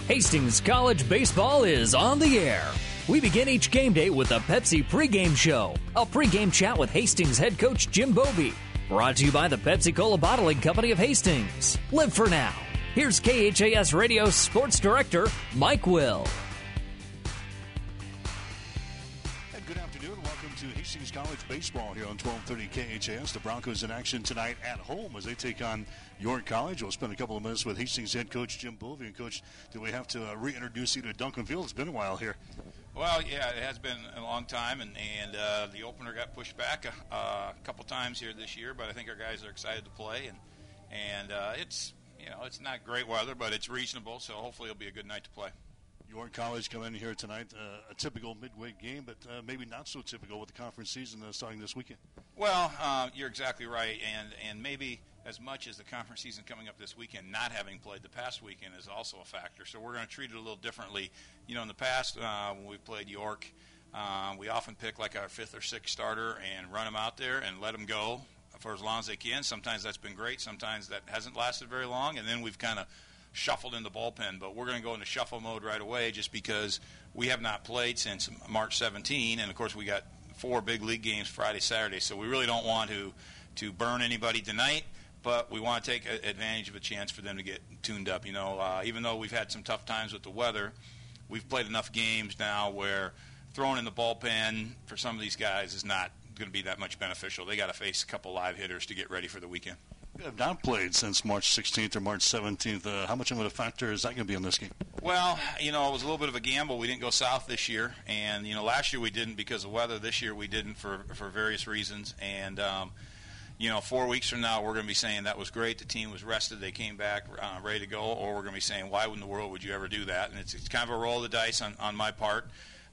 Hastings College baseball is on the air. We begin each game day with a Pepsi pregame show, a pregame chat with Hastings head coach Jim Bovee. Brought to you by the Pepsi-Cola Bottling Company of Hastings. Live for now. Here's KHAS Radio Sports Director Mike Will. Good afternoon. Welcome to Hastings College baseball here on 1230 KHAS. The Broncos in action tonight at home as they take on York College. We'll spend a couple of minutes with Hastings head coach Jim Bovee. And Coach, do we have to reintroduce you to Duncan Field? It's been a while here. Well, yeah, it has been a long time, and the opener got pushed back a couple times here this year, but I think our guys are excited to play, and it's not great weather, but it's reasonable, so hopefully it'll be a good night to play. York College coming in here tonight, a typical midweek game, but maybe not so typical with the conference season starting this weekend. Well, you're exactly right, and maybe as much as the conference season coming up this weekend, not having played the past weekend is also a factor. So we're going to treat it a little differently. You know, in the past, when we played York, we often pick like our fifth or sixth starter and run them out there and let them go for as long as they can. Sometimes that's been great. Sometimes that hasn't lasted very long, and then we've kind of shuffled in the bullpen. But we're going to go into shuffle mode right away just because we have not played since March 17, and, of course, we got 4 big league games Friday, Saturday. So we really don't want to burn anybody tonight. But we want to take advantage of a chance for them to get tuned up. You know, even though we've had some tough times with the weather, we've played enough games now where throwing in the bullpen for some of these guys is not going to be that much beneficial. They got to face a couple live hitters to get ready for the weekend. You have not played since March 16th or March 17th. How much of a factor is that going to be in this game? Well, you know, it was a little bit of a gamble. We didn't go south this year. And, you know, last year we didn't because of weather. This year we didn't for various reasons. And, you know, 4 weeks from now, we're going to be saying that was great. The team was rested. They came back ready to go. Or we're going to be saying, why in the world would you ever do that? And it's kind of a roll of the dice on my part.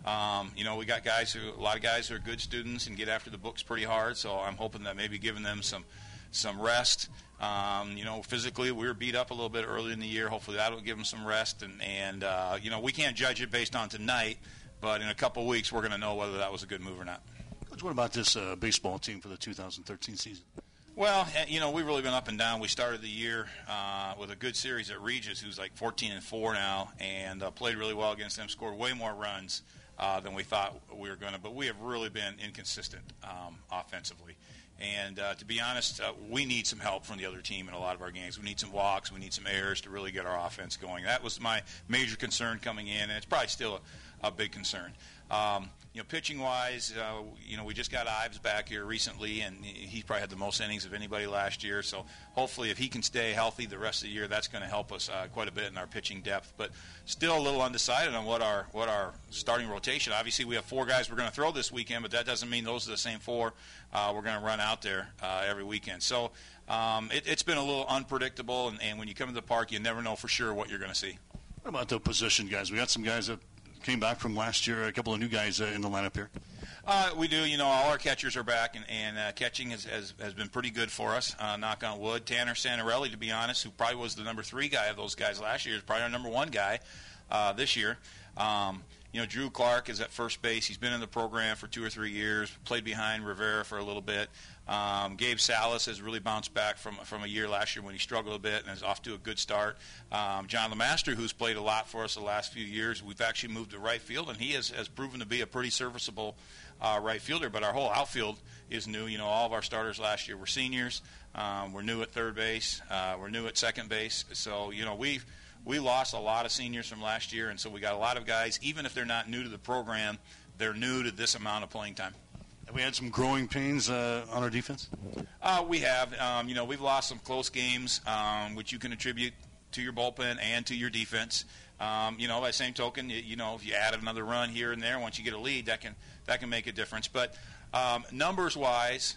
You know, we got a lot of guys who are good students and get after the books pretty hard. So I'm hoping that maybe giving them some rest. You know, physically we were beat up a little bit early in the year. Hopefully that'll give them some rest. And you know, we can't judge it based on tonight. But in a couple of weeks, we're going to know whether that was a good move or not. What about this baseball team for the 2013 season? Well, you know, we've really been up and down. We started the year with a good series at Regis, who's like 14-4 now, and played really well against them, scored way more runs than we thought we were going to. But we have really been inconsistent offensively. And to be honest, we need some help from the other team in a lot of our games. We need some walks. We need some errors to really get our offense going. That was my major concern coming in, and it's probably still a big concern. You know, pitching-wise, you know, we just got Ives back here recently, and he probably had the most innings of anybody last year. So hopefully if he can stay healthy the rest of the year, that's going to help us quite a bit in our pitching depth. But still a little undecided on what our starting rotation. Obviously, we have 4 guys we're going to throw this weekend, but that doesn't mean those are the same 4 we're going to run out there every weekend. So it's been a little unpredictable, and when you come to the park, you never know for sure what you're going to see. What about the position guys? We got some guys that came back from last year, a couple of new guys in the lineup here. We do. You know, all our catchers are back, and catching has been pretty good for us, knock on wood. Tanner Santarelli, to be honest, who probably was the number 3 guy of those guys last year, is probably our number 1 guy this year. You know, Drew Clark is at first base. He's been in the program for 2 or 3 years, played behind Rivera for a little bit. Gabe Salas has really bounced back from a year last year when he struggled a bit and is off to a good start. John Lemaster, who's played a lot for us the last few years, we've actually moved to right field, and he has proven to be a pretty serviceable right fielder. But our whole outfield is new. You know, all of our starters last year were seniors. We're new at third base. We're new at second base. So, you know, we lost a lot of seniors from last year, and so we got a lot of guys, even if they're not new to the program, they're new to this amount of playing time. Have we had some growing pains on our defense? We have. You know, we've lost some close games, which you can attribute to your bullpen and to your defense. You know, by the same token, you know, if you add another run here and there, once you get a lead, that can make a difference. But numbers-wise,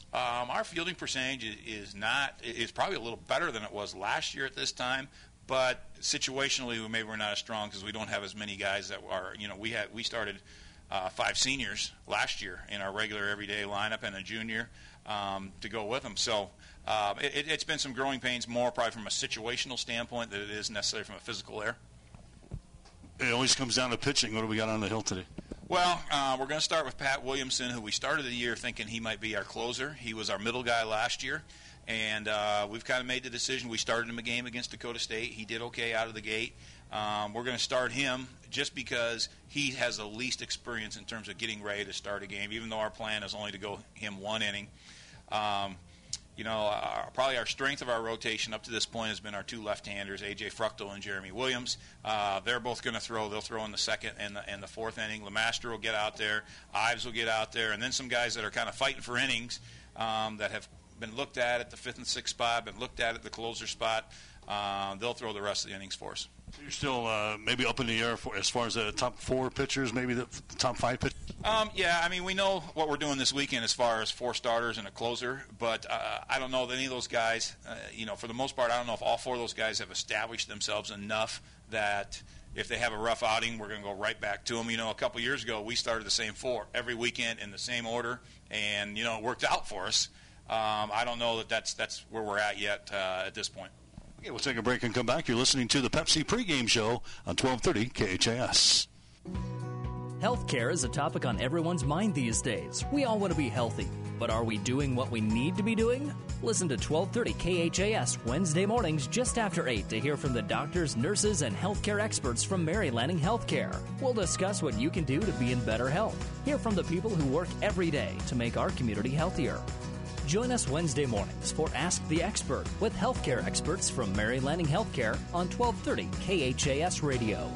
our fielding percentage is probably a little better than it was last year at this time. But situationally, maybe we're not as strong because we don't have as many guys that are. You know, we started 5 seniors last year in our regular everyday lineup and a junior to go with them. So it's been some growing pains, more probably from a situational standpoint than it is necessarily from a physical error. It always comes down to pitching. What do we got on the hill today? Well, we're going to start with Pat Williamson, who we started the year thinking he might be our closer. He was our middle guy last year. And we've kind of made the decision. We started him a game against Dakota State. He did okay out of the gate. We're going to start him just because he has the least experience in terms of getting ready to start a game, even though our plan is only to go him one inning. Probably our strength of our rotation up to this point has been our two left-handers, A.J. Fruchtel and Jeremy Williams. They're both going to throw. They'll throw in the second and the fourth inning. Lemaster will get out there. Ives will get out there. And then some guys that are kind of fighting for innings that have been looked at the fifth and sixth spot, been looked at the closer spot. They'll throw the rest of the innings for us. You're still maybe up in the air as far as the top four pitchers, maybe the top five pitchers? We know what we're doing this weekend as far as four starters and a closer, but I don't know that any of those guys, for the most part, I don't know if all four of those guys have established themselves enough that if they have a rough outing, we're going to go right back to them. A couple years ago, we started the same four every weekend in the same order, and, it worked out for us. I don't know that that's where we're at yet at this point. Okay, we'll take a break and come back. You're listening to the Pepsi pregame show on 1230 KHAS. Healthcare is a topic on everyone's mind these days. We all want to be healthy, but are we doing what we need to be doing? Listen to 1230 KHAS Wednesday mornings just after 8 to hear from the doctors, nurses, and healthcare experts from Mary Lanning Healthcare. We'll discuss what you can do to be in better health. Hear from the people who work every day to make our community healthier. Join us Wednesday mornings for Ask the Expert with healthcare experts from Mary Lanning Healthcare on 1230 KHAS Radio.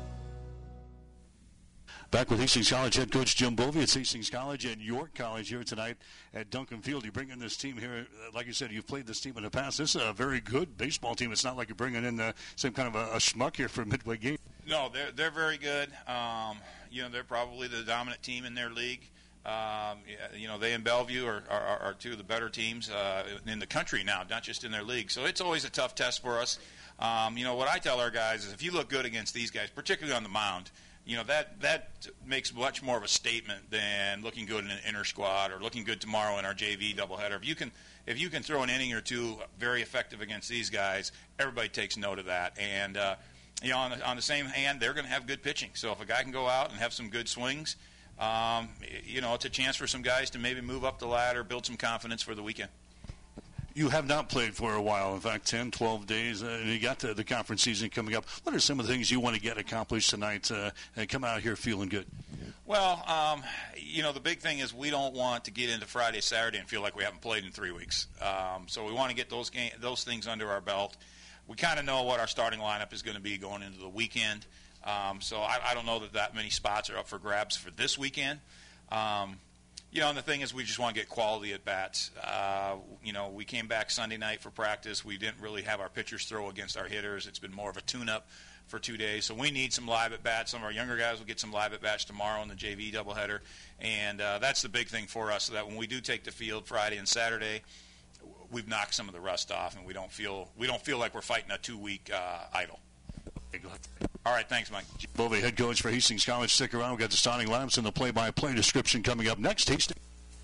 Back with Hastings College head coach Jim Bovey. It's Hastings College and York College here tonight at Duncan Field. You bring in this team here, like you said, you've played this team in the past. This is a very good baseball team. It's not like you're bringing in the same kind of a schmuck here for a midway game. No, they're very good. They're probably the dominant team in their league. They and Bellevue are two of the better teams in the country now, not just in their league. So it's always a tough test for us. What I tell our guys is if you look good against these guys, particularly on the mound, that makes much more of a statement than looking good in an inner squad or looking good tomorrow in our JV doubleheader. If you can throw an inning or two very effective against these guys, everybody takes note of that. And on the same hand, they're going to have good pitching. So if a guy can go out and have some good swings, it's a chance for some guys to maybe move up the ladder, build some confidence for the weekend. You have not played for a while, in fact, 10, 12 days, and you got the conference season coming up. What are some of the things you want to get accomplished tonight and come out here feeling good? Well, the big thing is we don't want to get into Friday, Saturday and feel like we haven't played in 3 weeks. So we want to get those things under our belt. We kind of know what our starting lineup is going to be going into the weekend. So I don't know that many spots are up for grabs for this weekend. And the thing is we just want to get quality at bats. We came back Sunday night for practice. We didn't really have our pitchers throw against our hitters. It's been more of a tune-up for 2 days. So we need some live at bats. Some of our younger guys will get some live at bats tomorrow in the JV doubleheader. And that's the big thing for us, so that when we do take the field Friday and Saturday, we've knocked some of the rust off and we don't feel like we're fighting a 2-week idle. All right, thanks, Mike. Bovey, head coach for Hastings College. Stick around. We've got the starting lineups and the play-by-play description coming up next. Hastings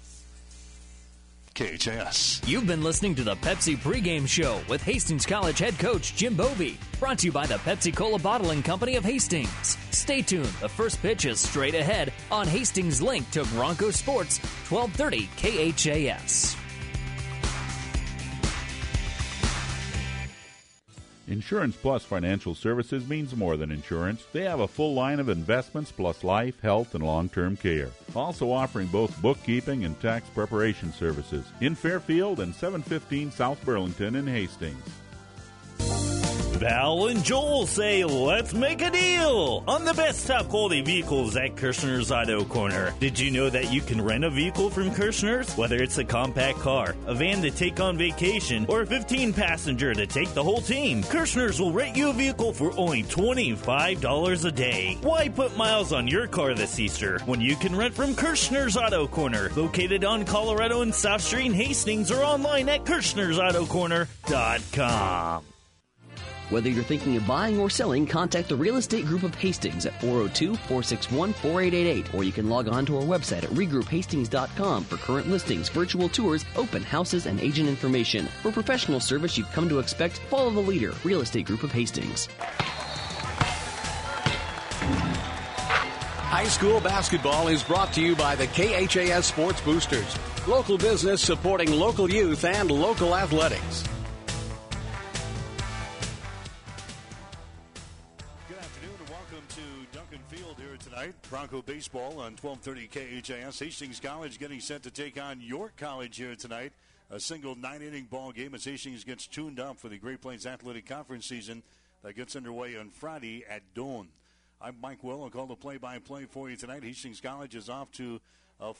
KHAS. You've been listening to the Pepsi pregame show with Hastings College head coach Jim Bovey. Brought to you by the Pepsi-Cola Bottling Company of Hastings. Stay tuned. The first pitch is straight ahead on Hastings' link to Bronco Sports, 1230 KHAS. Insurance Plus Financial Services means more than insurance. They have a full line of investments plus life, health, and long-term care. Also offering both bookkeeping and tax preparation services in Fairfield and 715 South Burlington in Hastings. Val and Joel say, let's make a deal on the best top quality vehicles at Kirshner's Auto Corner. Did you know that you can rent a vehicle from Kirshner's? Whether it's a compact car, a van to take on vacation, or a 15-passenger to take the whole team, Kirshner's will rent you a vehicle for only $25 a day. Why put miles on your car this Easter when you can rent from Kirshner's Auto Corner, located on Colorado and South Street in Hastings, or online at Kirshner'sAutoCorner.com. Whether you're thinking of buying or selling, contact the Real Estate Group of Hastings at 402-461-4888, or you can log on to our website at regrouphastings.com for current listings, virtual tours, open houses, and agent information. For professional service you've come to expect, follow the leader, Real Estate Group of Hastings. High school basketball is brought to you by the KHAS Sports Boosters, local business supporting local youth and local athletics. afternoon and welcome to Duncan Field here tonight. Bronco baseball on 1230 KHAS. Hastings College getting set to take on York College here tonight. A single 9-inning ball game as Hastings gets tuned up for the Great Plains Athletic Conference season that gets underway on Friday at Doane. I'm Mike Will. I'll call the play-by-play for you tonight. Hastings College is off to a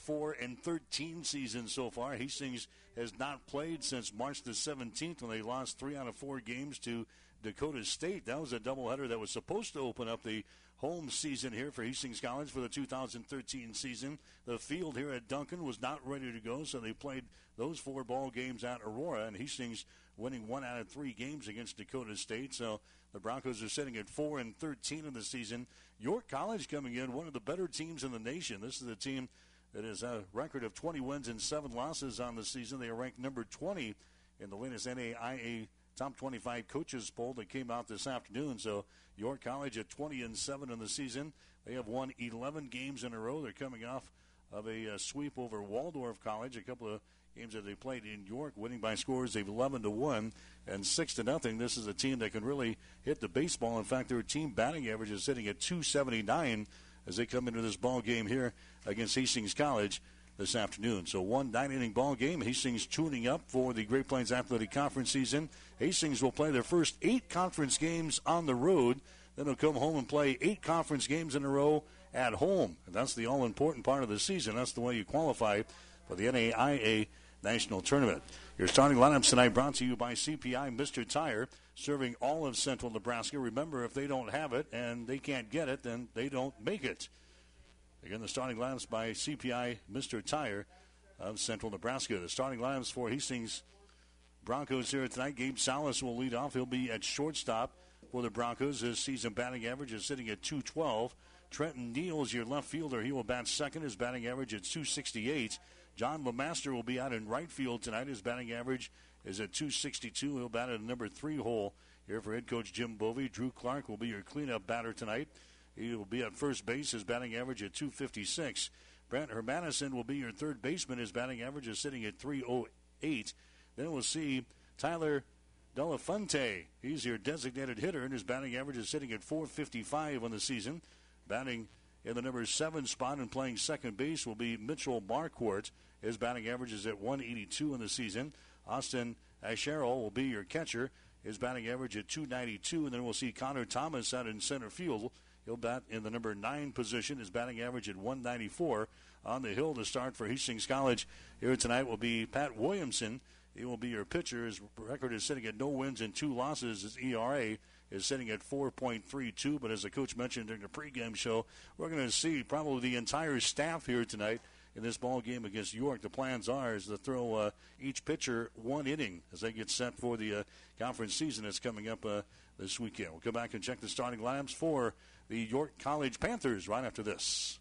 4-13 season so far. Hastings has not played since March the 17th when they lost 3 out of 4 games to Dakota State. That was a doubleheader that was supposed to open up the home season here for Hastings College for the 2013 season. The field here at Duncan was not ready to go, so they played those 4 ball games at Aurora, and Hastings winning 1 out of 3 games against Dakota State. So the Broncos are sitting at 4-13 in the season. York College coming in, one of the better teams in the nation. This is a team that has a record of 20 wins and 7 losses on the season. They are ranked number 20 in the latest NAIA Top 25 coaches poll that came out this afternoon. So York College at 20-7 in the season. They have won 11 games in a row. They're coming off of a sweep over Waldorf College. A couple of games that they played in York, winning by scores of 11-1 and 6-0. This is a team that can really hit the baseball. In fact, their team batting average is sitting at .279 as they come into this ball game here against Hastings College this afternoon. So 1 9-inning ball game. Hastings tuning up for the Great Plains Athletic Conference season. Hastings will play their first 8 conference games on the road. Then they'll come home and play 8 conference games in a row at home. And that's the all-important part of the season. That's the way you qualify for the NAIA National Tournament. Your starting lineups tonight brought to you by CPI Mr. Tire, serving all of central Nebraska. Remember, if they don't have it and they can't get it, then they don't make it. Again, the starting lineups by CPI Mr. Tire of Central Nebraska. The starting lineups for Hastings Broncos here tonight. Gabe Salas will lead off. He'll be at shortstop for the Broncos. His season batting average is sitting at .212. Trenton Neal is your left fielder. He will bat second. His batting average is .268. John LeMaster will be out in right field tonight. His batting average is at .262. He'll bat at the number 3 hole here for head coach Jim Bovey. Drew Clark will be your cleanup batter tonight. He will be at first base. His batting average at .256. Brent Hermanison will be your third baseman. His batting average is sitting at .308. Then we'll see Tyler Delafonte. He's your designated hitter, and his batting average is sitting at .455 on the season. Batting in the number 7 spot and playing second base will be Mitchell Marquardt. His batting average is at .182 in the season. Austin Asherle will be your catcher. His batting average at .292. And then we'll see Connor Thomas out in center field. He'll bat in the number 9 position. His batting average at .194. On the hill to start for Hastings College here tonight will be Pat Williamson. He will be your pitcher. His record is sitting at no wins and 2 losses. His ERA is sitting at 4.32. But as the coach mentioned during the pregame show, we're going to see probably the entire staff here tonight in this ball game against York. The plans are is to throw each pitcher 1 inning as they get set for the conference season that's coming up this weekend. We'll come back and check the starting lineups for the York College Panthers right after this.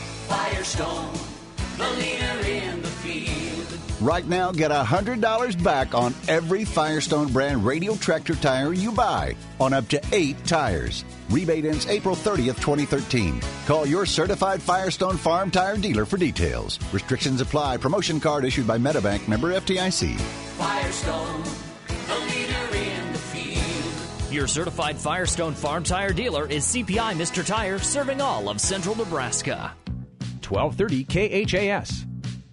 Firestone, the leader in the field. Right now, get $100 back on every Firestone brand radial tractor tire you buy on up to 8 tires. Rebate ends April 30th, 2013. Call your certified Firestone Farm Tire dealer for details. Restrictions apply. Promotion card issued by Metabank, member FDIC. Firestone, the leader in the field. Your certified Firestone Farm Tire dealer is CPI Mr. Tire, serving all of central Nebraska. 1230 KHAS.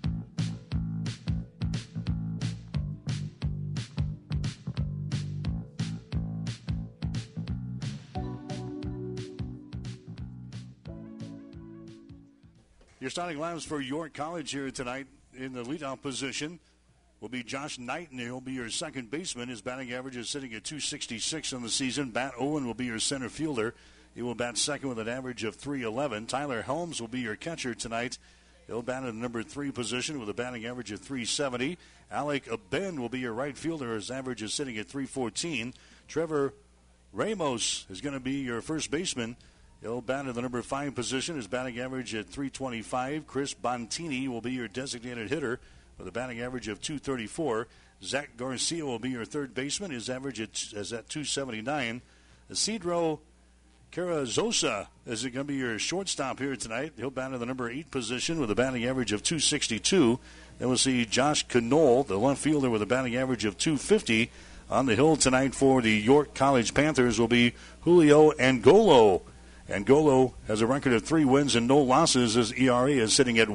Your starting lineups for York College here tonight in the leadoff position will be Josh Knighton. He'll be your second baseman. His batting average is sitting at .266 on the season. Matt Owen will be your center fielder. He will bat second with an average of .311. Tyler Helms will be your catcher tonight. He'll bat in the number 3 position with a batting average of .370. Alec Aben will be your right fielder. His average is sitting at .314. Trevor Ramos is going to be your first baseman. He'll bat in the number 5 position. His batting average at .325. Chris Bontini will be your designated hitter with a batting average of .234. Zach Garcia will be your third baseman. His average is at .279. Isidro Carrizosa is going to be your shortstop here tonight. He'll bat in the number 8 position with a batting average of .262. Then we'll see Josh Knoll, the left fielder, with a batting average of .250. On the hill tonight for the York College Panthers will be Julio Angolo. Angolo has a record of 3 wins and no losses. His ERA is sitting at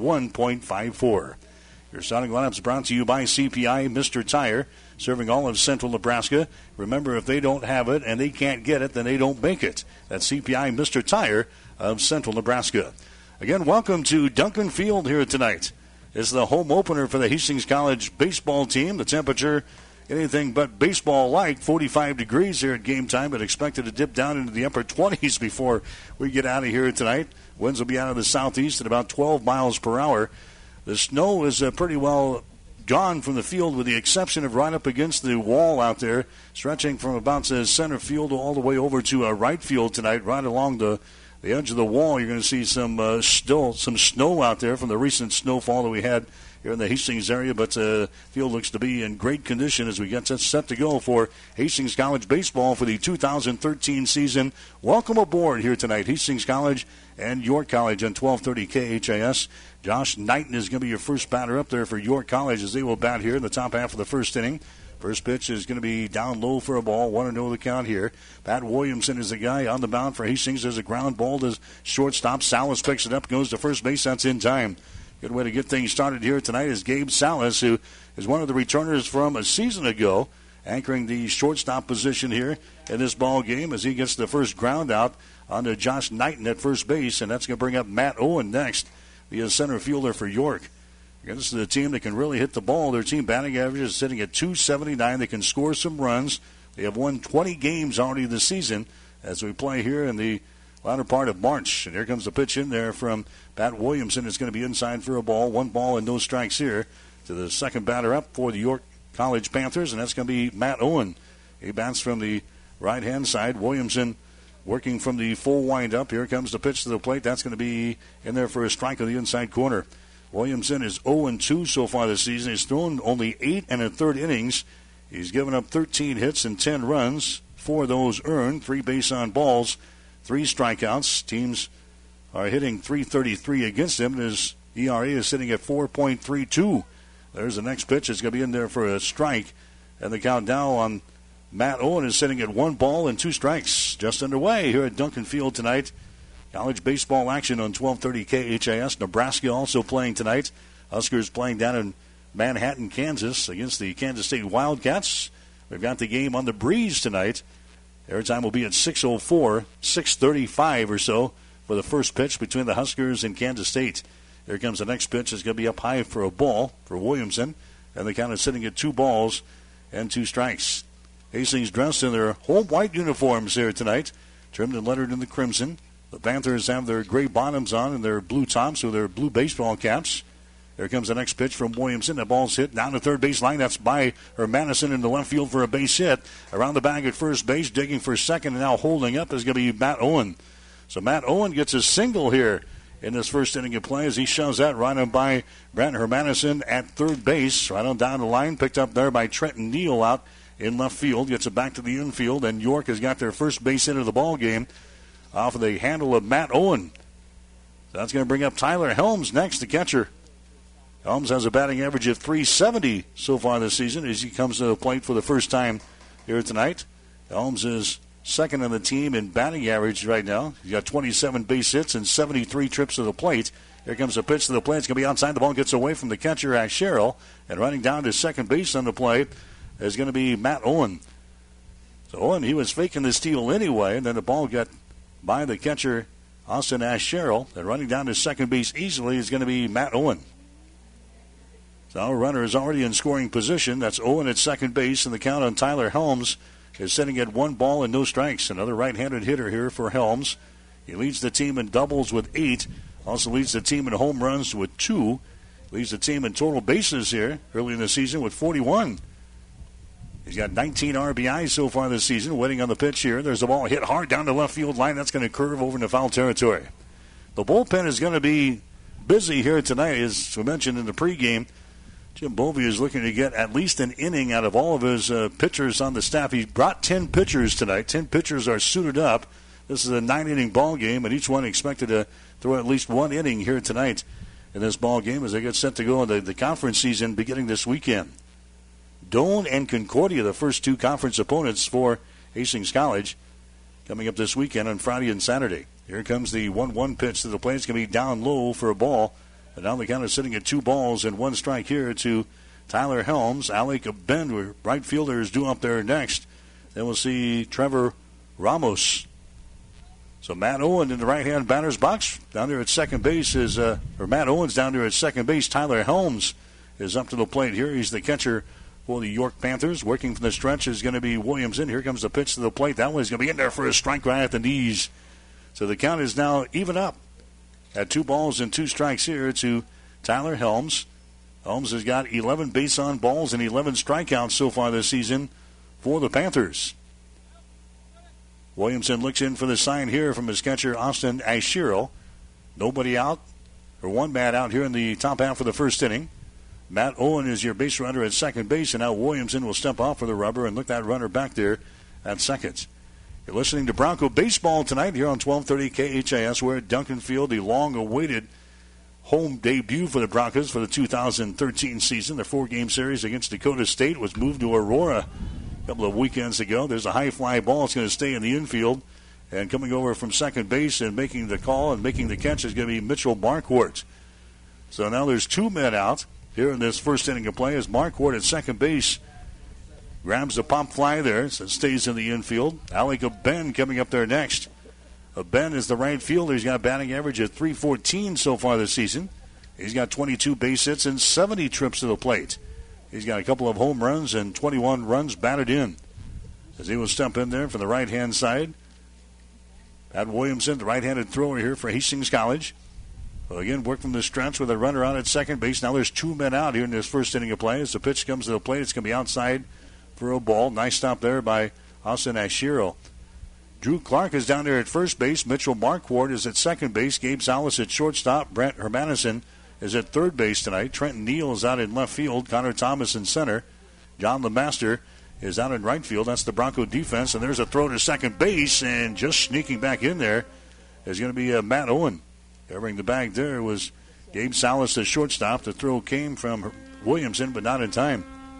1.54. Your starting lineups brought to you by CPI Mr. Tire, serving all of central Nebraska. Remember, if they don't have it and they can't get it, then they don't make it. That's CPI Mr. Tire of central Nebraska. Again, welcome to Duncan Field here tonight. It's the home opener for the Hastings College baseball team. The temperature, anything but baseball-like, 45 degrees here at game time, but expected to dip down into the upper 20s before we get out of here tonight. Winds will be out of the southeast at about 12 miles per hour. The snow is pretty well gone from the field with the exception of right up against the wall out there, stretching from about center field all the way over to right field tonight, right along the edge of the wall. You're going to see some snow out there from the recent snowfall that we had here in the Hastings area, but the field looks to be in great condition as we get set to go for Hastings College baseball for the 2013 season. Welcome aboard here tonight, Hastings College and York College on 1230 KHAS. Josh Knighton is going to be your first batter up there for York College as they will bat here in the top half of the first inning. First pitch is going to be down low for a ball. 1-0 the count here. Pat Williamson is the guy on the mound for Hastings. There's a ground ball to shortstop. Salas picks it up, goes to first base. That's in time. Good way to get things started here tonight is Gabe Salas, who is one of the returners from a season ago, anchoring the shortstop position here in this ball game as he gets the first ground out onto Josh Knighton at first base, and that's going to bring up Matt Owen next, the center fielder for York. This is the team that can really hit the ball. Their team batting average is sitting at .279. They can score some runs. They have won 20 games already this season as we play here in the latter part of March. And here comes the pitch in there from Pat Williamson. It's going to be inside for a ball. 1 ball and no strikes here to the second batter up for the York College Panthers, and that's going to be Matt Owen. He bats from the right-hand side. Williamson working from the full wind-up. Here comes the pitch to the plate. That's going to be in there for a strike on the inside corner. Williamson is 0-2 so far this season. He's thrown only 8 1/3 innings. He's given up 13 hits and 10 runs. 4 of those earned, 3 base on balls, 3 strikeouts. Teams are hitting .333 against him. His ERA is sitting at 4.32. There's the next pitch. It's going to be in there for a strike. And the count now on Matt Owen is sitting at 1 ball and 2 strikes. Just underway here at Duncan Field tonight. College baseball action on 1230 KHAS. Nebraska also playing tonight. Huskers playing down in Manhattan, Kansas against the Kansas State Wildcats. We've got the game on the breeze tonight. Airtime will be at 6:04, 6:35 or so for the first pitch between the Huskers and Kansas State. Here comes the next pitch. It's going to be up high for a ball for Williamson. And the count is sitting at 2 balls and 2 strikes. Hastings dressed in their home white uniforms here tonight, trimmed and lettered in the crimson. The Panthers have their gray bottoms on and their blue tops with their blue baseball caps. There comes the next pitch from Williamson. The ball's hit down the third base line. That's by Hermanison in the left field for a base hit. Around the bag at first base, digging for second, and now holding up is going to be Matt Owen. So Matt Owen gets a single here in this first inning of play as he shoves that right on by Brent Hermanison at third base. Right on down the line, picked up there by Trenton Neal out in left field. Gets it back to the infield, and York has got their first base hit of the ball game off of the handle of Matt Owen. So that's going to bring up Tyler Helms next, the catcher. Helms has a batting average of .370 so far this season as he comes to the plate for the first time here tonight. Helms is second on the team in batting average right now. He's got 27 base hits and 73 trips to the plate. Here comes the pitch to the plate. It's going to be outside. The ball gets away from the catcher, Asherle, and running down to second base on the play is going to be Matt Owen. So Owen, he was faking the steal anyway, and then the ball got by the catcher, Austin Asherle, and running down to second base easily is going to be Matt Owen. So our runner is already in scoring position. That's Owen at second base, and the count on Tyler Helms is sitting at 1 ball and no strikes. Another right-handed hitter here for Helms. He leads the team in doubles with 8. Also leads the team in home runs with 2. Leads the team in total bases here early in the season with 41. He's got 19 RBIs so far this season. Waiting on the pitch here. There's a ball hit hard down the left field line. That's going to curve over into foul territory. The bullpen is going to be busy here tonight, as we mentioned in the pregame. Jim Bovey is looking to get at least an inning out of all of his pitchers on the staff. He brought 10 pitchers tonight. 10 pitchers are suited up. This is a 9-inning ball game, and each one expected to throw at least 1 inning here tonight in this ball game as they get set to go into the conference season beginning this weekend. Doane and Concordia, the first two conference opponents for Hastings College, coming up this weekend on Friday and Saturday. Here comes the 1-1 pitch to the plate. It's going to be down low for a ball. And now the count is sitting at 2 balls and 1 strike here to Tyler Helms. Alec Ben, right fielder, is due up there next. Then we'll see Trevor Ramos. So Matt Owen in the right-hand batter's box. Down there at second base is, Matt Owen's down there at second base. Tyler Helms is up to the plate here. He's the catcher for the York Panthers. Working from the stretch is going to be Williamson. Here comes the pitch to the plate. That one's going to be in there for a strike right at the knees. So the count is now even up at 2 balls and 2 strikes here to Tyler Helms. Helms has got 11 base on balls and 11 strikeouts so far this season for the Panthers. Williamson looks in for the sign here from his catcher, Austin Ashiro. Nobody out, or 1 man out here in the top half of the first inning. Matt Owen is your base runner at second base, and now Williamson will step off for the rubber and look that runner back there at second. You're listening to Bronco Baseball tonight here on 1230 KHAS. We're at Duncan Field, the long-awaited home debut for the Broncos for the 2013 season. Their 4-game series against Dakota State was moved to Aurora a couple of weekends ago. There's a high fly ball. It's going to stay in the infield. And coming over from second base and making the call and making the catch is going to be Mitchell Marquardt. So now there's 2 men out here in this first inning of play as Marquardt at second base grabs the pop fly there, so it stays in the infield. Alec Ben coming up there next. Ben is the right fielder. He's got a batting average of .314 so far this season. He's got 22 base hits and 70 trips to the plate. He's got a couple of home runs and 21 runs batted in. As he will step in there for the right-hand side. Pat Williamson, the right-handed thrower here for Hastings College. Well, again, work from the stretch with a runner out at second base. Now there's 2 men out here in this first inning of play. As the pitch comes to the plate, it's going to be outside for a ball. Nice stop there by Austin Ashiro. Drew Clark is down there at first base. Mitchell Marquardt is at second base. Gabe Salas at shortstop. Brent Hermanison is at third base tonight. Trenton Neal is out in left field. Connor Thomas in center. John LeMaster is out in right field. That's the Bronco defense. And there's a throw to second base. And just sneaking back in there is going to be Matt Owen. Covering the bag there was Gabe Salas, the shortstop. The throw came from Williamson, but not in time.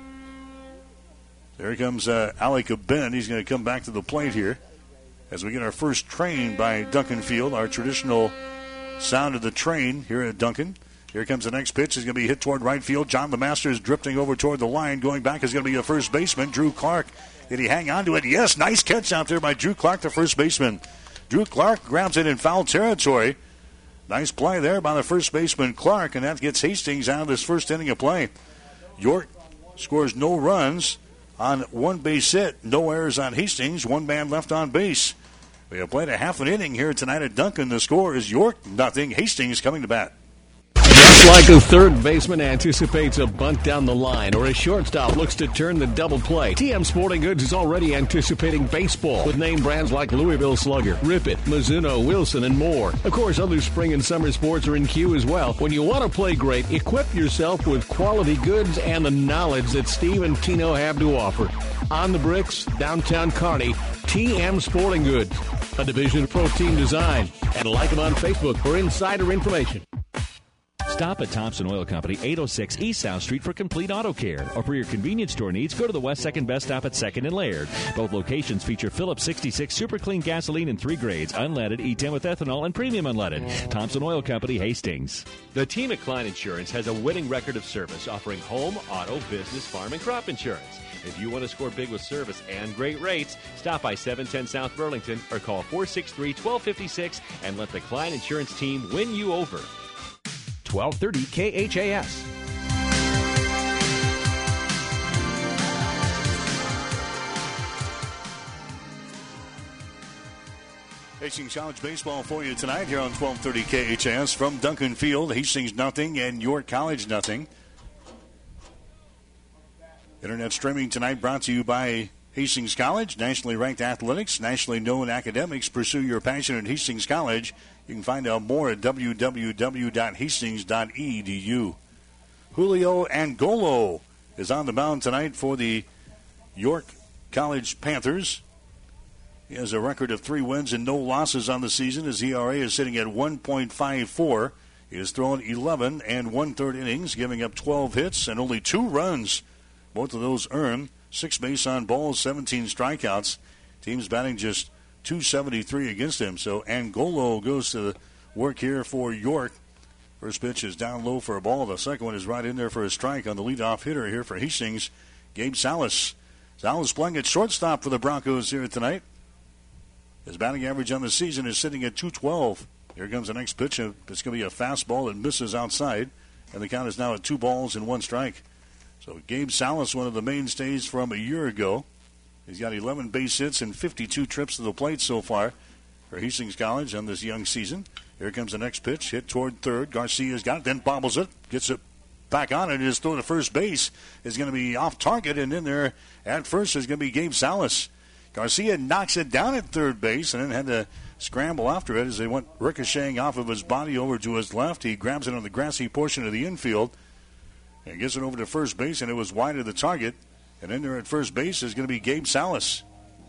There comes Alec Ben. He's going to come back to the plate here as we get our first train by Duncan Field, our traditional sound of the train here at Duncan. Here comes the next pitch. It's going to be hit toward right field. John LeMaster is drifting over toward the line. Going back is going to be the first baseman, Drew Clark. Did he hang on to it? Yes, nice catch out there by Drew Clark, the first baseman. Drew Clark grabs it in foul territory. Nice play there by the first baseman, Clark, and that gets Hastings out of this first inning of play. York scores no runs on 1 base hit. No errors on Hastings. 1 man left on base. We have played a half an inning here tonight at Duncan. The score is York 0. Hastings coming to bat. Just like a third baseman anticipates a bunt down the line or a shortstop looks to turn the double play, TM Sporting Goods is already anticipating baseball with name brands like Louisville Slugger, Rip It, Mizuno, Wilson, and more. Of course, other spring and summer sports are in queue as well. When you want to play great, equip yourself with quality goods and the knowledge that Steve and Tino have to offer. On the Bricks, downtown Kearney, TM Sporting Goods, a division of Pro Team Design. And like them on Facebook for insider information. Stop at Thompson Oil Company, 806 East South Street for complete auto care. Or for your convenience store needs, go to the West 2nd Best Stop at 2nd and Laird. Both locations feature Phillips 66 Super Clean gasoline in 3 grades, unleaded, E10 with ethanol, and premium unleaded. Thompson Oil Company, Hastings. The team at Klein Insurance has a winning record of service, offering home, auto, business, farm, and crop insurance. If you want to score big with service and great rates, stop by 710 South Burlington or call 463-1256 and let the Klein Insurance team win you over. 1230 KHAS. Hastings College baseball for you tonight here on 1230 KHAS from Duncan Field. Hastings nothing and York College nothing. Internet streaming tonight brought to you by Hastings College, nationally ranked athletics, nationally known academics. Pursue your passion at Hastings College. You can find out more at www.hastings.edu. Julio Angolo is on the mound tonight for the York College Panthers. He has a record of 3 wins and no losses on the season. His ERA is sitting at 1.54. He has thrown 11 and 1/3 innings, giving up 12 hits and only 2 runs. Both of those earned 6 base on balls, 17 strikeouts. Team's batting just .273 against him. So Angolo goes to work here for York. First pitch is down low for a ball. The second one is right in there for a strike on the leadoff hitter here for Hastings, Gabe Salas. Salas playing at shortstop for the Broncos here tonight. His batting average on the season is sitting at .212. Here comes the next pitch. It's going to be a fastball that misses outside, and the count is now at 2 balls and 1 strike. So Gabe Salas, one of the mainstays from a year ago. He's got 11 base hits and 52 trips to the plate so far for Hastings College on this young season. Here comes the next pitch, hit toward third. Garcia's got it, then bobbles it, gets it back on it. His throw to first base is going to be off target, and in there at first is going to be Gabe Salas. Garcia knocks it down at third base and then had to scramble after it as they went ricocheting off of his body over to his left. He grabs it on the grassy portion of the infield and gets it over to first base, and it was wide of the target. And in there at first base is going to be Gabe Salas.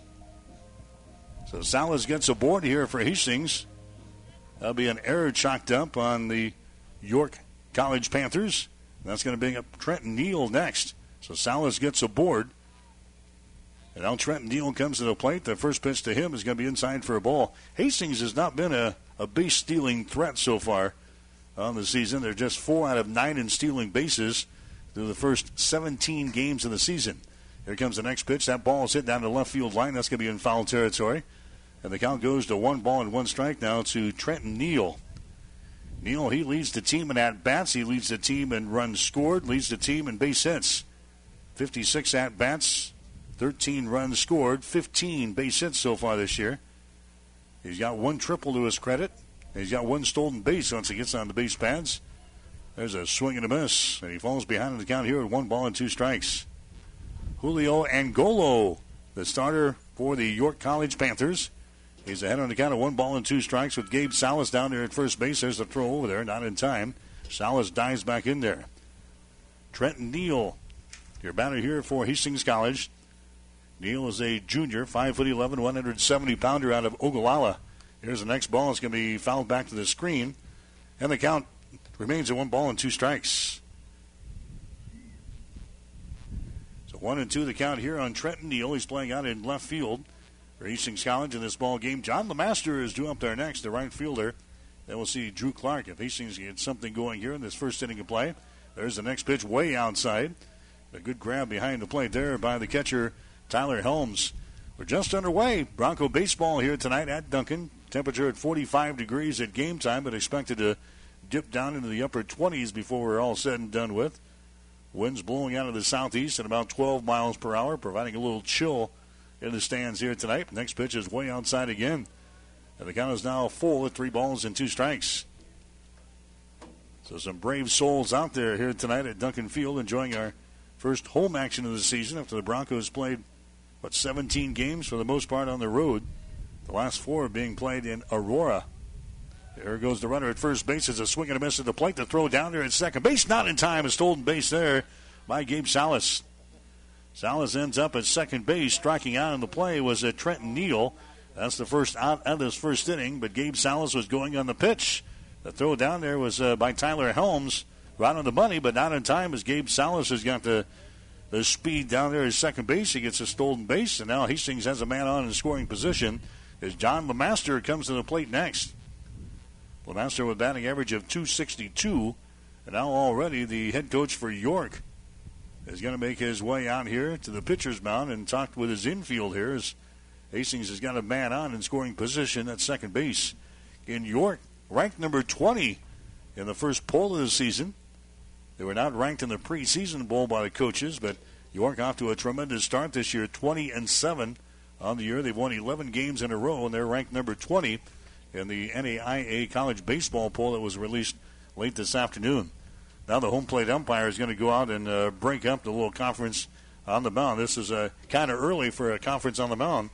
So Salas gets aboard here for Hastings. That'll be an error chalked up on the York College Panthers. That's going to bring up Trenton Neal next. So Salas gets aboard. And now Trenton Neal comes to the plate. The first pitch to him is going to be inside for a ball. Hastings has not been a base-stealing threat so far on the season. They're just 4 out of 9 in stealing bases through the first 17 games of the season. Here comes the next pitch. That ball is hit down the left field line. That's going to be in foul territory. And the count goes to 1 ball and 1 strike now to Trenton Neal. Neal, he leads the team in at-bats. He leads the team in runs scored, leads the team in base hits. 56 at-bats, 13 runs scored, 15 base hits so far this year. He's got 1 triple to his credit. He's got 1 stolen base once he gets on the base pads. There's a swing and a miss, and he falls behind in the count here at 1 ball and 2 strikes. Julio Angolo, the starter for the York College Panthers. He's ahead on the count of 1 ball and 2 strikes with Gabe Salas down there at first base. There's the throw over there, not in time. Salas dives back in there. Trenton Neal, your batter here for Hastings College. Neal is a junior, 5'11", 170-pounder out of Ogallala. Here's the next ball. It's going to be fouled back to the screen. And the count remains at 1 ball and 2 strikes. So 1 and 2 the count here on Trenton Neal. He's playing out in left field for Hastings College in this ball game. John Lemaster is due up there next, the right fielder. Then we'll see Drew Clark if Hastings gets something going here in this first inning of play. There's the next pitch way outside. A good grab behind the plate there by the catcher, Tyler Helms. We're just underway. Bronco baseball here tonight at Duncan. Temperature at 45 degrees at game time, but expected to dip down into the upper 20s before we're all said and done with. Winds blowing out of the southeast at about 12 miles per hour, providing a little chill in the stands here tonight. Next pitch is way outside again. And the count is now full at 3 balls and 2 strikes. So some brave souls out there here tonight at Duncan Field enjoying our first home action of the season after the Broncos played, 17 games for the most part on the road. The last 4 being played in Aurora. There goes the runner at first base. It's a swing and a miss at the plate. The throw down there at second base. Not in time. A stolen base there by Gabe Salas. Salas ends up at second base. Striking out in the play was Trenton Neal. That's the first out of this first inning, but Gabe Salas was going on the pitch. The throw down there was by Tyler Helms. Right on the money, but not in time as Gabe Salas has got the speed down there at second base. He gets a stolen base, and now Hastings has a man on in scoring position as John Lemaster comes to the plate next. Lemaster with a batting average of .262, and now already the head coach for York is going to make his way out here to the pitcher's mound and talk with his infield here as Hastings has got a man on in scoring position at second base. In York, ranked number 20 in the first poll of the season. They were not ranked in the preseason bowl by the coaches, but York off to a tremendous start this year, 20-7 on the year. They've won 11 games in a row, and they're ranked number 20 in the NAIA college baseball poll that was released late this afternoon. Now the home plate umpire is going to go out and break up the little conference on the mound. This is kind of early for a conference on the mound.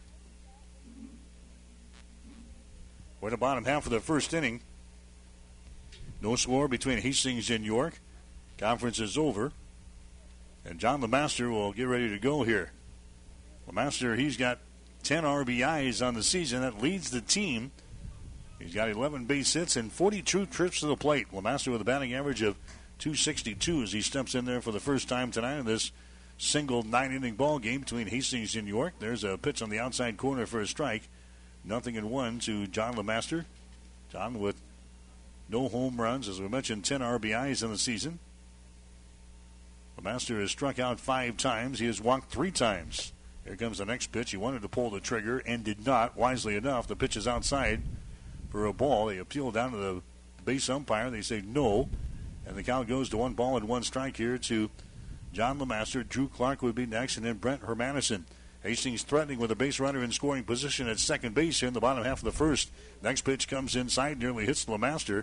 We're in the bottom half of the first inning. No score between Hastings and York. Conference is over. And John Lemaster will get ready to go here. Lemaster, he's got 10 RBIs on the season. That leads the team. He's got 11 base hits and 42 trips to the plate. Lemaster with a batting average of .262 as he steps in there for the first time tonight in this single 9-inning ball game between Hastings and York. There's a pitch on the outside corner for a strike. 0-1 to John LeMaster. John with no home runs, as we mentioned, 10 RBIs in the season. LeMaster has struck out 5 times. He has walked 3 times. Here comes the next pitch. He wanted to pull the trigger and did not. Wisely enough, the pitch is outside for a ball. They appeal down to the base umpire. They say no, and the count goes to 1-1 strike here to John LeMaster. Drew Clark would be next, and then Brent Hermanison. Hastings threatening with a base runner in scoring position at second base here in the bottom half of the first. Next pitch comes inside, nearly hits LeMaster.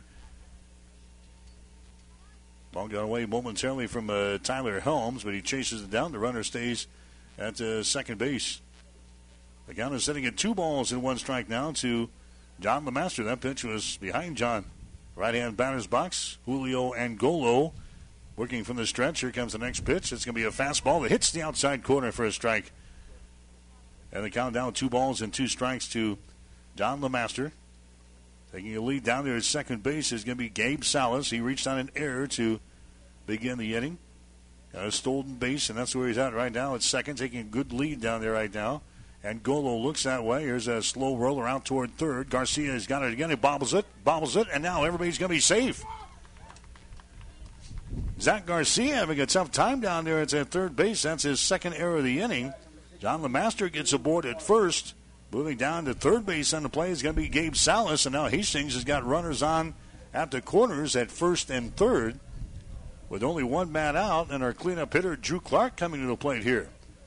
Ball got away momentarily from Tyler Helms, but he chases it down. The runner stays at second base. The count is sitting at 2-1 strike now to John LeMaster. That pitch was behind John. Right-hand batter's box, Julio Angolo working from the stretch. Here comes the next pitch. It's going to be a fastball that hits the outside corner for a strike. And the count down 2-2 strikes to John LeMaster. Taking a lead down there at second base is going to be Gabe Salas. He reached on an error to begin the inning. Got a stolen base, and that's where he's at right now at second, taking a good lead down there right now. And Golo looks that way. Here's a slow roller out toward third. Garcia has got it again. He bobbles it, and now everybody's going to be safe. Zach Garcia having a tough time down there at third base. That's his second error of the inning. John LeMaster gets aboard at first. Moving down to third base on the play is going to be Gabe Salas, and now Hastings has got runners on at the corners at first and third with only one man out, and our cleanup hitter Drew Clark coming to the plate here.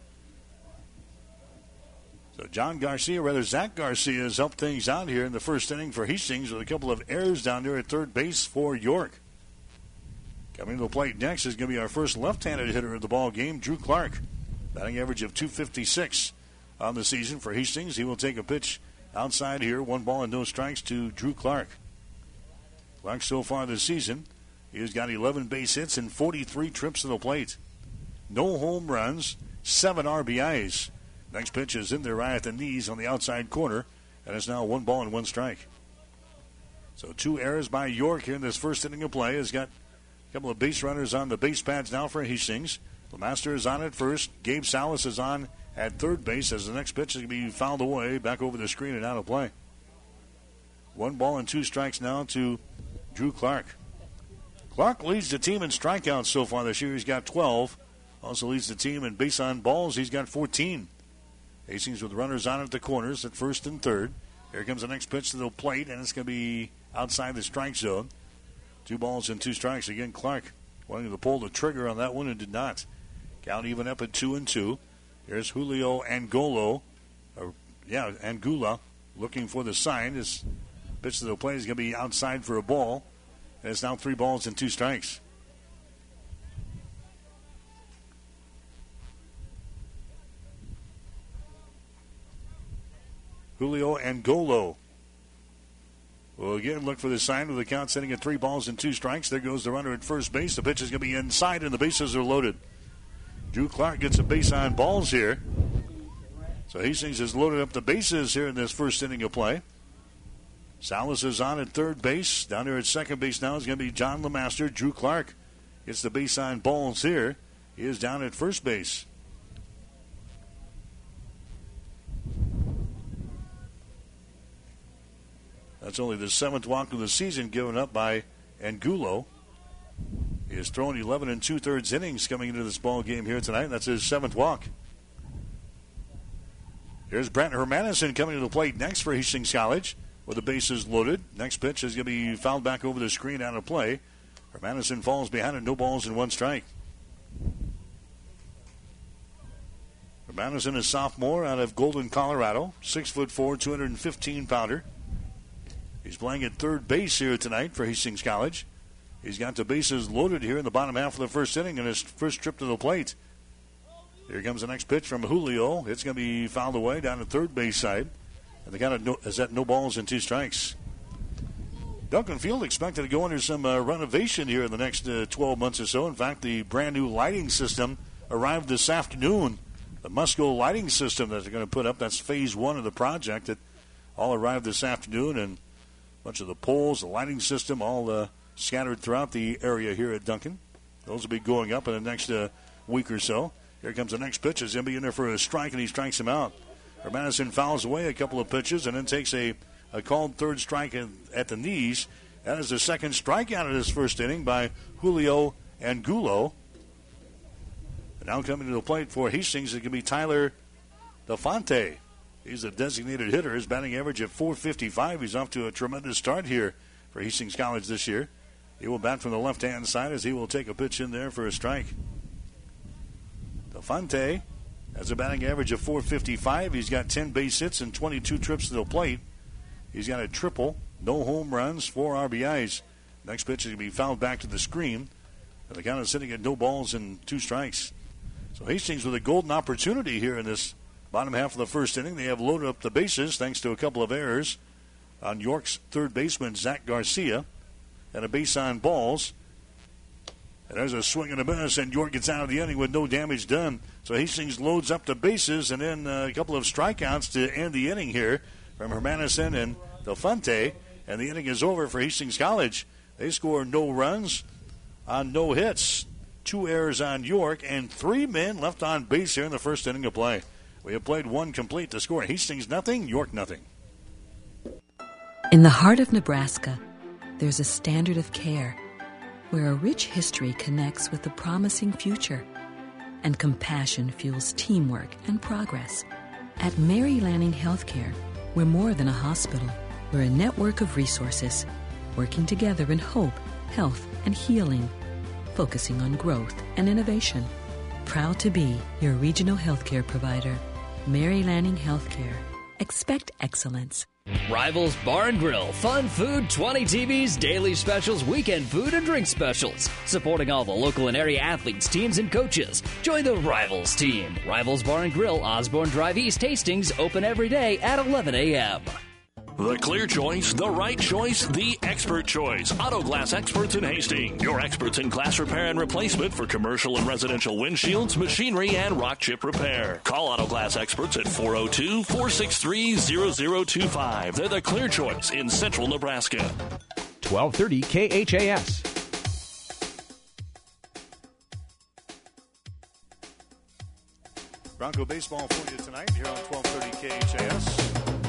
So Zach Garcia has helped things out here in the first inning for Hastings with a couple of errors down there at third base for York. Coming to the plate next is going to be our first left-handed hitter of the ball game, Drew Clark. Batting average of .256 on the season for Hastings. He will take a pitch outside here. 1-0 strikes to Drew Clark. Clark so far this season, he has got 11 base hits and 43 trips to the plate. No home runs, 7 RBIs. Next pitch is in there right at the knees on the outside corner, and it's now 1-1 strike. So 2 errors by York here in this first inning of play. Has got a couple of base runners on the base pads now for Hastings. LeMaster is on at first. Gabe Salas is on at third base as the next pitch is going to be fouled away back over the screen and out of play. 1-2 strikes now to Drew Clark. Clark leads the team in strikeouts so far this year. He's got 12. Also leads the team in base on balls. He's got 14. Hastings with runners on at the corners at first and third. Here comes the next pitch to the plate, and it's going to be outside the strike zone. 2 strikes. Again, Clark wanting to pull the trigger on that one and did not. Count even up at 2-2. Here's Julio Angolo. Angula looking for the sign. His pitch to the plate is going to be outside for a ball. And it's now 3 strikes. Julio Angolo will again look for the sign with the count sitting at 3 strikes. There goes the runner at first base. The pitch is going to be inside, and the bases are loaded. Drew Clark gets a base on balls here. So Hastings has loaded up the bases here in this first inning of play. Salas is on at third base. Down there at second base now is going to be John LeMaster. Drew Clark gets the base on balls here. He is down at first base. That's only the 7th walk of the season given up by Angulo. He has thrown 11 2/3 innings coming into this ball game here tonight. That's his 7th walk. Here's Brent Hermanison coming to the plate next for Hastings College with the bases loaded. Next pitch is going to be fouled back over the screen out of play. Hermanison falls behind it, no balls and 1 strike. Hermanison is sophomore out of Golden, Colorado. 6'4", 215-pounder. He's playing at third base here tonight for Hastings College. He's got the bases loaded here in the bottom half of the first inning in his first trip to the plate. Here comes the next pitch from Julio. It's going to be fouled away down the third base side. And they is at no balls and 2 strikes. Duncan Field expected to go under some renovation here in the next 12 months or so. In fact, the brand new lighting system arrived this afternoon. The Musco lighting system that they're going to put up, that's phase 1 of the project. That all arrived this afternoon, and a bunch of the poles, the lighting system, all scattered throughout the area here at Duncan. Those will be going up in the next week or so. Here comes the next pitch. It's going to be in there for a strike, and he strikes him out. Madison fouls away a couple of pitches and then takes a called third strike at the knees. That is the second strikeout of this first inning by Julio Angulo. And now coming to the plate for Hastings, it can be Tyler DeFonte. He's a designated hitter. His batting average at .455. He's off to a tremendous start here for Hastings College this year. He will bat from the left-hand side as he will take a pitch in there for a strike. DeFonte has a batting average of .455. He's got 10 base hits and 22 trips to the plate. He's got a triple, no home runs, 4 RBIs. Next pitch is going to be fouled back to the screen. And the count is sitting at no balls and 2 strikes. So Hastings with a golden opportunity here in this bottom half of the first inning. They have loaded up the bases thanks to a couple of errors on York's third baseman, Zach Garcia, and a base on balls. And there's a swing and a miss, and York gets out of the inning with no damage done. So Hastings loads up the bases, and then a couple of strikeouts to end the inning here from Hermanison and DeFonte. And the inning is over for Hastings College. They score no runs on no hits. 2 errors on York, and 3 men left on base here in the first inning of play. We have played 1 complete to score. Hastings nothing, York nothing. In the heart of Nebraska, there's a standard of care where a rich history connects with a promising future, and compassion fuels teamwork and progress. At Mary Lanning Healthcare, we're more than a hospital. We're a network of resources, working together in hope, health, and healing, focusing on growth and innovation. Proud to be your regional healthcare provider. Mary Lanning Healthcare. Expect excellence. Rivals Bar and Grill, fun food, 20 TVs, daily specials, weekend food, and drink specials. Supporting all the local and area athletes, teams, and coaches. Join the Rivals team. Rivals Bar and Grill, Osborne Drive East, Hastings, open every day at 11 a.m. The clear choice, the right choice, the expert choice. Auto Glass Experts in Hastings. Your experts in glass repair and replacement for commercial and residential windshields, machinery, and rock chip repair. Call Auto Glass Experts at 402-463-0025. They're the clear choice in central Nebraska. 1230 KHAS. Bronco baseball for you tonight here on 1230 KHAS.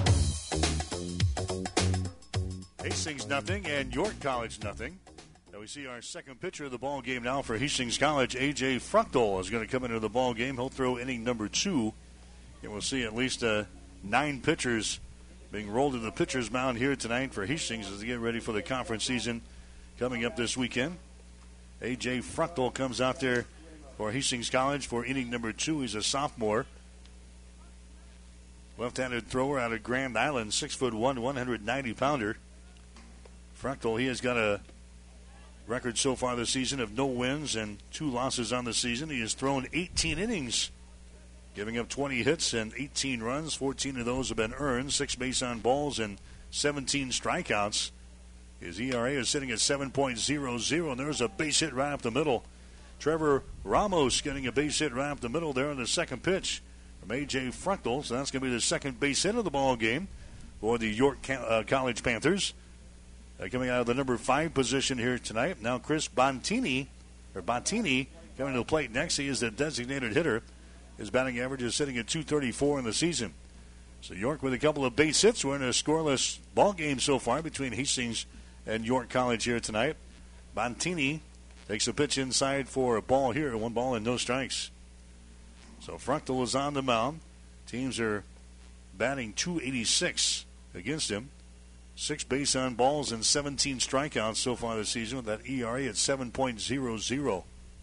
Hastings nothing and York College nothing. Now we see our second pitcher of the ball game now for Hastings College. A.J. Fruchtel is going to come into the ball game. He'll throw inning number 2. And we'll see at least 9 pitchers being rolled to the pitcher's mound here tonight for Hastings as they get ready for the conference season coming up this weekend. A.J. Fruchtel comes out there for Hastings College for inning number 2. He's a sophomore. Left-handed thrower out of Grand Island, 6'1", 190-pounder. Fruchtel, he has got a record so far this season of no wins and 2 losses on the season. He has thrown 18 innings, giving up 20 hits and 18 runs. 14 of those have been earned, 6 base on balls and 17 strikeouts. His ERA is sitting at 7.00, and there's a base hit right up the middle. Trevor Ramos getting a base hit right up the middle there on the second pitch from A.J. Fruchtel. So that's going to be the second base hit of the ball game for the York College Panthers. Coming out of the number 5 position here tonight. Now Chris Bontini coming to the plate next. He is the designated hitter. His batting average is sitting at .234 in the season. So York with a couple of base hits. We're in a scoreless ball game so far between Hastings and York College here tonight. Bontini takes a pitch inside for a ball here. 1 ball and no strikes. So Fruchtel is on the mound. Teams are batting .286 against him. 6 base on balls and 17 strikeouts so far this season with that ERA at 7.00.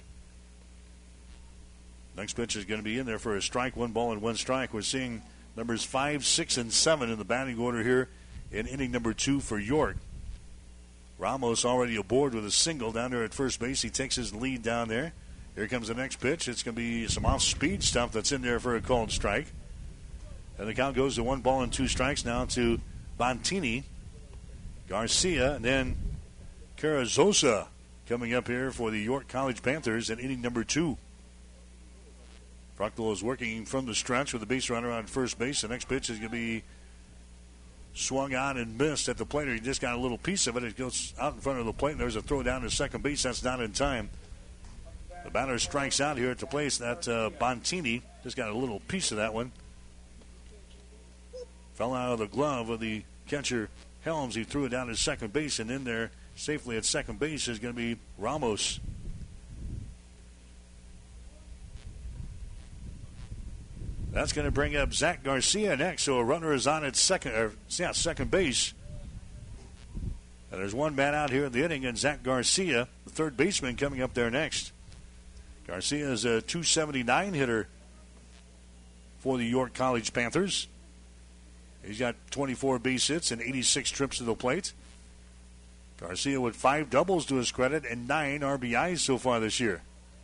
Next pitch is going to be in there for a strike, 1 ball and 1 strike. We're seeing numbers 5, 6, and 7 in the batting order here in inning number 2 for York. Ramos already aboard with a single down there at first base. He takes his lead down there. Here comes the next pitch. It's going to be some off-speed stuff that's in there for a called strike. And the count goes to 1 ball and 2 strikes now to Bontini. Garcia, and then Carrizosa coming up here for the York College Panthers in inning number 2. Fruchtel is working from the stretch with the base runner on first base. The next pitch is going to be swung on and missed at the plate. He just got a little piece of it. It goes out in front of the plate, and there's a throw down to second base. That's not in time. The batter strikes out here at the place. That Bontini just got a little piece of that one. Fell out of the glove of the catcher Helms. He threw it down to second base, and in there safely at second base is going to be Ramos. That's going to bring up Zach Garcia next. So a runner is on at second base. And there's one man out here in the inning, and Zach Garcia, the third baseman, coming up there next. Garcia is a .279 hitter for the York College Panthers. He's got 24 base hits and 86 trips to the plate. Garcia with 5 doubles to his credit and 9 RBIs so far this year.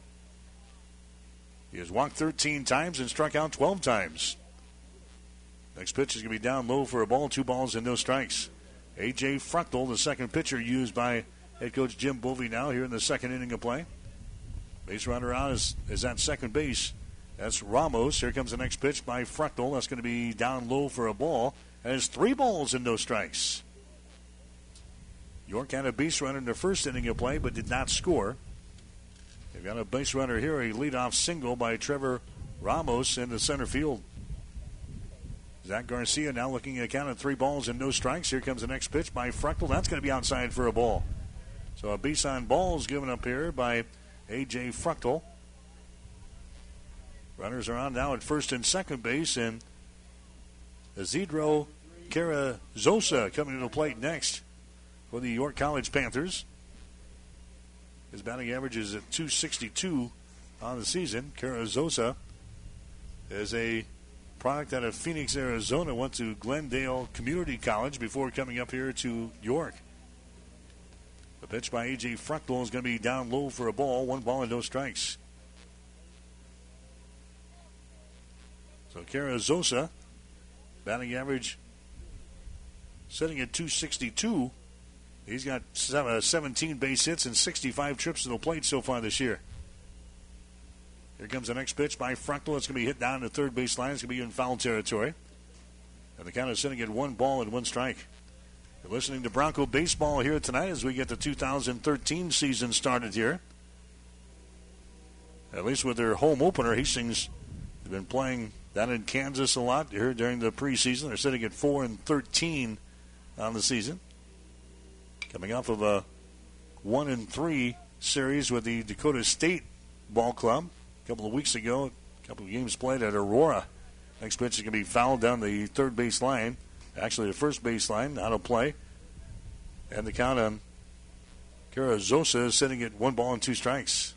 He has walked 13 times and struck out 12 times. Next pitch is going to be down low for a ball, 2 balls and no strikes. A.J. Fruchtel, the second pitcher used by head coach Jim Bovey now here in the second inning of play. Base runner out is at second base. That's Ramos. Here comes the next pitch by Fruchtel. That's going to be down low for a ball. And it's 3 balls and no strikes. York had a base runner in the first inning of play but did not score. They've got a base runner here, a leadoff single by Trevor Ramos in the center field. Zach Garcia now looking at a count of 3 balls and no strikes. Here comes the next pitch by Fruchtel. That's going to be outside for a ball. So a base on balls given up here by A.J. Fruchtel. Runners are on now at first and second base, and Isidro Carrizosa coming to the plate next for the York College Panthers. His batting average is at .262 on the season. Carrizosa is a product out of Phoenix, Arizona. Went to Glendale Community College before coming up here to York. The pitch by A.J. Fruchtel is going to be down low for a ball. 1 ball and no strikes. So Carrizosa, batting average sitting at .262. He's got 17 base hits and 65 trips to the plate so far this year. Here comes the next pitch by Fruchtel. It's going to be hit down to third base line. It's going to be in foul territory. And the count is sitting at 1 ball and 1 strike. You're listening to Bronco Baseball here tonight as we get the 2013 season started here. At least with their home opener, Hastings has been playing down in Kansas a lot here during the preseason. They're sitting at 4-13 on the season. Coming off of a 1-3 series with the Dakota State Ball Club a couple of weeks ago. A couple of games played at Aurora. Next pitch is going to be fouled down the third base line. Actually, the first base line out of play. And the count on Carrizosa is sitting at 1 ball and 2 strikes.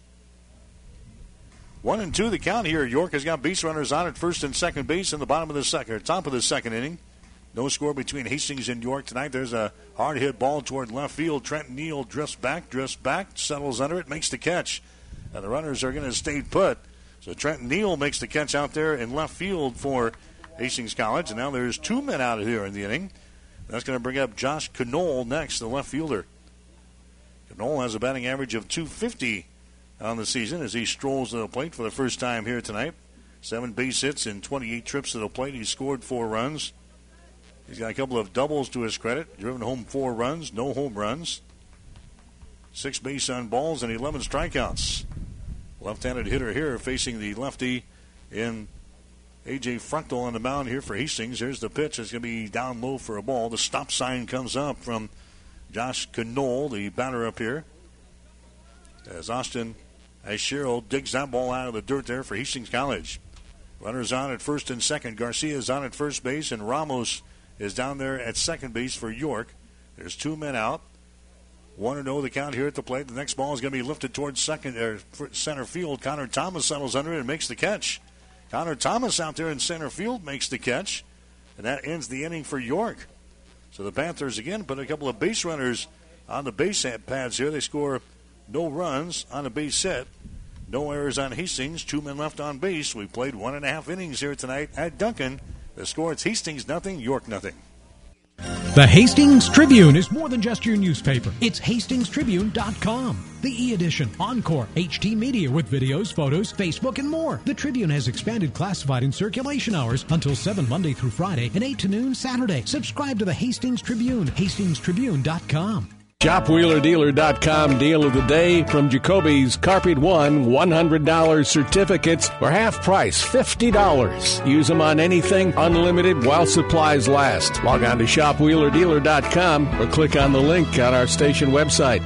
1-2 the count here. York has got base runners on at first and second base in the top of the second inning. No score between Hastings and York tonight. There's a hard hit ball toward left field. Trent Neal drifts back, settles under it, makes the catch. And the runners are going to stay put. So Trent Neal makes the catch out there in left field for Hastings College. And now there's 2 men out of here in the inning. That's going to bring up Josh Knoll next, the left fielder. Knoll has a batting average of .250 on the season as he strolls to the plate for the first time here tonight. 7 base hits and 28 trips to the plate. He scored 4 runs. He's got a couple of doubles to his credit. Driven home 4 runs, no home runs. 6 base on balls and 11 strikeouts. Left-handed hitter here facing the lefty in A.J. Fruchtel on the mound here for Hastings. Here's the pitch. It's going to be down low for a ball. The stop sign comes up from Josh Knoll, the batter up here. As Austin Ashiro digs that ball out of the dirt there for Hastings College. Runners on at first and second. Garcia is on at first base, and Ramos is down there at second base for York. There's 2 men out. 1-0 the count here at the plate. The next ball is going to be lifted towards center field. Connor Thomas settles under it and makes the catch. Connor Thomas out there in center field makes the catch. And that ends the inning for York. So the Panthers again put a couple of base runners on the base pads here. They score no runs on a base hit. No errors on Hastings. 2 men left on base. We played 1.5 innings here tonight at Duncan. The score, it's Hastings nothing, York nothing. The Hastings Tribune is more than just your newspaper. It's hastingstribune.com. The e-edition, Encore, HT Media with videos, photos, Facebook, and more. The Tribune has expanded classified and circulation hours until 7 Monday through Friday and 8 to noon Saturday. Subscribe to the Hastings Tribune, hastingstribune.com. ShopWheelerDealer.com deal of the day from Jacoby's Carpet One $100 certificates for half price, $50. Use them on anything, unlimited while supplies last. Log on to ShopWheelerDealer.com or click on the link on our station website.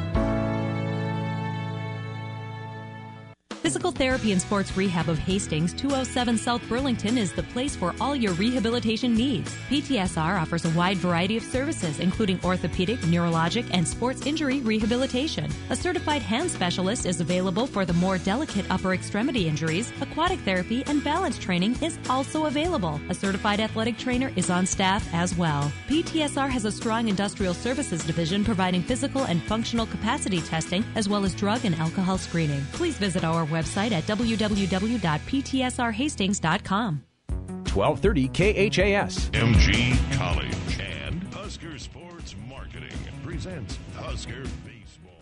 Physical Therapy and Sports Rehab of Hastings, 207 South Burlington is the place for all your rehabilitation needs. PTSR offers a wide variety of services, including orthopedic, neurologic, and sports injury rehabilitation. A certified hand specialist is available for the more delicate upper extremity injuries. Aquatic therapy and balance training is also available. A certified athletic trainer is on staff as well. PTSR has a strong industrial services division providing physical and functional capacity testing, as well as drug and alcohol screening. Please visit our website at www.ptsrhastings.com. 1230 KHAS. MG College and Husker Sports Marketing presents Husker Baseball.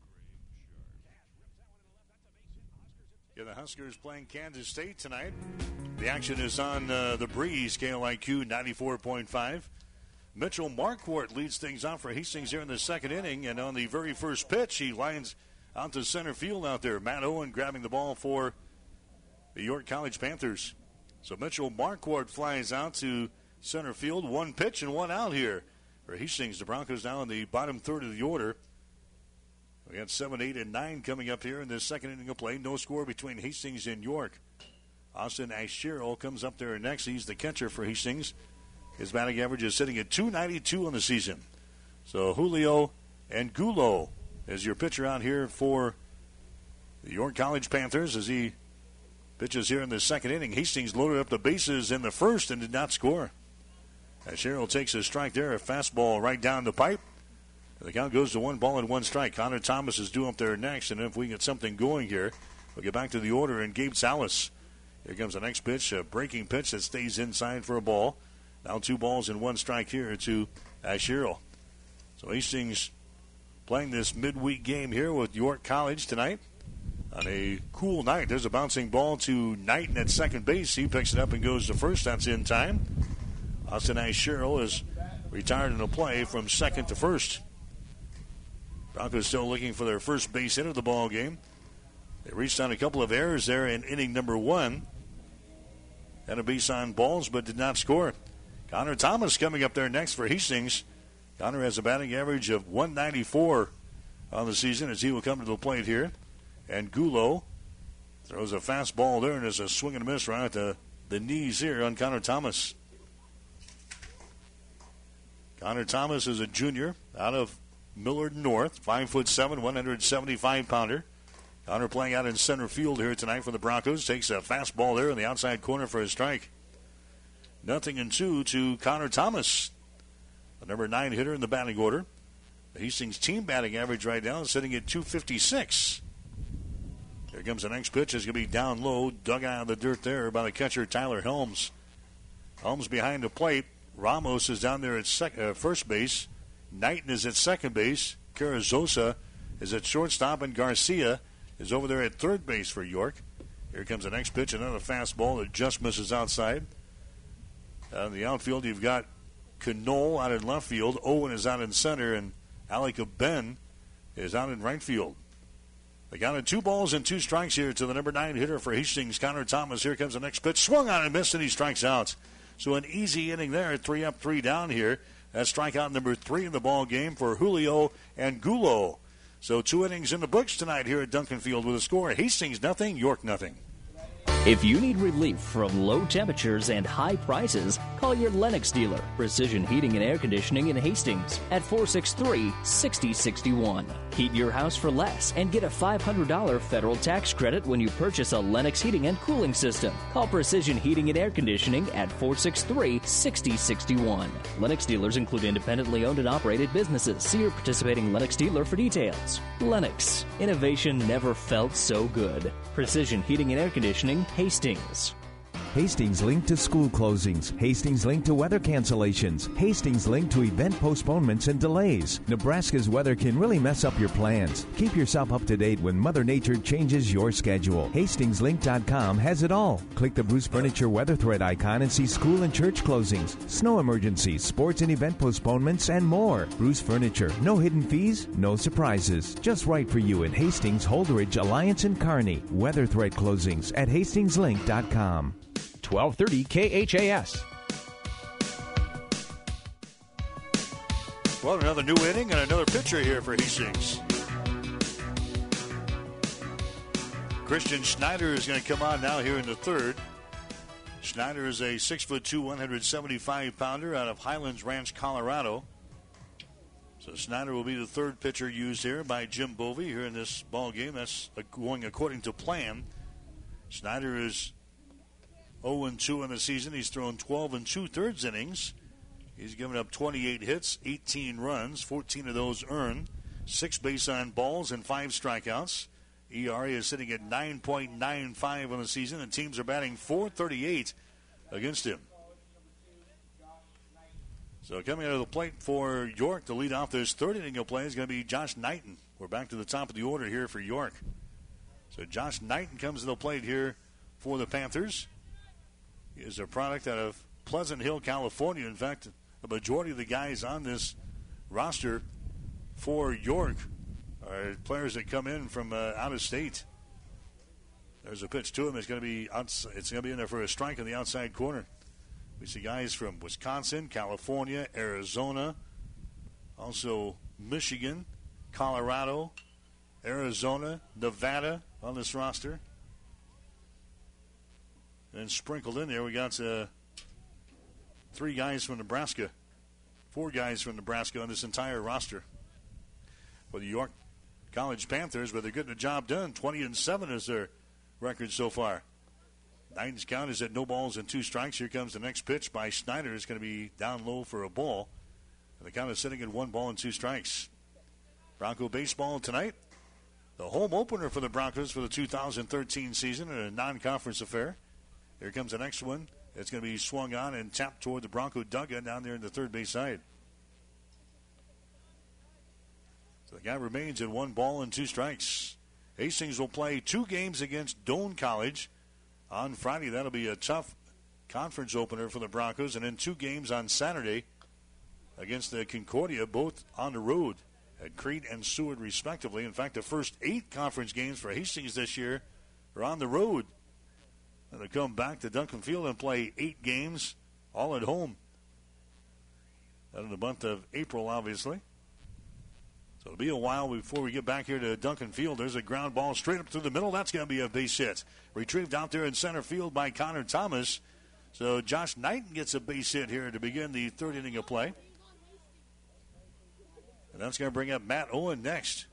Yeah, the Huskers playing Kansas State tonight. The action is on the Breeze, KLIQ 94.5. Mitchell Marquardt leads things off for Hastings here in the second inning, and on the very first pitch, he lines out to center field out there. Matt Owen grabbing the ball for the York College Panthers. So Mitchell Marquardt flies out to center field. One pitch and one out here for Hastings. The Broncos now in the bottom third of the order. We got 7, 8, and 9 coming up here in this second inning of play. No score between Hastings and York. Austin Asherle comes up there next. He's the catcher for Hastings. His batting average is sitting at .292 on the season. So Julio Angulo is your pitcher out here for the York College Panthers as he pitches here in the second inning. Hastings loaded up the bases in the first and did not score. As Sherrill takes a strike there, a fastball right down the pipe. The count goes to 1-1 Connor Thomas is due up there next, and if we get something going here, we'll get back to the order. And Gabe Salas, here comes the next pitch, a breaking pitch that stays inside for a ball. Now 2-1 here to Asherle. So Hastings playing this midweek game here with York College tonight on a cool night. There's a bouncing ball to Knighton at second base. He picks it up and goes to first. That's in time. Austin Asherle is retired in a play from second to first. Broncos still looking for their first base hit of the ball game. They reached on a couple of errors there in inning number 1. Had a base on balls but did not score. Connor Thomas coming up there next for Hastings. Connor has a batting average of .194 on the season as he will come to the plate here. And Gulo throws a fastball there, and there's a swing and a miss right at the knees here on Connor Thomas. Connor Thomas is a junior out of Millard North, 5'7", 175-pounder. Connor playing out in center field here tonight for the Broncos. Takes a fastball there in the outside corner for a strike. 0-2 to Connor Thomas, the number 9 hitter in the batting order. The Hastings team batting average right now is sitting at .256. Here comes the next pitch. It's going to be down low, dug out of the dirt there by the catcher Tyler Helms. Helms behind the plate. Ramos is down there at first base. Knighton is at second base. Carrizosa is at shortstop, and Garcia is over there at third base for York. Here comes the next pitch, another fastball that just misses outside. In the outfield, you've got Knoll out in left field. Owen is out in center, and Alec Ben is out in right field. They got 2-2 here to the number 9 hitter for Hastings, Connor Thomas. Here comes the next pitch. Swung on and missed, and he strikes out. So an easy inning there, 3 up, 3 down here. That's strikeout number 3 in the ball game for Julio Angulo. So 2 innings in the books tonight here at Duncan Field with a score. Hastings nothing, York nothing. If you need relief from low temperatures and high prices, call your Lennox dealer, Precision Heating and Air Conditioning in Hastings at 463-6061. Heat your house for less and get a $500 federal tax credit when you purchase a Lennox heating and cooling system. Call Precision Heating and Air Conditioning at 463-6061. Lennox dealers include independently owned and operated businesses. See your participating Lennox dealer for details. Lennox. Innovation never felt so good. Precision Heating and Air Conditioning, Hastings. Hastings linked to school closings. Hastings linked to weather cancellations. Hastings linked to event postponements and delays. Nebraska's weather can really mess up your plans. Keep yourself up to date when Mother Nature changes your schedule. HastingsLink.com has it all. Click the Bruce Furniture weather thread icon and see school and church closings, snow emergencies, sports and event postponements, and more. Bruce Furniture. No hidden fees, no surprises. Just right for you in Hastings, Holdridge, Alliance, and Kearney. Weather thread closings at HastingsLink.com. 1230 KHAS. Well, another new inning and another pitcher here for Hastings. Christian Schneider is going to come on now here in the third. Schneider is a 6'2", 175-pounder out of Highlands Ranch, Colorado. So Schneider will be the third pitcher used here by Jim Bovey here in this ball game. That's going according to plan. Schneider is 0-2 in the season. He's thrown 12 2/3 innings. He's given up 28 hits, 18 runs, 14 of those earned, 6 base on balls, and 5 strikeouts. ERA is sitting at 9.95 on the season, and teams are batting .438 against him. So coming out of the plate for York to lead off this third inning of play is going to be Josh Knighton. We're back to the top of the order here for York. So Josh Knighton comes to the plate here for the Panthers. He is a product out of Pleasant Hill, California. In fact, the majority of the guys on this roster for York are players that come in from out of state. There's a pitch to him. It's going to be in there for a strike in the outside corner. We see guys from Wisconsin, California, Arizona, also Michigan, Colorado, Arizona, Nevada on this roster. And sprinkled in there, we got 3 guys from Nebraska, 4 guys from Nebraska on this entire roster. For the York College Panthers, but they're getting the job done. 20-7 is their record so far. Knighton's count is at no balls and 2 strikes. Here comes the next pitch by Schneider. It's going to be down low for a ball. And the count is sitting at 1 ball and 2 strikes. Bronco baseball tonight. The home opener for the Broncos for the 2013 season in a non-conference affair. Here comes the next one. It's going to be swung on and tapped toward the Bronco dugout down there in the third base side. So the guy remains at 1 ball and 2 strikes. Hastings will play 2 games against Doane College on Friday. That'll be a tough conference opener for the Broncos. And then 2 games on Saturday against the Concordia, both on the road at Crete and Seward, respectively. In fact, the first 8 conference games for Hastings this year are on the road. And they come back to Duncan Field and play 8 games, all at home. That in the month of April, obviously. So it'll be a while before we get back here to Duncan Field. There's a ground ball straight up through the middle. That's going to be a base hit. Retrieved out there in center field by Connor Thomas. So Josh Knighton gets a base hit here to begin the third inning of play. And that's going to bring up Matt Owen next.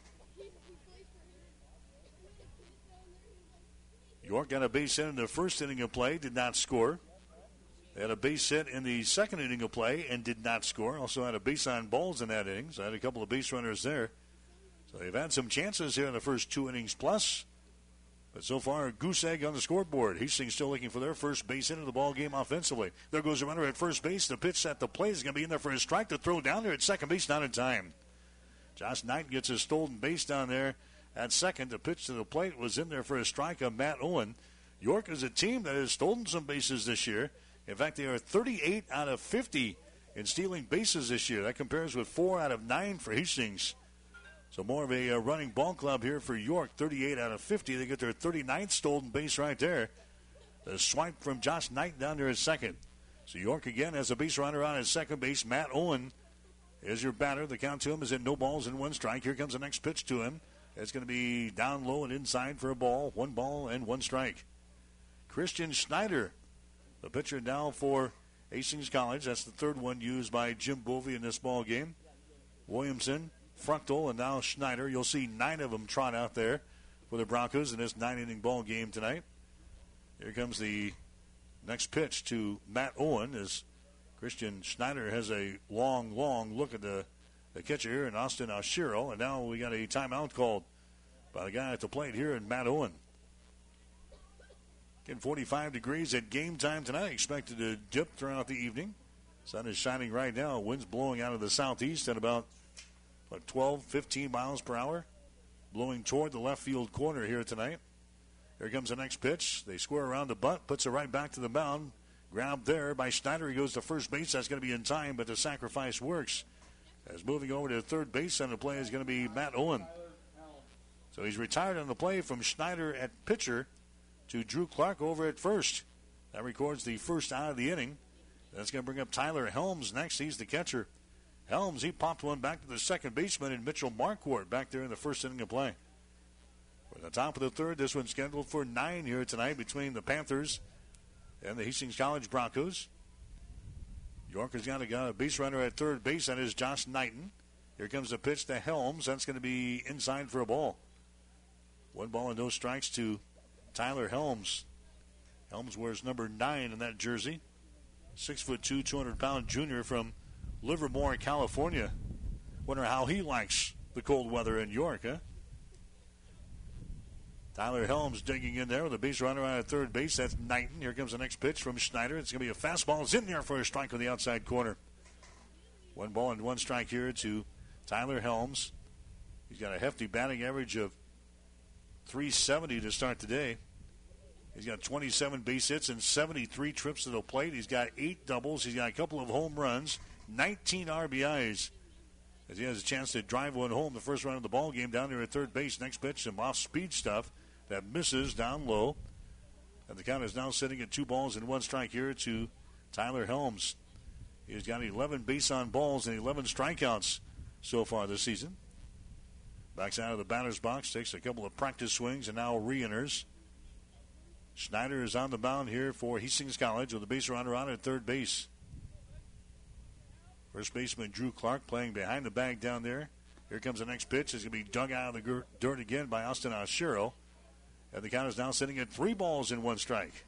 York got a base hit in the first inning of play, did not score. They had a base hit in the second inning of play and did not score. Also had a base on balls in that inning, so had a couple of base runners there. So they've had some chances here in the first 2 innings plus. But so far, a goose egg on the scoreboard. Hastings still looking for their first base hit of the ball game offensively. There goes the runner at first base. The pitch at the plate is going to be in there for a strike. To throw down there at second base, not in time. Josh Knight gets his stolen base down there at second. The pitch to the plate was in there for a strike of Matt Owen. York is a team that has stolen some bases this year. In fact, they are 38 out of 50 in stealing bases this year. That compares with 4 out of 9 for Hastings. So more of a running ball club here for York. 38 out of 50. They get their 39th stolen base right there. The swipe from Josh Knight down there at second. So York again has a base runner on at second base. Matt Owen is your batter. The count to him is at no balls and 1 strike. Here comes the next pitch to him. It's going to be down low and inside for a ball. 1 ball and 1 strike. Christian Schneider, the pitcher now for Hastings College. That's the third one used by Jim Bovey in this ball game. Williamson, Fruchtel, and now Schneider. You'll see 9 of them trot out there for the Broncos in this 9-inning ball game tonight. Here comes the next pitch to Matt Owen as Christian Schneider has a long look at the catcher here in Austin Oshiro. And now we got a timeout called by the guy at the plate here in Matt Owen. Getting 45 degrees at game time tonight. Expected to dip throughout the evening. Sun is shining right now. Winds blowing out of the southeast at about 12, 15 miles per hour. Blowing toward the left field corner here tonight. Here comes the next pitch. They square around the bunt. Puts it right back to the mound. Grabbed there by Schneider. He goes to first base. That's going to be in time, but the sacrifice works. As moving over to third base on the play is going to be Matt Owen. So he's retired on the play from Schneider at pitcher to Drew Clark over at first. That records the first out of the inning. That's going to bring up Tyler Helms next. He's the catcher. Helms, he popped one back to the second baseman, and Mitchell Marquardt back there in the first inning of play. We're at the top of the third. This one's scheduled for 9 here tonight between the Panthers and the Hastings College Broncos. York has got a base runner at third base. That is Josh Knighton. Here comes the pitch to Helms. That's going to be inside for a ball. 1 ball and no strikes to Tyler Helms. Helms wears number 9 in that jersey. 6'2", 200-pound junior from Livermore, California. Wonder how he likes the cold weather in York, huh? Tyler Helms digging in there with a base runner out at third base. That's Knighton. Here comes the next pitch from Schneider. It's going to be a fastball. It's in there for a strike on the outside corner. 1 ball and 1 strike here to Tyler Helms. He's got a hefty batting average of .370 to start today. He's got 27 base hits and 73 trips to the plate. He's got 8 doubles. He's got a couple of home runs, 19 RBIs. As he has a chance to drive one home the first run of the ball game down there at third base. Next pitch, some off-speed stuff that misses down low. And the count is now sitting at 2 balls and 1 strike here to Tyler Helms. He's got 11 base on balls and 11 strikeouts so far this season. Backs out of the batter's box, takes a couple of practice swings, and now re-enters. Schneider is on the mound here for Hastings College with a base runner on at third base. First baseman Drew Clark playing behind the bag down there. Here comes the next pitch. It's going to be dug out of the dirt again by Austin Oshiro. And the count is now sitting at 3 balls and 1 strike.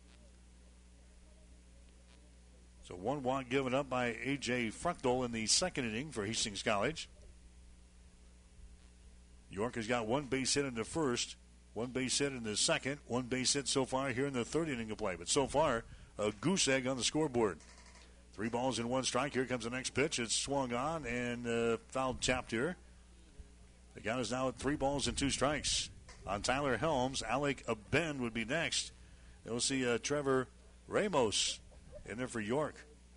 So 1 walk given up by A.J. Fruchtel in the second inning for Hastings College. York has got 1 base hit in the first, 1 base hit in the second, 1 base hit so far here in the third inning of play. But so far, a goose egg on the scoreboard. 3 balls and 1 strike. Here comes the next pitch. It's swung on and fouled tapped here. The count is now at 3 balls and 2 strikes. On Tyler Helms, Alec Abend would be next. And we'll see Trevor Ramos in there for York.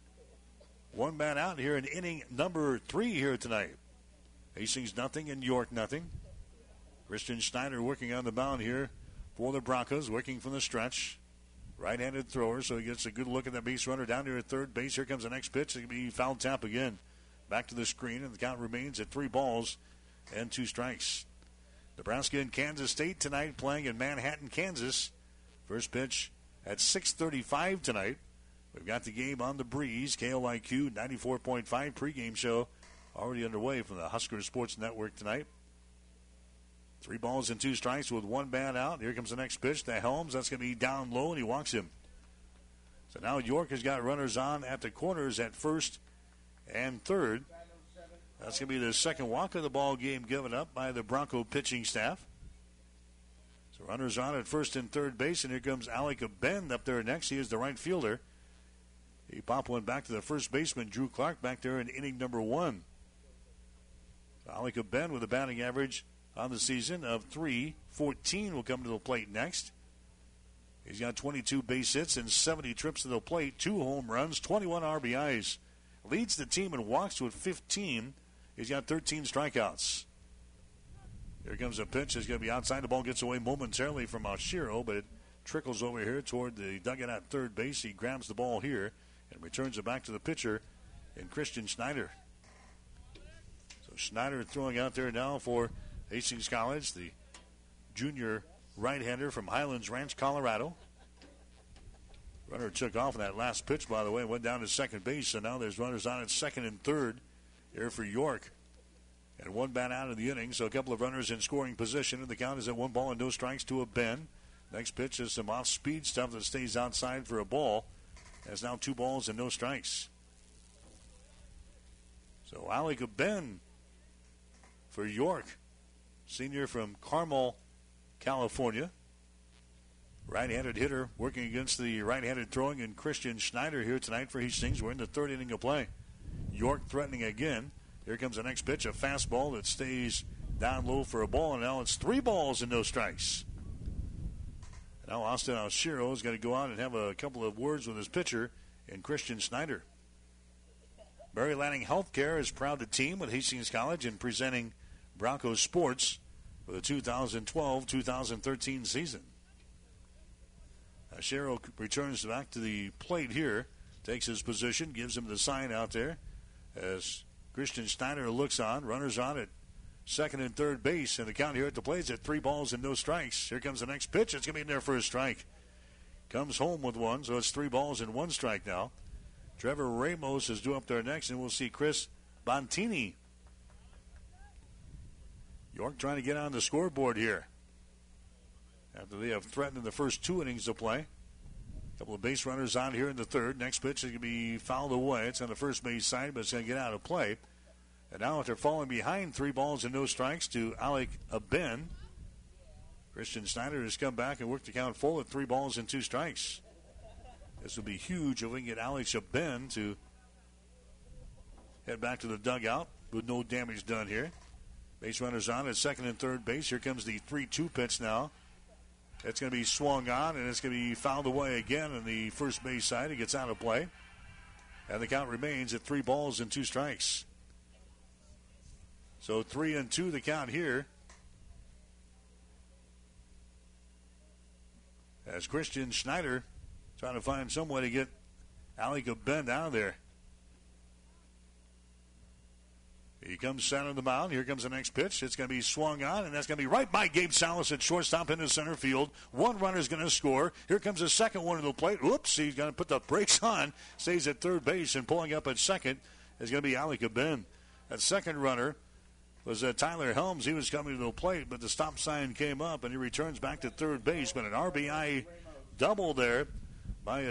1 man out here in inning number 3 here tonight. Hastings nothing and York nothing. Christian Schneider working on the mound here for the Broncos, working from the stretch. Right-handed thrower, so he gets a good look at that base runner down here at third base. Here comes the next pitch. It's going to be foul tap again. Back to the screen, and the count remains at 3 balls and 2 strikes. Nebraska and Kansas State tonight playing in Manhattan, Kansas. First pitch at 6:35 tonight. We've got the game on the breeze. KLIQ 94.5 pregame show already underway from the Husker Sports Network tonight. 3 balls and 2 strikes with 1 man out. Here comes the next pitch to Helms. That's going to be down low, and he walks him. So now York has got runners on at the corners at first and third. That's going to be the second walk of the ball game given up by the Bronco pitching staff. So runners on at first and third base, and here comes Alec Abend up there next. He is the right fielder. He popped one back to the first baseman, Drew Clark, back there in inning number 1. So Alec Abend with a batting average on the season of .314 will come to the plate next. He's got 22 base hits and 70 trips to the plate, 2 home runs, 21 RBIs. Leads the team in walks with 15. He's got 13 strikeouts. Here comes a pitch. It's going to be outside. The ball gets away momentarily from Oshiro, but it trickles over here toward the dugout at third base. He grabs the ball here and returns it back to the pitcher in Christian Schneider. So Schneider throwing out there now for Hastings College, the junior right-hander from Highlands Ranch, Colorado. Runner took off in that last pitch, by the way, and went down to second base. So now there's runners on at second and third here for York. And 1 bat out of the inning, so a couple of runners in scoring position. And the count is at 1 ball and no strikes to Abend. Next pitch is some off-speed stuff that stays outside for a ball. That's now 2 balls and no strikes. So Alec Abend for York. Senior from Carmel, California. right-handed hitter working against the right-handed throwing in Christian Schneider here tonight for Hastings. We're in the third inning of play. York threatening again. Here comes the next pitch, a fastball that stays down low for a ball, and now it's 3 balls and no strikes. Now Austin Alshiro is going to go out and have a couple of words with his pitcher and Christian Schneider. Mary Lanning Healthcare is proud to team with Hastings College in presenting Broncos sports for the 2012-2013 season. Alshiro returns back to the plate here, takes his position, gives him the sign out there as Christian Schneider looks on. Runners on at second and third base, and the count here at the plate is at 3 balls and no strikes. Here comes the next pitch. It's going to be in there for a strike. Comes home with one, so it's 3 balls and 1 strike now. Trevor Ramos is due up there next, and we'll see Chris Bontini. York trying to get on the scoreboard here after they have threatened in the first 2 innings of play. A couple of base runners on here in the third. Next pitch is going to be fouled away. It's on the first base side, but it's going to get out of play. And now after falling behind 3 balls and no strikes to Alec Aben, Christian Schneider has come back and worked the count full at 3 balls and 2 strikes. This will be huge if we can get Alex Aben to head back to the dugout with no damage done here. Base runners on at second and third base. Here comes the 3-2 pitch now. It's going to be swung on, and it's going to be fouled away again on the first base side. It gets out of play. And the count remains at 3 balls and 2 strikes. So 3-2 the count here. As Christian Schneider trying to find some way to get Alec Aben out of there. He comes center of the mound. Here comes the next pitch. It's going to be swung on, and that's going to be right by Gabe Salas at shortstop into center field. One runner's going to score. Here comes the second one to the plate. Whoops, he's going to put the brakes on. Stays at third base, and pulling up at second is going to be Alec Aben. That second runner was Tyler Helms. He was coming to the plate, but the stop sign came up, and he returns back to third base. But an RBI double there by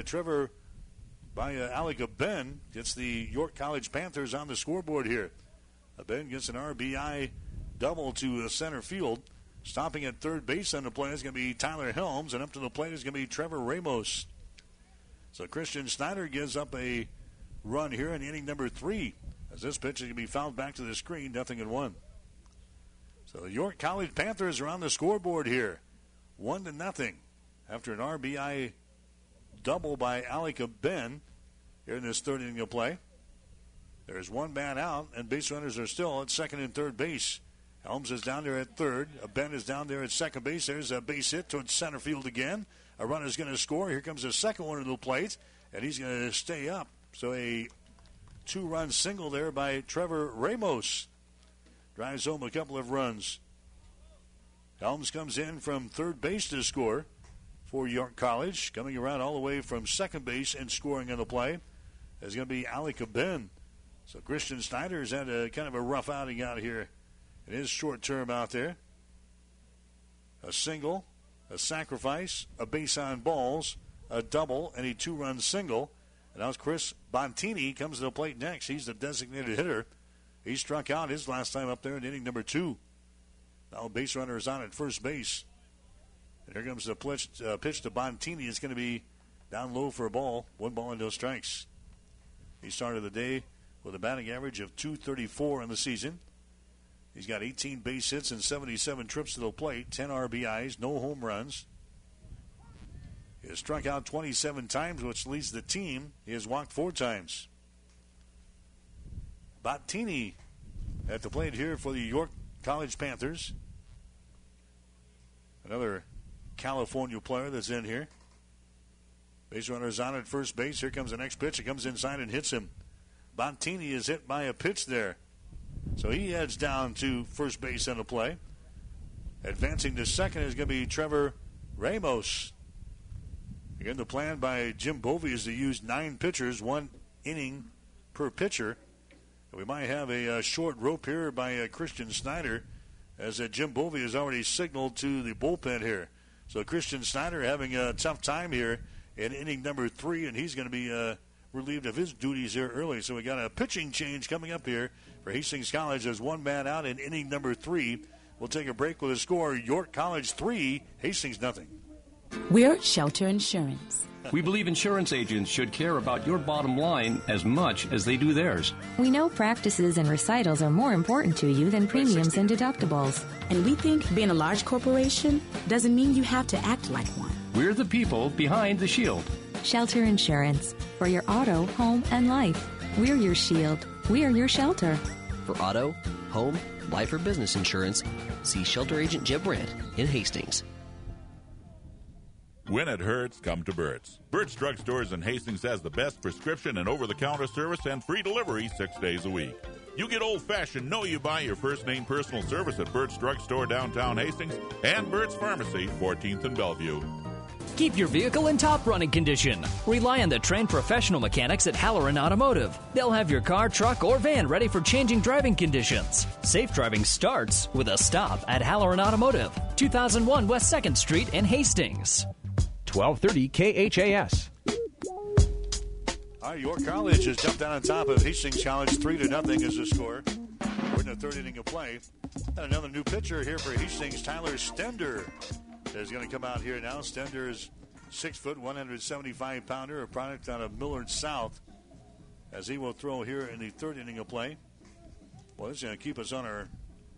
Alec Aben gets the York College Panthers on the scoreboard here. Aben gets an RBI double to center field. Stopping at third base on the play is going to be Tyler Helms, and up to the plate is going to be Trevor Ramos. So Christian Schneider gives up a run here in inning number 3. As this pitch is going to be fouled back to the screen, 0-1. So the York College Panthers are on the scoreboard here, 1-0 after an RBI double by Alec Aben here in this third inning of play. There's one man out, and base runners are still at second and third base. Helms is down there at third. Aben is down there at second base. There's a base hit towards center field again. A runner's going to score. Here comes the second one to the plate, and he's going to stay up. So a 2-run single there by Trevor Ramos drives home a couple of runs. Helms comes in from third base to score for York College. Coming around all the way from second base and scoring on the play is going to be Alec Aben. So Christian Schneider's had a kind of a rough outing out here in his short term out there. A single, a sacrifice, a base on balls, a double, and a 2-run single. And now Chris Bontini comes to the plate next. He's the designated hitter. He struck out his last time up there in inning number 2. Now a base runner is on at first base. And here comes the pitch to Bontini. It's going to be down low for a ball. 1 ball and no strikes. He started the day with a batting average of .234 in the season. He's got 18 base hits and 77 trips to the plate, 10 RBIs, no home runs. He has struck out 27 times, which leads the team. He has walked 4 times. Bontini at the plate here for the York College Panthers. Another California player that's in here. Base runner's on at first base. Here comes the next pitch. It comes inside and hits him. Bontini is hit by a pitch there. So he heads down to first base on the play. Advancing to second is going to be Trevor Ramos. Again, the plan by Jim Bovey is to use 9 pitchers, 1 inning per pitcher. We might have a short rope here by Christian Schneider, as Jim Bovey has already signaled to the bullpen here. So Christian Schneider having a tough time here in inning number 3, and he's going to be relieved of his duties here early. So we got a pitching change coming up here for Hastings College as 1 man out in inning number 3. We'll take a break with a score: York College 3, Hastings 0. We're Shelter Insurance. We believe insurance agents should care about your bottom line as much as they do theirs. We know practices and recitals are more important to you than premiums and deductibles. And we think being a large corporation doesn't mean you have to act like one. We're the people behind the shield. Shelter Insurance. For your auto, home, and life. We're your shield. We're your shelter. For auto, home, life, or business insurance, see Shelter Agent Jim Brandt in Hastings. When it hurts, come to Burt's. Burt's Drug Stores in Hastings has the best prescription and over-the-counter service and free delivery 6 days a week. You get old-fashioned know-you-by your first-name personal service at Burt's Drug Store downtown Hastings and Burt's Pharmacy, 14th and Bellevue. Keep your vehicle in top running condition. Rely on the trained professional mechanics at Halloran Automotive. They'll have your car, truck, or van ready for changing driving conditions. Safe driving starts with a stop at Halloran Automotive, 2001 West 2nd Street in Hastings. 1230 KHAS. All right, York College has jumped down on top of Hastings College 3-0 is the score. We're in the third inning of play. And another new pitcher here for Hastings, Tyler Stender, is going to come out here now. Stender is 6 foot, 175 pounder, a product out of Millard South, as he will throw here in the third inning of play. Well, this is going to keep us on our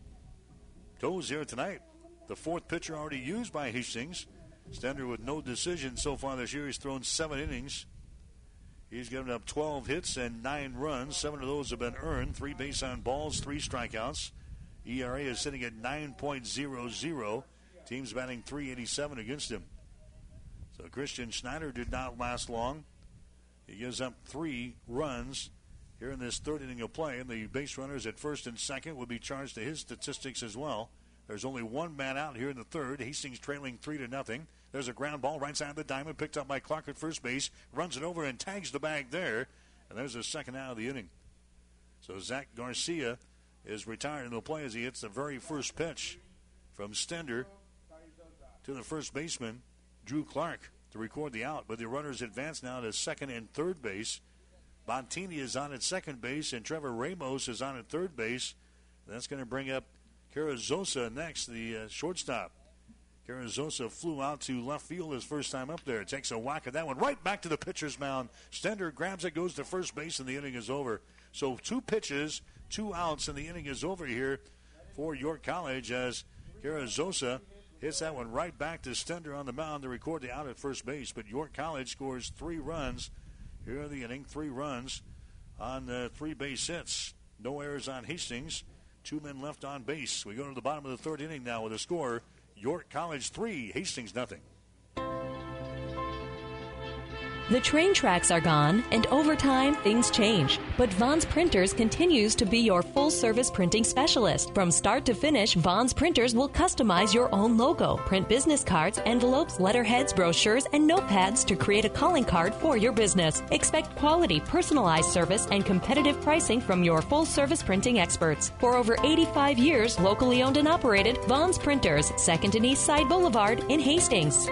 toes here tonight. The fourth pitcher already used by Hastings. Stender with no decision so far this year. He's thrown 7 innings. He's given up 12 hits and 9 runs. 7 of those have been earned. 3 base on balls, 3 strikeouts. ERA is sitting at 9.00. Team's batting .387 against him. So Christian Schneider did not last long. He gives up 3 runs here in this third inning of play. And the base runners at first and second would be charged to his statistics as well. There's only one man out here in the third. Hastings trailing 3-0. There's a ground ball right side of the diamond, picked up by Clark at first base, runs it over and tags the bag there. And there's the second out of the inning. So Zach Garcia is retired in the play as he hits the very first pitch from Stender to the first baseman, Drew Clark, to record the out. But the runners advance now to second and third base. Bontini is on at second base, and Trevor Ramos is on at third base. And that's going to bring up Carrizosa next, the shortstop. Carrizosa flew out to left field his first time up there. Takes a whack at that one, right back to the pitcher's mound. Stender grabs it, goes to first base, and the inning is over. So 2 pitches, 2 outs, and the inning is over here for York College as Carrizosa hits that one right back to Stender on the mound to record the out at first base. But York College scores 3 runs here in the inning, 3 runs on 3 base hits. No errors on Hastings. 2 men left on base. We go to the bottom of the third inning now with a score. York College 3, Hastings nothing. The train tracks are gone, and over time, things change. But Vaughn's Printers continues to be your full-service printing specialist. From start to finish, Vaughn's Printers will customize your own logo, print business cards, envelopes, letterheads, brochures, and notepads to create a calling card for your business. Expect quality, personalized service and competitive pricing from your full-service printing experts. For over 85 years, locally owned and operated, Vaughn's Printers, 2nd and East Side Boulevard in Hastings.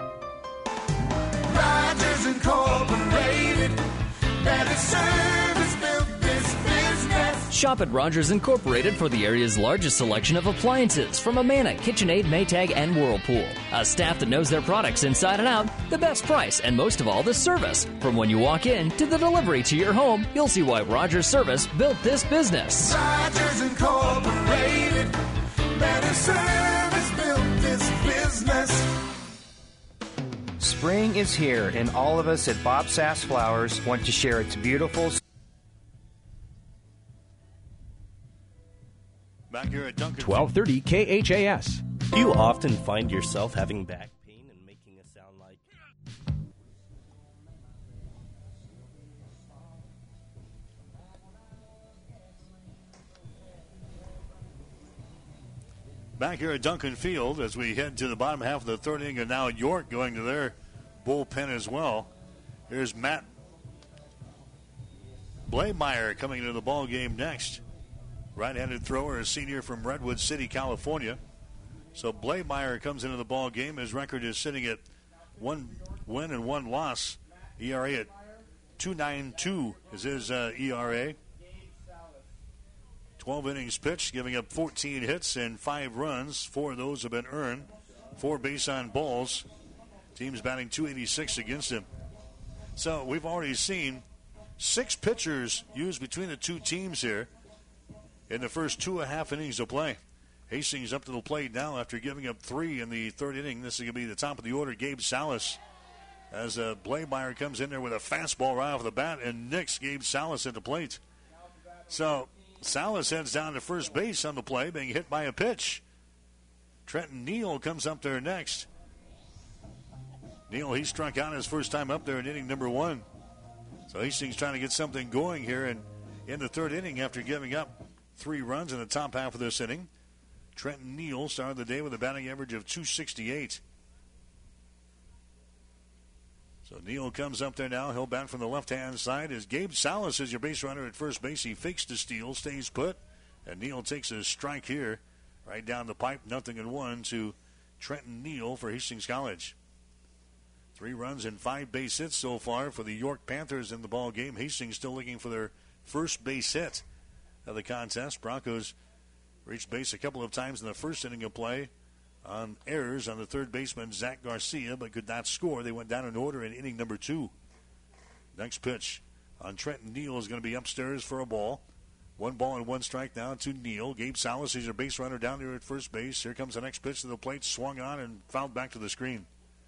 Rogers Incorporated, better service, built this business. Shop at Rogers Incorporated for the area's largest selection of appliances from Amana, KitchenAid, Maytag, and Whirlpool. A staff that knows their products inside and out, the best price, and most of all, the service. From when you walk in to the delivery to your home, you'll see why Rogers Service built this business. Rogers Incorporated, better service, built this business. Spring is here, and all of us at Bob Sass Flowers want to share its beautiful. Back here at Duncan. 1230 KHAS. Do you often find yourself having back pain and making a sound like... Back here at Duncan Field as we head to the bottom half of the third inning, and now York going to their bullpen as well. Here's Matt Blameyer coming into the ball game next. Right-handed thrower, a senior from Redwood City, California. So Blameyer comes into the ball game. His record is sitting at 1 win and 1 loss. ERA at 2.92 is his ERA. 12 innings pitched, giving up 14 hits and 5 runs. 4 of those have been earned. 4 base on balls. Team's batting .286 against him. So we've already seen 6 pitchers used between the two teams here in the first 2.5 innings of play. Hastings up to the plate now after giving up 3 in the third inning. This is going to be the top of the order, Gabe Salas. As Blademeyer comes in there with a fastball right off the bat and nicks Gabe Salas at the plate. So Salas heads down to first base on the play, being hit by a pitch. Trenton Neal comes up there next. Neal, he struck out his first time up there in inning number 1. So Hastings trying to get something going here in the third inning after giving up 3 runs in the top half of this inning. Trenton Neal started the day with a batting average of .268. So Neal comes up there now. He'll bat from the left-hand side as Gabe Salas is your base runner at first base. He fakes the steal, stays put, and Neal takes a strike here right down the pipe. 0-1 to Trenton Neal for Hastings College. 3 runs and 5 base hits so far for the York Panthers in the ball game. Hastings still looking for their first base hit of the contest. Broncos reached base a couple of times in the first inning of play on errors on the third baseman, Zach Garcia, but could not score. They went down in order in inning number 2. Next pitch on Trenton Neal is going to be upstairs for a ball. 1 ball and 1 strike now to Neal. Gabe Salas is your base runner down there at first base. Here comes the next pitch to the plate, swung on and fouled back to the screen.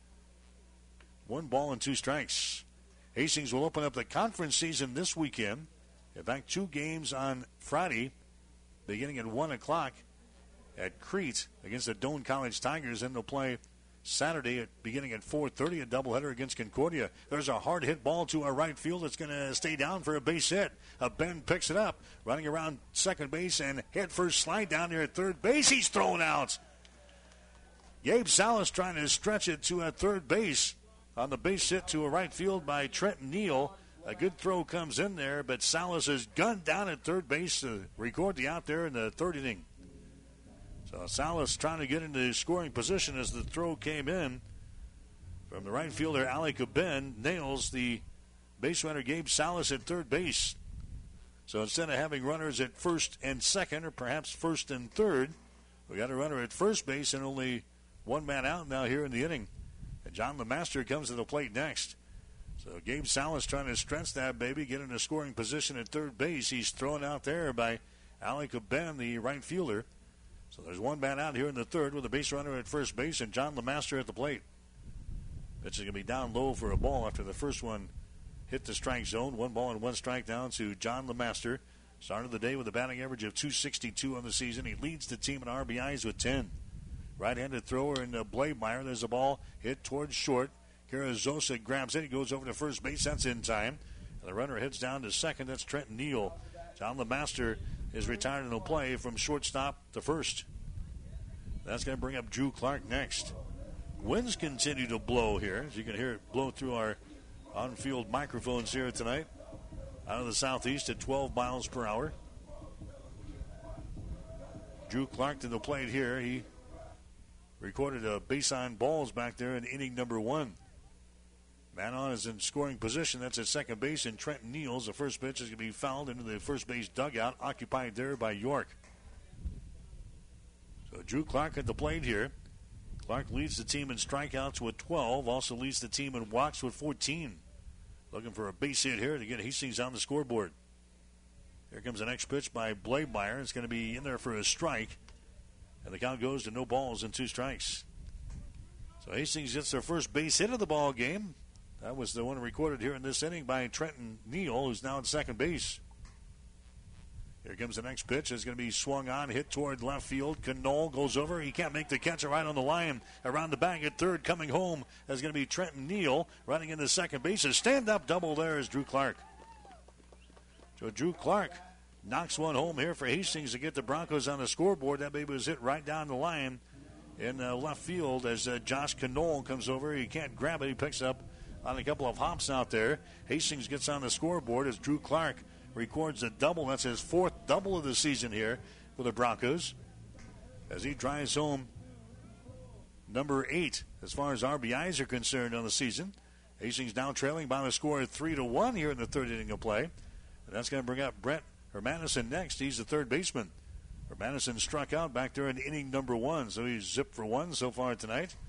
1 ball and 2 strikes. Hastings will open up the conference season this weekend. In fact, 2 games on Friday, beginning at 1 o'clock at Crete against the Doane College Tigers. Then they'll play Saturday beginning at 4:30, a doubleheader against Concordia. There's a hard hit ball to our right field. It's going to stay down for a base hit. Ben picks it up, running around second base and head first slide down there at third base. He's thrown out. Gabe Salas trying to stretch it to third base on the base hit to a right field by Trenton Neal. A good throw comes in there, but Salas is gunned down at third base to record the out there in the third inning. So Salas trying to get into scoring position as the throw came in from the right fielder, Ali Caben, nails the base runner Gabe Salas at third base. So instead of having runners at first and second, or perhaps first and third, we got a runner at first base and only 1 man out now here in the inning. And John LeMaster comes to the plate next. So Gabe Salas trying to stretch that baby, get into scoring position at third base. He's thrown out there by Ali Caben, the right fielder. So there's 1 man out here in the third with a base runner at first base and John LeMaster at the plate. Pitch is going to be down low for a ball after the first one hit the strike zone. 1 ball and 1 strike down to John LeMaster. Started the day with a batting average of .262 on the season. He leads the team in RBIs with 10. Right-handed thrower in Blademeyer. There's a ball hit towards short. Carrizosa grabs it. He goes over to first base. That's in time. And the runner heads down to second. That's Trenton Neal. John LeMaster is retired in the play from shortstop to first. That's going to bring up Drew Clark next. Winds continue to blow here, as you can hear it blow through our on-field microphones here tonight. Out of the southeast at 12 miles per hour. Drew Clark to the plate here. He recorded a base on balls back there in inning number 1. Man on is in scoring position. That's at second base. And Trenton Neal's the first pitch is going to be fouled into the first base dugout, occupied there by York. So Drew Clark at the plate here. Clark leads the team in strikeouts with 12. Also leads the team in walks with 14. Looking for a base hit here to get Hastings on the scoreboard. Here comes the next pitch by Blademeyer. It's going to be in there for a strike. And the count goes to no balls and 2 strikes. So Hastings gets their first base hit of the ball game. That was the one recorded here in this inning by Trenton Neal, who's now at second base. Here comes the next pitch. It's going to be swung on, hit toward left field. Knoll goes over. He can't make the catch right on the line. Around the bag at third, coming home is going to be Trenton Neal. Running into second base. A stand-up double there is Drew Clark. So Drew Clark knocks one home here for Hastings to get the Broncos on the scoreboard. That baby was hit right down the line in left field as Josh Knoll comes over. He can't grab it. He picks up on a couple of hops out there. Hastings gets on the scoreboard as Drew Clark records a double. That's his 4th double of the season here for the Broncos as he drives home number 8 as far as RBIs are concerned on the season. Hastings now trailing by the score of 3-1 here in the third inning of play. And that's going to bring up Brett Hermanison next. He's the third baseman. Hermanison struck out back there in inning number 1, so he's zipped for 1 so far tonight.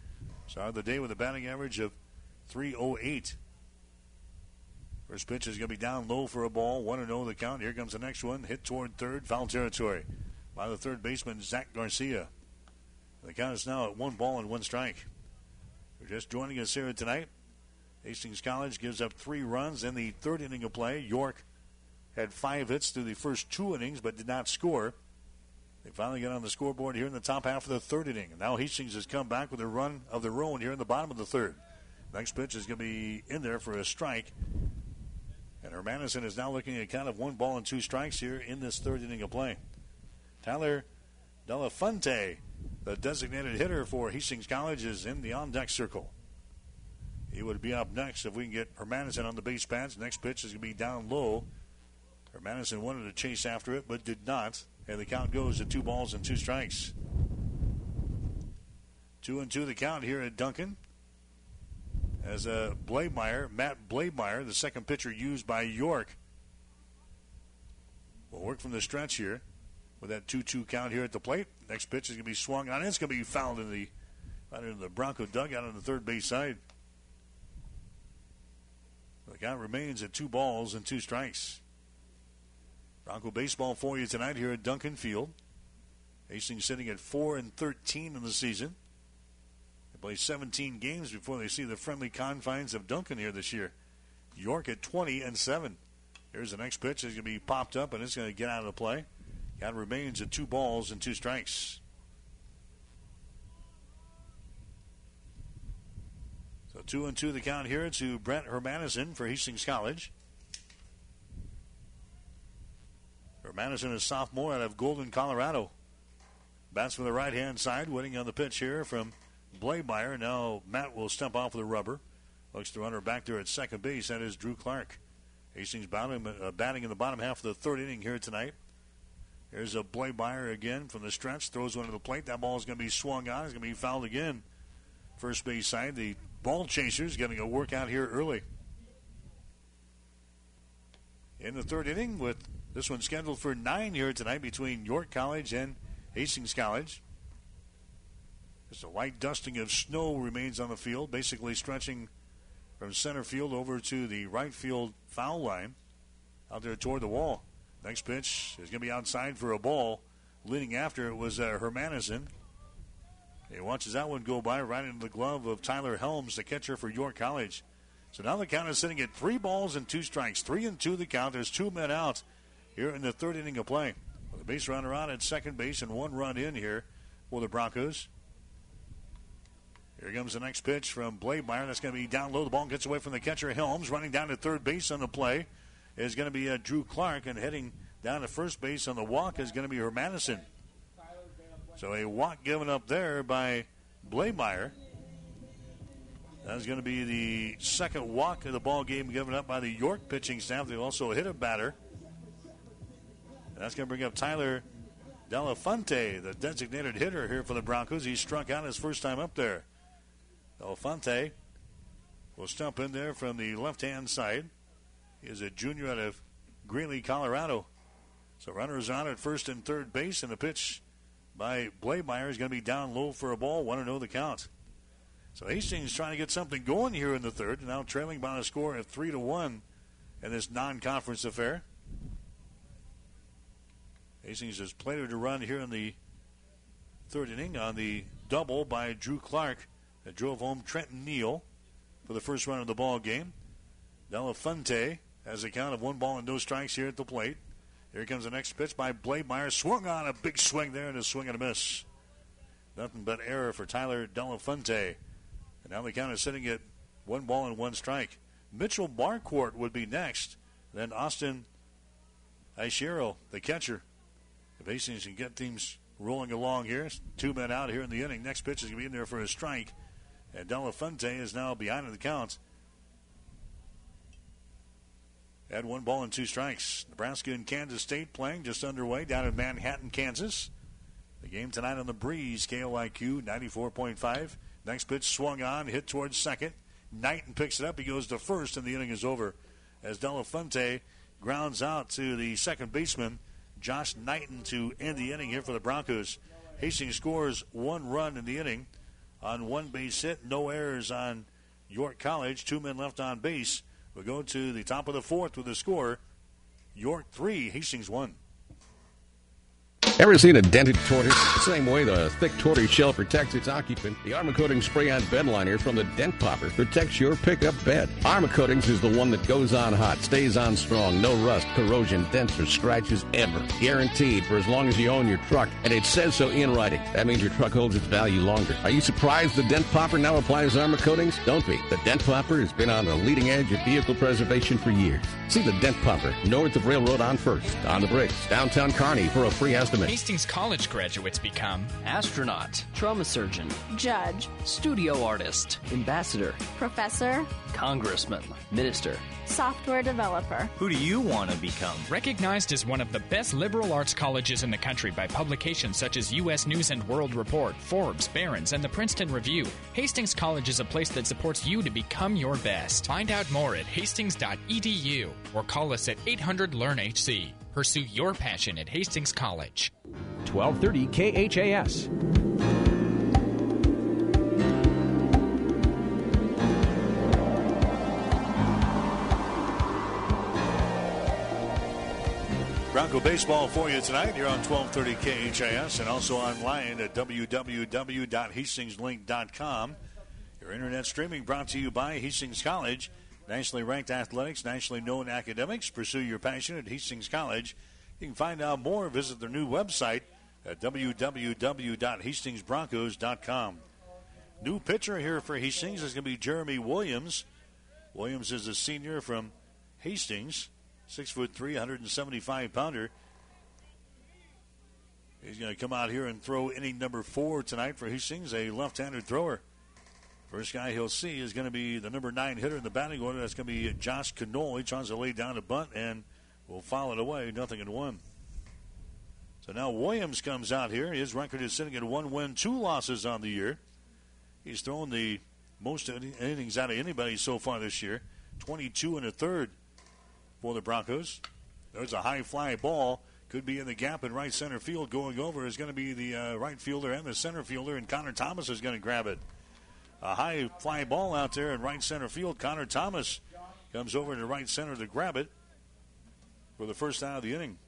Started the day with a batting average of .308. First pitch is going to be down low for a ball. 1-0 the count. Here comes the next one. Hit toward third. Foul territory by the third baseman, Zach Garcia. The count is now at 1 ball and 1 strike. If you're just joining us here tonight, Hastings College gives up 3 runs in the third inning of play. York had 5 hits through the first 2 innings but did not score. They finally get on the scoreboard here in the top half of the third inning. And now Hastings has come back with a run of their own here in the bottom of the third. Next pitch is going to be in there for a strike. And Hermanison is now looking at a count of 1 ball and 2 strikes here in this third inning of play. Tyler Delafonte, the designated hitter for Hastings College, is in the on-deck circle. He would be up next if we can get Hermanison on the base pads. Next pitch is going to be down low. Hermanison wanted to chase after it, but did not. And the count goes to 2 balls and 2 strikes. 2-2 the count here at Duncan. As Matt Blademeyer, the second pitcher used by York, will work from the stretch here with that 2-2 count here at the plate. Next pitch is going to be swung on. It's going to be fouled in the Bronco dugout on the third base side. The count remains at 2 balls and 2 strikes. Bronco baseball for you tonight here at Duncan Field. Hastings sitting at 4-13 in the season. They play 17 games before they see the friendly confines of Duncan here this year. York at 20-7. Here's the next pitch. It's going to be popped up and it's going to get out of the play. Count remains at 2 balls and 2 strikes. So 2-2 the count here to Brent Hermanison for Hastings College. Hermanison is sophomore out of Golden, Colorado. Bats from the right-hand side, waiting on the pitch here from Blademeyer. Now Matt will step off with the rubber. Looks to runner back there at second base. That is Drew Clark. Hastings batting in the bottom half of the third inning here tonight. Here's a Blademeyer again from the stretch. Throws one to the plate. That ball is going to be swung on. It's going to be fouled again. First base side. The ball chasers getting a workout here early. In the third inning with this one scheduled for 9 here tonight between York College and Hastings College. Just a light dusting of snow remains on the field, basically stretching from center field over to the right field foul line out there toward the wall. Next pitch is going to be outside for a ball. Leading after it was Hermanison. He watches that one go by right into the glove of Tyler Helms, the catcher for York College. So now the count is sitting at 3 balls and 2 strikes. 3-2 the count. There's 2 men out here in the third inning of play. With a base runner out at second base and 1 run in here for the Broncos. Here comes the next pitch from Blademeyer. That's going to be down low. The ball gets away from the catcher, Helms. Running down to third base on the play is going to be Drew Clark. And heading down to first base on the walk is going to be Hermanison. So a walk given up there by Blademeyer. That's going to be the second walk of the ball game given up by the York pitching staff. They also hit a batter. And that's going to bring up Tyler Delafonte, the designated hitter here for the Broncos. He struck out his first time up there. Delafonte will stump in there from the left-hand side. He is a junior out of Greeley, Colorado. So runners on at first and third base, and the pitch by Blademeyer is going to be down low for a ball. 1-0 the count. So Hastings trying to get something going here in the third, now trailing by a score of 3-1 in this non-conference affair. Hastings has plated a run here in the third inning on the double by Drew Clark that drove home Trenton Neal for the first run of the ball game. Delafonte has a count of 1 ball and no strikes here at the plate. Here comes the next pitch by Blademeyer. Swung on, a big swing there, and a swing and a miss. Nothing but error for Tyler Delafonte. And now the count is sitting at 1 ball and 1 strike. Mitchell Barcourt would be next. Then Austin Ishiro, the catcher. If Hastings can get teams rolling along here, 2 men out here in the inning. Next pitch is going to be in there for a strike. And Delafonte is now behind in the count. At 1 ball and 2 strikes. Nebraska and Kansas State playing just underway down in Manhattan, Kansas. The game tonight on the Breeze, KOIQ 94.5. Next pitch swung on, hit towards second. Knighton picks it up. He goes to first, and the inning is over as Delafonte grounds out to the second baseman, Josh Knighton, to end the inning here for the Broncos. Hastings scores 1 run in the inning on one base hit. No errors on York College. 2 men left on base. We'll go to the top of the fourth with the score. York 3, Hastings 1. Ever seen a dented tortoise? The same way the thick tortoise shell protects its occupant, the Armor Coatings Spray-On Bed Liner from the Dent Popper protects your pickup bed. Armor Coatings is the one that goes on hot, stays on strong, no rust, corrosion, dents, or scratches ever. Guaranteed for as long as you own your truck, and it says so in writing. That means your truck holds its value longer. Are you surprised the Dent Popper now applies Armor Coatings? Don't be. The Dent Popper has been on the leading edge of vehicle preservation for years. See the Dent Popper north of Railroad on First, on the bridge, downtown Kearney for a free estimate. Hastings College graduates become astronaut, trauma surgeon, judge, studio artist, ambassador, professor, congressman, minister, software developer. Who do you want to become? Recognized as one of the best liberal arts colleges in the country by publications such as U.S. News and World Report, Forbes, Barron's, and the Princeton Review, Hastings College is a place that supports you to become your best. Find out more at hastings.edu or call us at 800-LEARN-HC. Pursue your passion at Hastings College. 1230 KHAS. Bronco baseball for you tonight here on 1230 KHAS and also online at www.hastingslink.com. Your internet streaming brought to you by Hastings College. Nationally ranked athletics, nationally known academics. Pursue your passion at Hastings College. You can find out more. Visit their new website at www.hastingsbroncos.com. New pitcher here for Hastings is going to be Jeremy Williams. Williams is a senior from Hastings, 6'3", 175-pounder. He's going to come out here and throw inning number 4 tonight for Hastings, a left-handed thrower. First guy he'll see is going to be the number 9 hitter in the batting order. That's going to be Josh Knoll. He tries to lay down a bunt and will foul it away, 0-1. So now Williams comes out here. His record is sitting at 1 win, 2 losses on the year. He's thrown the most innings out of anybody so far this year, 22 1/3 for the Broncos. There's a high fly ball. Could be in the gap in right center field. Going over is going to be the right fielder and the center fielder, and Connor Thomas is going to grab it. A high fly ball out there in right center field. Connor Thomas comes over to right center to grab it for the first out of the inning.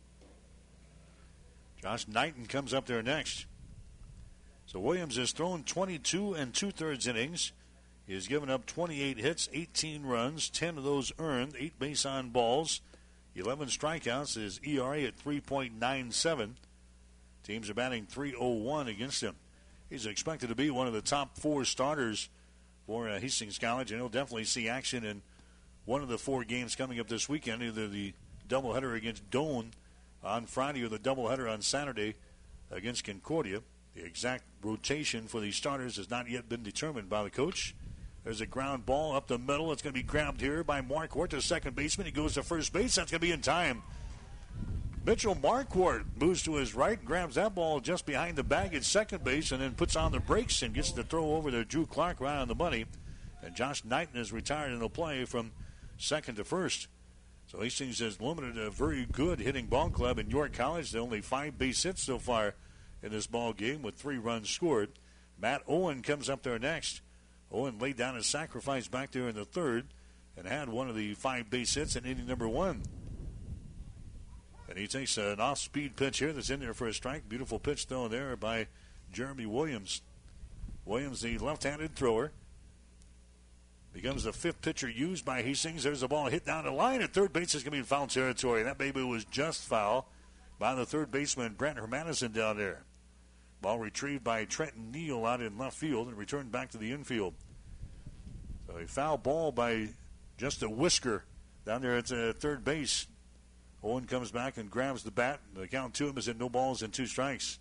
Josh Knighton comes up there next. So Williams has thrown 22 2/3 innings. He has given up 28 hits, 18 runs, 10 of those earned, 8 base on balls, 11 strikeouts. His ERA at 3.97. Teams are batting .301 against him. He's expected to be one of the top 4 starters for Hastings College, and he'll definitely see action in one of the 4 games coming up this weekend, either the doubleheader against Doane on Friday or the doubleheader on Saturday against Concordia. The exact rotation for the starters has not yet been determined by the coach. There's a ground ball up the middle. It's going to be grabbed here by Marquardt, the second baseman. He goes to first base. That's going to be in time. Mitchell Marquardt moves to his right, grabs that ball just behind the bag at second base, and then puts on the brakes and gets the throw over to Drew Clark right on the money. And Josh Knighton is retired in the play from second to first. So Hastings has limited a very good hitting ball club in York College. They're only 5 base hits so far in this ball game with 3 runs scored. Matt Owen comes up there next. Owen laid down his sacrifice back there in the third and had one of the 5 base hits in inning number 1. And he takes an off-speed pitch here that's in there for a strike. Beautiful pitch thrown there by Jeremy Williams. Williams, the left-handed thrower, becomes the 5th pitcher used by Hastings. There's a ball hit down the line at third base. Is going to be in foul territory. That baby was just foul by the third baseman, Brent Hermanison, down there. Ball retrieved by Trenton Neal out in left field and returned back to the infield. So a foul ball by just a whisker down there at third base. Owen comes back and grabs the bat. The count to him is at no balls and 2 strikes.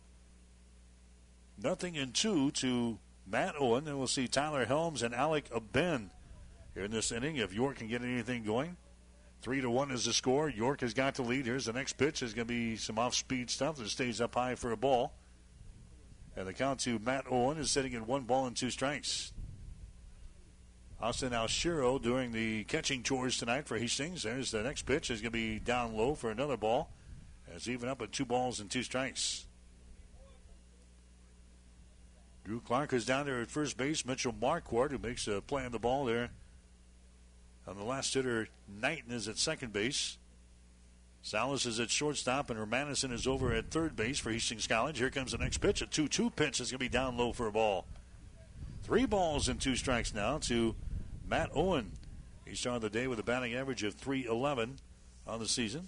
0-2 to Matt Owen. Then we'll see Tyler Helms and Alec Aben here in this inning if York can get anything going. 3-1 is the score. York has got the lead. Here's the next pitch. There's going to be some off-speed stuff that stays up high for a ball. And the count to Matt Owen is sitting at 1 ball and 2 strikes. Austin Alshiro doing the catching chores tonight for Hastings. There's the next pitch. Is going to be down low for another ball. It's even up at 2 balls and 2 strikes. Drew Drew Clark is down there at first base. Mitchell Marquardt, who makes a play on the ball there. On the last hitter, Knighton is at second base. Salas is at shortstop, and Hermanison is over at third base for Hastings College. Here comes the next pitch. A 2-2 pitch is going to be down low for a ball. 3 balls and 2 strikes now to Matt Owen. He started the day with a batting average of .311 on the season.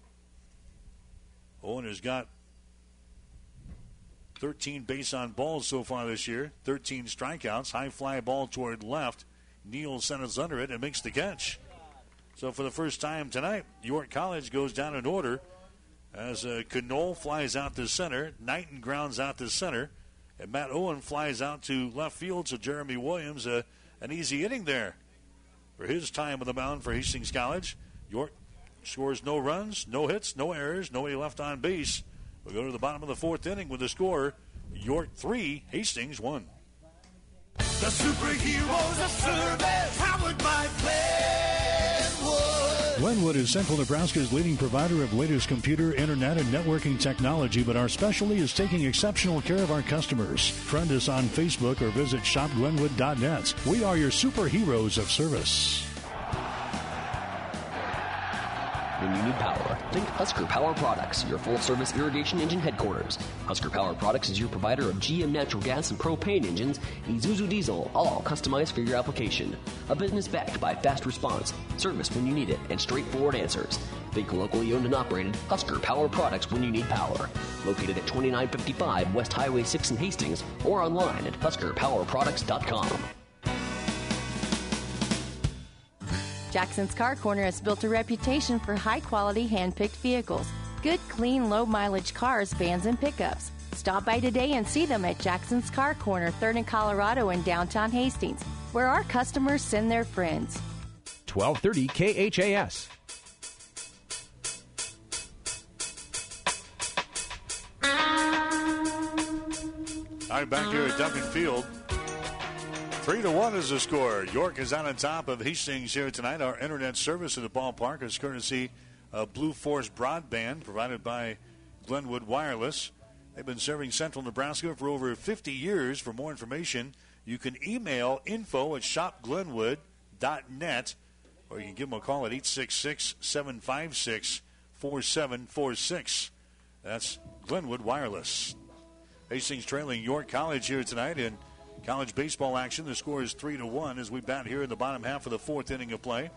Owen has got 13 base on balls so far this year, 13 strikeouts. High fly ball toward left. Neal centers under it and makes the catch. So for the first time tonight, York College goes down in order as Knoll flies out to center, Knighton grounds out to center, and Matt Owen flies out to left field. So Jeremy Williams, an easy inning there for his time on the mound for Hastings College. York scores no runs, no hits, no errors, nobody left on base. We'll go to the bottom of the 4th inning with the score: York 3, Hastings 1. The superheroes of service, powered by Glenwood. Glenwood is Central Nebraska's leading provider of latest computer, internet, and networking technology, but our specialty is taking exceptional care of our customers. Friend us on Facebook or visit shopglenwood.net. We are your superheroes of service. When you need power, think Husker Power Products, your full-service irrigation engine headquarters. Husker Power Products is your provider of GM natural gas and propane engines, Isuzu diesel, all customized for your application. A business backed by fast response, service when you need it, and straightforward answers. Think locally owned and operated Husker Power Products when you need power. Located at 2955 West Highway 6 in Hastings, or online at huskerpowerproducts.com. Jackson's Car Corner has built a reputation for high-quality, hand-picked vehicles. Good, clean, low-mileage cars, vans, and pickups. Stop by today and see them at Jackson's Car Corner, 3rd and Colorado in downtown Hastings, where our customers send their friends. 1230 KHAS. All right, back here at Duncan Field. 3-1 is the score. York is out on top of Hastings here tonight. Our internet service at the ballpark is courtesy of Blue Force Broadband, provided by Glenwood Wireless. They've been serving Central Nebraska for over 50 years. For more information, you can email info@shopglenwood.net, or you can give them a call at 866-756-4746. That's Glenwood Wireless. Hastings trailing York College here tonight in college baseball action. The score is 3-1 as we bat here in the bottom half of the 4th inning of play.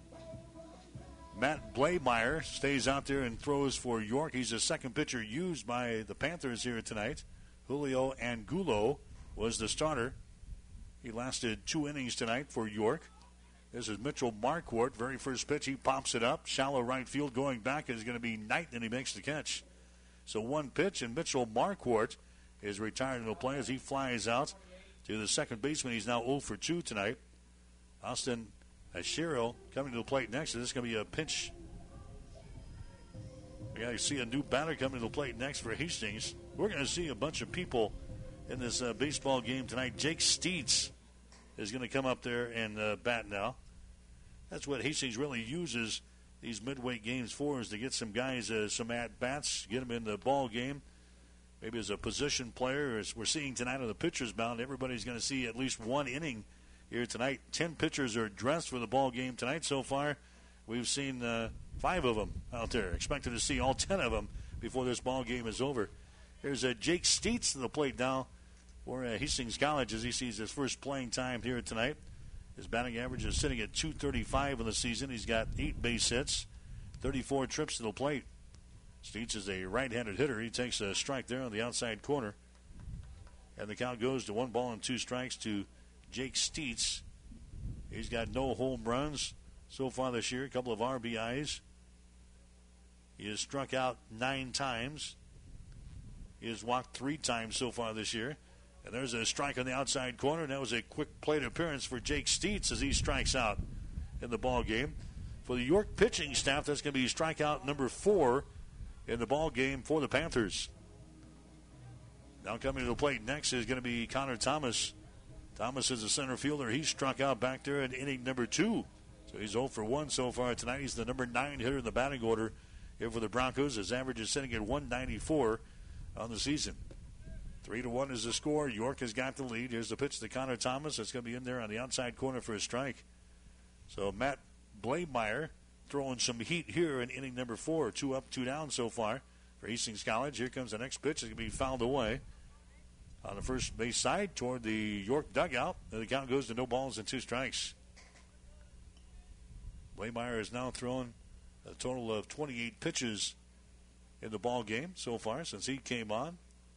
Matt Blameyer stays out there and throws for York. He's the second pitcher used by the Panthers here tonight. Julio Angulo was the starter. He lasted 2 innings tonight for York. This is Mitchell Marquardt. Very first pitch, he pops it up. Shallow right field. Going back is going to be Knighton, and he makes the catch. So 1 pitch, and Mitchell Marquardt is retired into play as he flies out to the second baseman. He's now 0 for 2 tonight. Austin Ashiro coming to the plate next. This is going to be a pinch. We got to see a new batter coming to the plate next for Hastings. We're going to see a bunch of people in this baseball game tonight. Jake Steets is going to come up there and bat now. That's what Hastings really uses these midweight games for, is to get some guys some at-bats, get them in the ball game. Maybe as a position player, as we're seeing tonight on the pitcher's mound, everybody's going to see at least 1 inning here tonight. 10 pitchers are dressed for the ball game tonight. So far, we've seen 5 of them out there. Expected to see all 10 of them before this ball game is over. Here's Jake Steets to the plate now for Hastings College as he sees his first playing time here tonight. His batting average is sitting at .235 in the season. He's got 8 base hits, 34 trips to the plate. Steets is a right-handed hitter. He takes a strike there on the outside corner. And the count goes to 1 ball and 2 strikes to Jake Steets. He's got no home runs so far this year, a couple of RBIs. He has struck out 9 times. He has walked 3 times so far this year. And there's a strike on the outside corner, and that was a quick plate appearance for Jake Steets as he strikes out in the ball game. For the York pitching staff, that's going to be strikeout number 4 in the ball game for the Panthers. Now coming to the plate next is going to be Connor Thomas. Thomas is a center fielder. He struck out back there in inning number 2. So he's 0 for 1 so far tonight. He's the number 9 hitter in the batting order here for the Broncos. His average is sitting at .194 on the season. 3-1 is the score. York has got the lead. Here's the pitch to Connor Thomas. It's going to be in there on the outside corner for a strike. So Matt Blademeyer throwing some heat here in inning number 4. 2 up, 2 down so far for Hastings College. Here comes the next pitch. It's going to be fouled away on the first base side toward the York dugout. And the count goes to no balls and 2 strikes. Blademeyer has now thrown a total of 28 pitches in the ball game so far since he came on.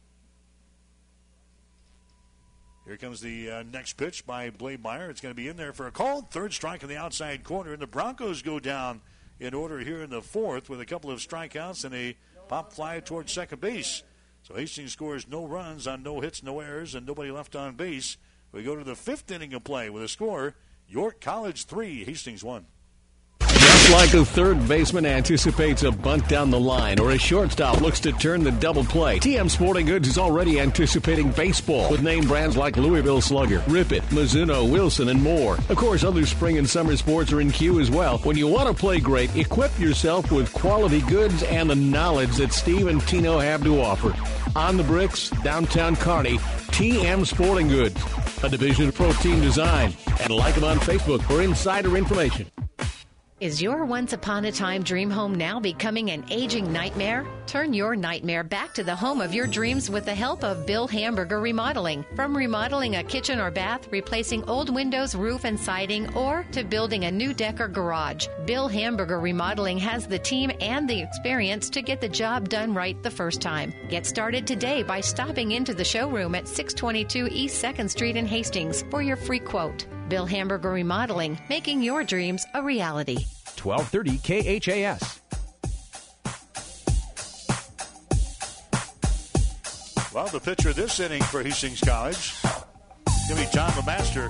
Here comes the next pitch by Blademeyer. It's going to be in there for a call. 3rd strike in the outside corner. And the Broncos go down in order here in the 4th with a couple of strikeouts and a pop fly towards second base. So Hastings scores no runs on no hits, no errors, and nobody left on base. We go to the 5th inning of play with a score. York College 3, Hastings 1. Just like a third baseman anticipates a bunt down the line or a shortstop looks to turn the double play, TM Sporting Goods is already anticipating baseball with name brands like Louisville Slugger, Rip It, Mizuno, Wilson, and more. Of course, other spring and summer sports are in queue as well. When you want to play great, equip yourself with quality goods and the knowledge that Steve and Tino have to offer. On the Bricks, downtown Kearney, TM Sporting Goods, a division of Pro Team Design. And like them on Facebook for insider information. Is your once-upon-a-time dream home now becoming an aging nightmare? Turn your nightmare back to the home of your dreams with the help of Bill Hamburger Remodeling. From remodeling a kitchen or bath, replacing old windows, roof, and siding, or to building a new deck or garage, Bill Hamburger Remodeling has the team and the experience to get the job done right the first time. Get started today by stopping into the showroom at 622 East 2nd Street in Hastings for your free quote. Bill Hamburger Remodeling, making your dreams a reality. 1230 KHAS. Well, the pitcher this inning for Hastings College is going to be John LeMaster.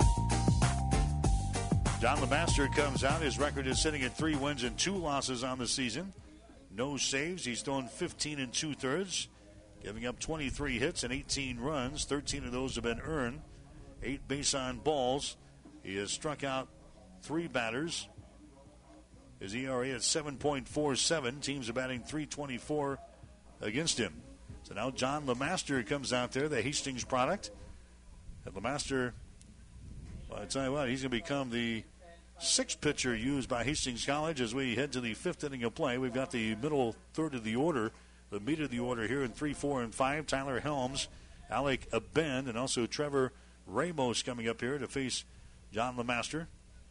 John LeMaster comes out. His record is sitting at 3 wins and 2 losses on the season. No saves. He's thrown 15 2/3, giving up 23 hits and 18 runs. 13 of those have been earned. 8 base on balls. He has struck out 3 batters. His ERA at 7.47. Teams are batting .324 against him. So now John LeMaster comes out there, the Hastings product. And LeMaster, well, I tell you what, he's going to become the 6th pitcher used by Hastings College as we head to the 5th inning of play. We've got the middle third of the order, the meat of the order here in 3, 4, and 5. Tyler Helms, Alec Abend, and also Trevor Ramos coming up here to face John LeMaster.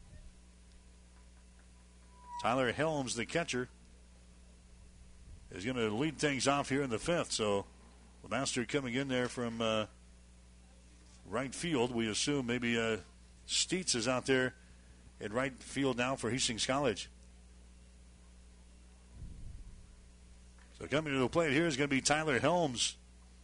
Tyler Helms, the catcher, is going to lead things off here in the 5th. So LeMaster coming in there from right field. We assume maybe Steitz is out there in right field now for Hastings College. So coming to the plate here is going to be Tyler Helms.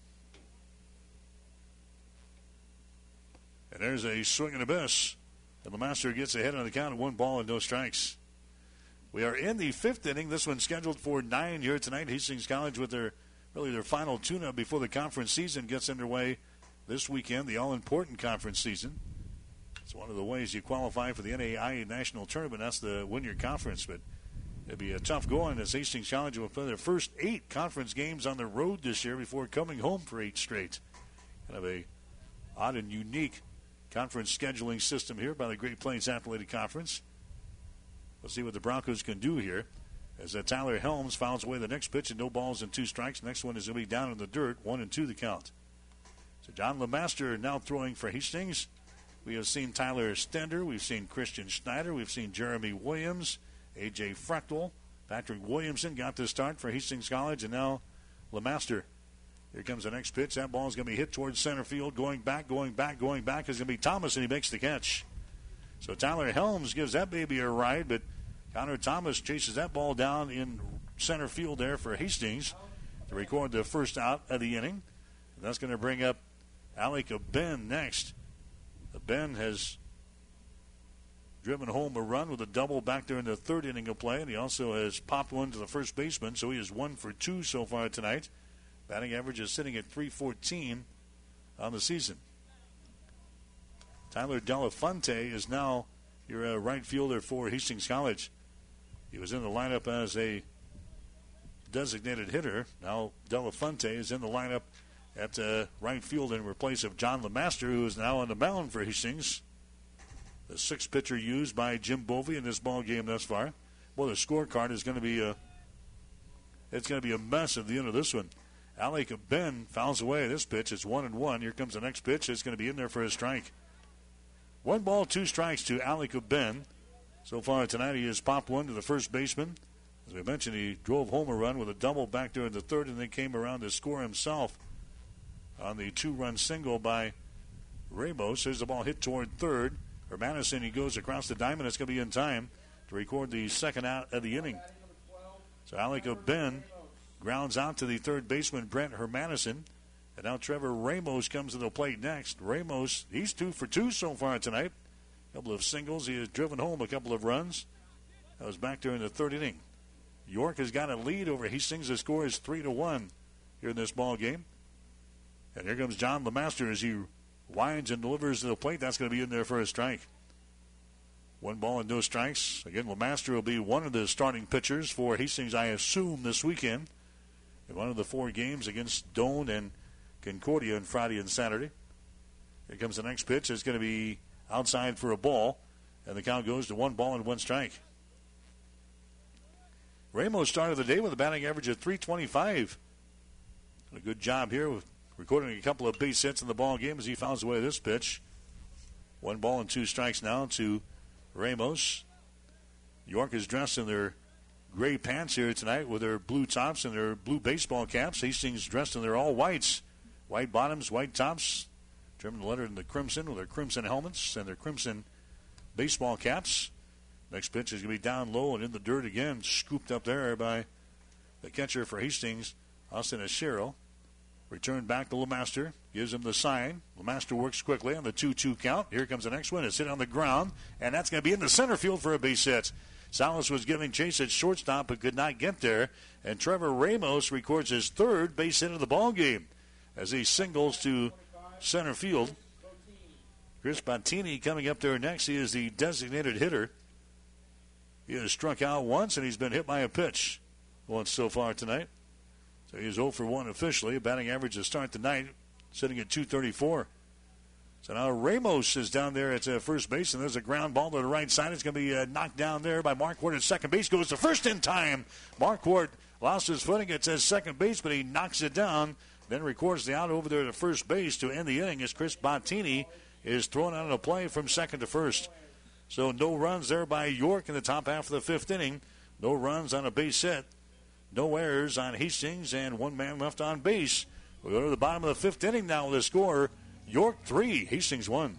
And there's a swing and a miss. And LeMaster gets ahead on the count of 1 ball and no strikes. We are in the 5th inning. This one's scheduled for 9 here tonight. Hastings College with their final tune-up before the conference season gets underway this weekend, the all-important conference season. It's one of the ways you qualify for the NAIA National Tournament. That's to win your conference, but it'll be a tough going as Hastings College will play their first 8 conference games on the road this year before coming home for 8 straight. Kind of a odd and unique conference scheduling system here by the Great Plains Athletic Conference. We'll see what the Broncos can do here as Tyler Helms fouls away the next pitch and no balls and 2 strikes. Next one is going to be down in the dirt, 1-2 the count. So John LeMaster now throwing for Hastings. We have seen Tyler Stender. We've seen Christian Schneider. We've seen Jeremy Williams, A.J. Frechtel. Patrick Williamson got the start for Hastings College, and now LeMaster. Here comes the next pitch. That ball is going to be hit towards center field. Going back is going to be Thomas, and he makes the catch. So Tyler Helms gives that baby a ride, but Connor Thomas chases that ball down in center field there for Hastings to record the first out of the inning. And that's going to bring up Alec Abend next. Abend has driven home a run with a double back there in the 3rd inning of play, and he also has popped one to the first baseman, so he is 1 for 2 so far tonight. Batting average is sitting at .314 on the season. Tyler Delafonte is now your right fielder for Hastings College. He was in the lineup as a designated hitter. Now Delafonte is in the lineup at right field in place of John LeMaster, who is now on the mound for Hastings. The sixth pitcher used by Jim Bovey in this ball game thus far. Well, the scorecard is going to be a mess at the end of this one. Alec Ben fouls away this pitch. It's 1-1. Here comes the next pitch. It's going to be in there for a strike. 1 ball, 2 strikes to Alec Ben. So far tonight, he has popped one to the first baseman. As we mentioned, he drove home a run with a double back there in the third, and then came around to score himself on the 2-run single by Ramos. There's the ball hit toward third. For Madison, he goes across the diamond. It's going to be in time to record the second out of the inning. So Alec Ben grounds out to the third baseman, Brent Hermanison. And now Trevor Ramos comes to the plate next. Ramos, he's 2 for 2 so far tonight. A couple of singles. He has driven home a couple of runs. That was back there in the third inning. York has got a lead over Hastings. The score is 3-1 here in this ball game. And here comes John LeMaster as he winds and delivers to the plate. That's going to be in there for a strike. 1 ball and no strikes. Again, LeMaster will be one of the starting pitchers for Hastings, I assume, this weekend in one of the 4 games against Doane and Concordia on Friday and Saturday. Here comes the next pitch. It's going to be outside for a ball, and the count goes to 1 ball and 1 strike. Ramos started the day with a batting average of .325. A good job here with recording a couple of base hits in the ball game as he fouls away this pitch. 1 ball and 2 strikes now to Ramos. York is dressed in their gray pants here tonight with their blue tops and their blue baseball caps. Hastings dressed in their all whites. White bottoms, white tops. Trimmed the letter in the crimson with their crimson helmets and their crimson baseball caps. Next pitch is going to be down low and in the dirt again. Scooped up there by the catcher for Hastings, Austin Ashero. Returned back to LeMaster. Gives him the sign. LeMaster works quickly on the 2-2 count. Here comes the next one. It's hit on the ground, and that's going to be in the center field for a base hit. Salas was giving chase at shortstop but could not get there. And Trevor Ramos records his 3rd base hit of the ball game as he singles to center field. Chris Bottini coming up there next. He is the designated hitter. He has struck out once, and he's been hit by a pitch once so far tonight. So he's 0 for 1 officially. A batting average to start the night, sitting at .234. So now Ramos is down there at first base, and there's a ground ball to the right side. It's going to be knocked down there by Marquardt at second base. Goes to first in time. Marquardt lost his footing. It says second base, but he knocks it down. Then records the out over there to first base to end the inning as Chris Bottini is thrown out of the play from second to first. So no runs there by York in the top half of the 5th inning. No runs on a base hit. No errors on Hastings, and 1 man left on base. We go to the bottom of the 5th inning now with a score. York 3, Hastings 1.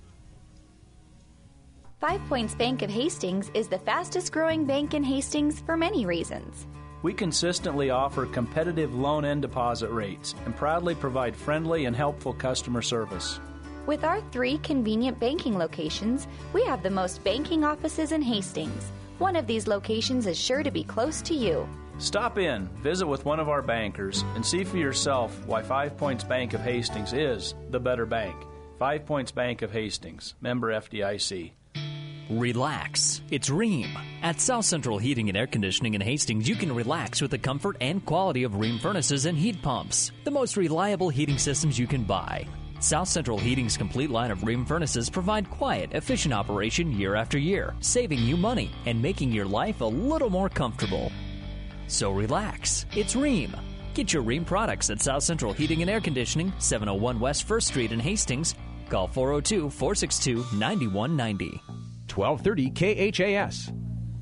5 Points Bank of Hastings is the fastest growing bank in Hastings for many reasons. We consistently offer competitive loan and deposit rates and proudly provide friendly and helpful customer service. With our 3 convenient banking locations, we have the most banking offices in Hastings. One of these locations is sure to be close to you. Stop in, visit with one of our bankers, and see for yourself why 5 Points Bank of Hastings is the better bank. 5 Points Bank of Hastings, member FDIC. Relax. It's Rheem. At South Central Heating and Air Conditioning in Hastings, you can relax with the comfort and quality of Rheem furnaces and heat pumps, the most reliable heating systems you can buy. South Central Heating's complete line of Rheem furnaces provide quiet, efficient operation year after year, saving you money and making your life a little more comfortable. So relax. It's Rheem. Get your Rheem products at South Central Heating and Air Conditioning, 701 West 1st Street in Hastings. Call 402-462-9190. 1230 KHAS.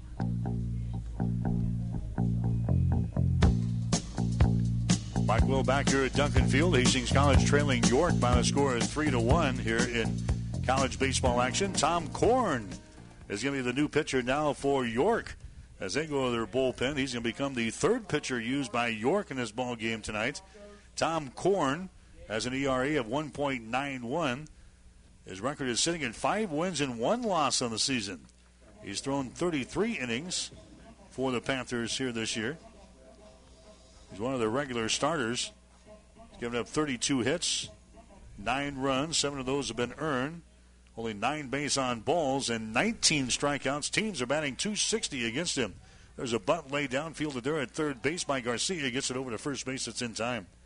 Mike Will back here at Duncan Field. Hastings College trailing York by a score of 3-1 here in college baseball action. Tom Korn is going to be the new pitcher now for York. As they go to their bullpen, he's going to become the 3rd pitcher used by York in this ball game tonight. Tom Korn has an ERA of 1.91. His record is sitting at 5 wins and 1 loss on the season. He's thrown 33 innings for the Panthers here this year. He's one of the regular starters. He's given up 32 hits, 9 runs. 7 of those have been earned. Only 9 base on balls and 19 strikeouts. Teams are batting .260 against him. There's a bunt laid down, fielded there at third base by Garcia. Gets it over to first base. It's in time.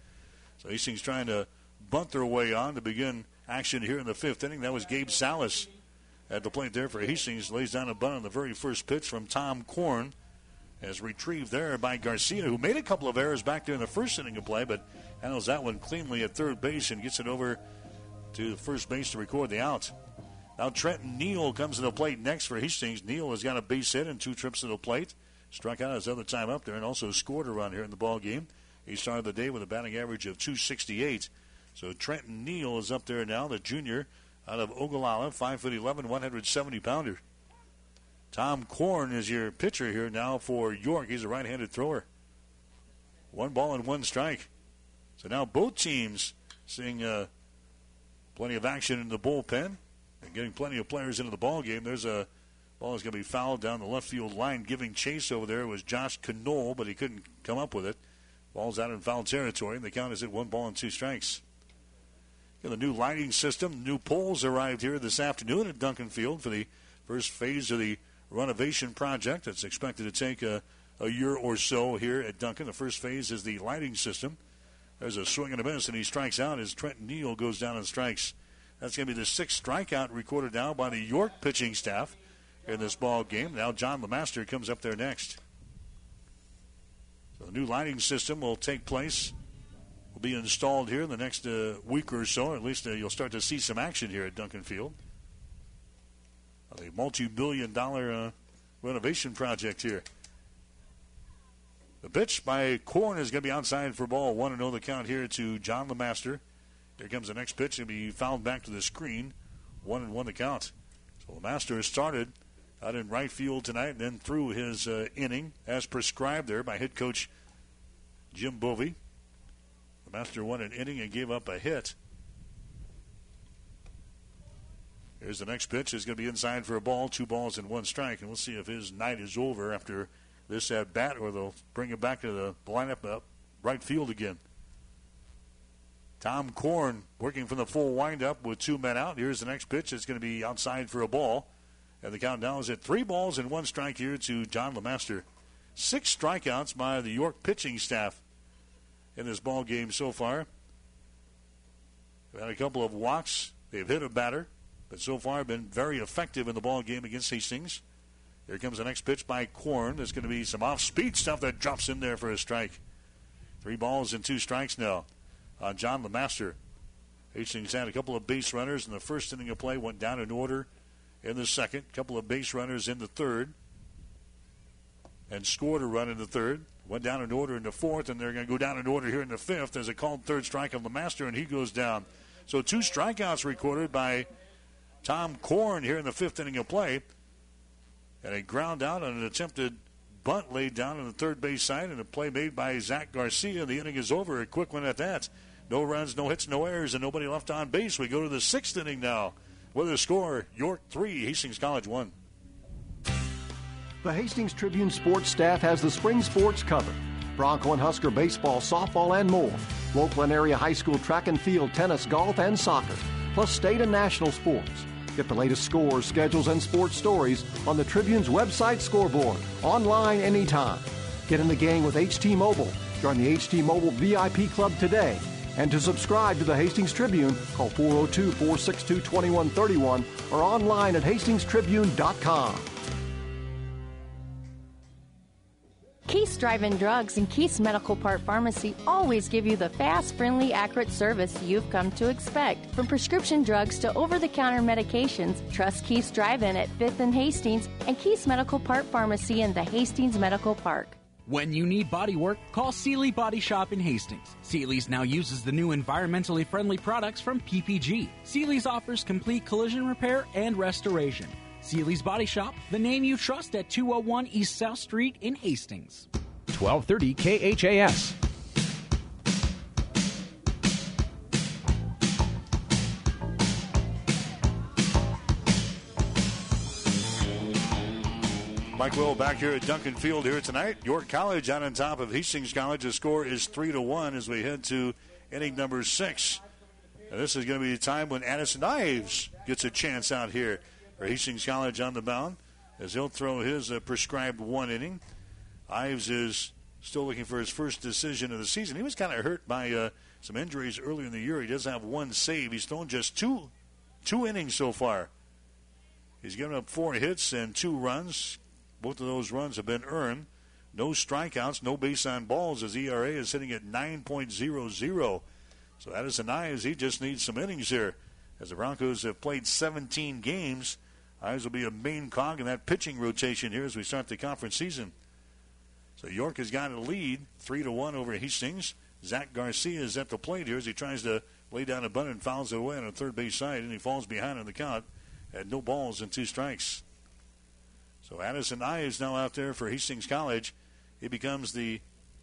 So Hastings trying to bunt their way on to begin action here in the 5th inning. That was Gabe Salas at the plate there for Hastings. Lays down a bunt on the very first pitch from Tom Korn. As retrieved there by Garcia, who made a couple of errors back there in the first inning of play, but handles that one cleanly at third base and gets it over to first base to record the out. Now Trenton Neal comes to the plate next for Hastings. Neal has got a base hit and 2 trips to the plate. Struck out his other time up there and also scored a run here in the ball game. He started the day with a batting average of .268. So Trenton Neal is up there now, the junior out of Ogallala, 5'11", 170-pounder. Tom Korn is your pitcher here now for York. He's a right-handed thrower. 1 ball and 1 strike. So now both teams seeing plenty of action in the bullpen and getting plenty of players into the ball game. There's a ball is going to be fouled down the left field line. Giving chase over there was Josh Knoll, but he couldn't come up with it. Ball's out in foul territory, and the count is at 1 ball and 2 strikes. The new lighting system, new poles arrived here this afternoon at Duncan Field for the first phase of the renovation project. It's expected to take a year or so here at Duncan. The first phase is the lighting system. There's a swing and a miss, and he strikes out as Trenton Neal goes down and strikes. That's going to be the 6th strikeout recorded now by the York pitching staff in this ball game. Now John LeMaster comes up there next. So the new lighting system will take place, will be installed here in the next week or so. At least you'll start to see some action here at Duncan Field. A multi-billion-dollar renovation project here. The pitch by Korn is going to be outside for ball. 1-0 the count here to John LeMaster. Here comes the next pitch. It'll be fouled back to the screen. 1-1 the count. So LeMaster has started out in right field tonight and then through his inning as prescribed there by head coach Jim Bovey. LeMaster won an inning and gave up a hit. Here's the next pitch. It's going to be inside for a ball. 2 balls and 1 strike. And we'll see if his night is over after this at bat, or they'll bring him back to the lineup up right field again. Tom Korn working from the full windup with 2 men out. Here's the next pitch. It's going to be outside for a ball. And the count now is at 3 balls and 1 strike here to John LeMaster. 6 strikeouts by the York pitching staff in this ball game so far. They've had a couple of walks. They've hit a batter, but so far been very effective in the ball game against Hastings. Here comes the next pitch by Korn. There's going to be some off-speed stuff that drops in there for a strike. 3 balls and 2 strikes now on John LeMaster. Hastings had a couple of base runners in the first inning of play, went down in order in the second. A couple of base runners in the third and scored a run in the third. Went down in order in the fourth, and they're going to go down in order here in the fifth. There's a called third strike of LeMaster, and he goes down. So 2 strikeouts recorded by Tom Korn here in the 5th inning of play. And a ground out on an attempted bunt laid down on the third base side, and a play made by Zach Garcia. The inning is over. A quick one at that. No runs, no hits, no errors, and nobody left on base. We go to the 6th inning now with a score, York 3, Hastings College 1. The Hastings Tribune sports staff has the spring sports covered. Bronco and Husker baseball, softball, and more. Local and area high school track and field, tennis, golf, and soccer. Plus state and national sports. Get the latest scores, schedules, and sports stories on the Tribune's website scoreboard. Online anytime. Get in the game with HT Mobile. Join the HT Mobile VIP Club today. And to subscribe to the Hastings Tribune, call 402-462-2131 or online at hastingstribune.com. Keith's Drive-In Drugs and Keith's Medical Park Pharmacy always give you the fast, friendly, accurate service you've come to expect. From prescription drugs to over-the-counter medications, trust Keith's Drive-In at 5th and Hastings and Keith's Medical Park Pharmacy in the Hastings Medical Park. When you need body work, call Seeley Body Shop in Hastings. Seeley's now uses the new environmentally friendly products from PPG. Seeley's offers complete collision repair and restoration. Seeley's Body Shop, the name you trust at 201 East South Street in Hastings. 1230 KHAS. Mike Will back here at Duncan Field here tonight. York College out on top of Hastings College. The score is 3-1 as we head to inning number 6. And this is going to be the time when Addison Ives gets a chance out here for Hastings College on the mound as he'll throw his prescribed 1 inning. Ives is still looking for his first decision of the season. He was kind of hurt by some injuries earlier in the year. He does have one save. He's thrown just two innings so far. He's given up 4 hits and 2 runs. Both of those runs have been earned. No strikeouts, no base on balls. His ERA is sitting at 9.00. So Addison Ives, he just needs some innings here. As the Broncos have played 17 games, Ives will be a main cog in that pitching rotation here as we start the conference season. So York has got a lead, 3-1 over Hastings. Zach Garcia is at the plate here as he tries to lay down a bunt and fouls it away on the third base side, and he falls behind on the count at no balls and 2 strikes. So Addison Ives now out there for Hastings College. He becomes the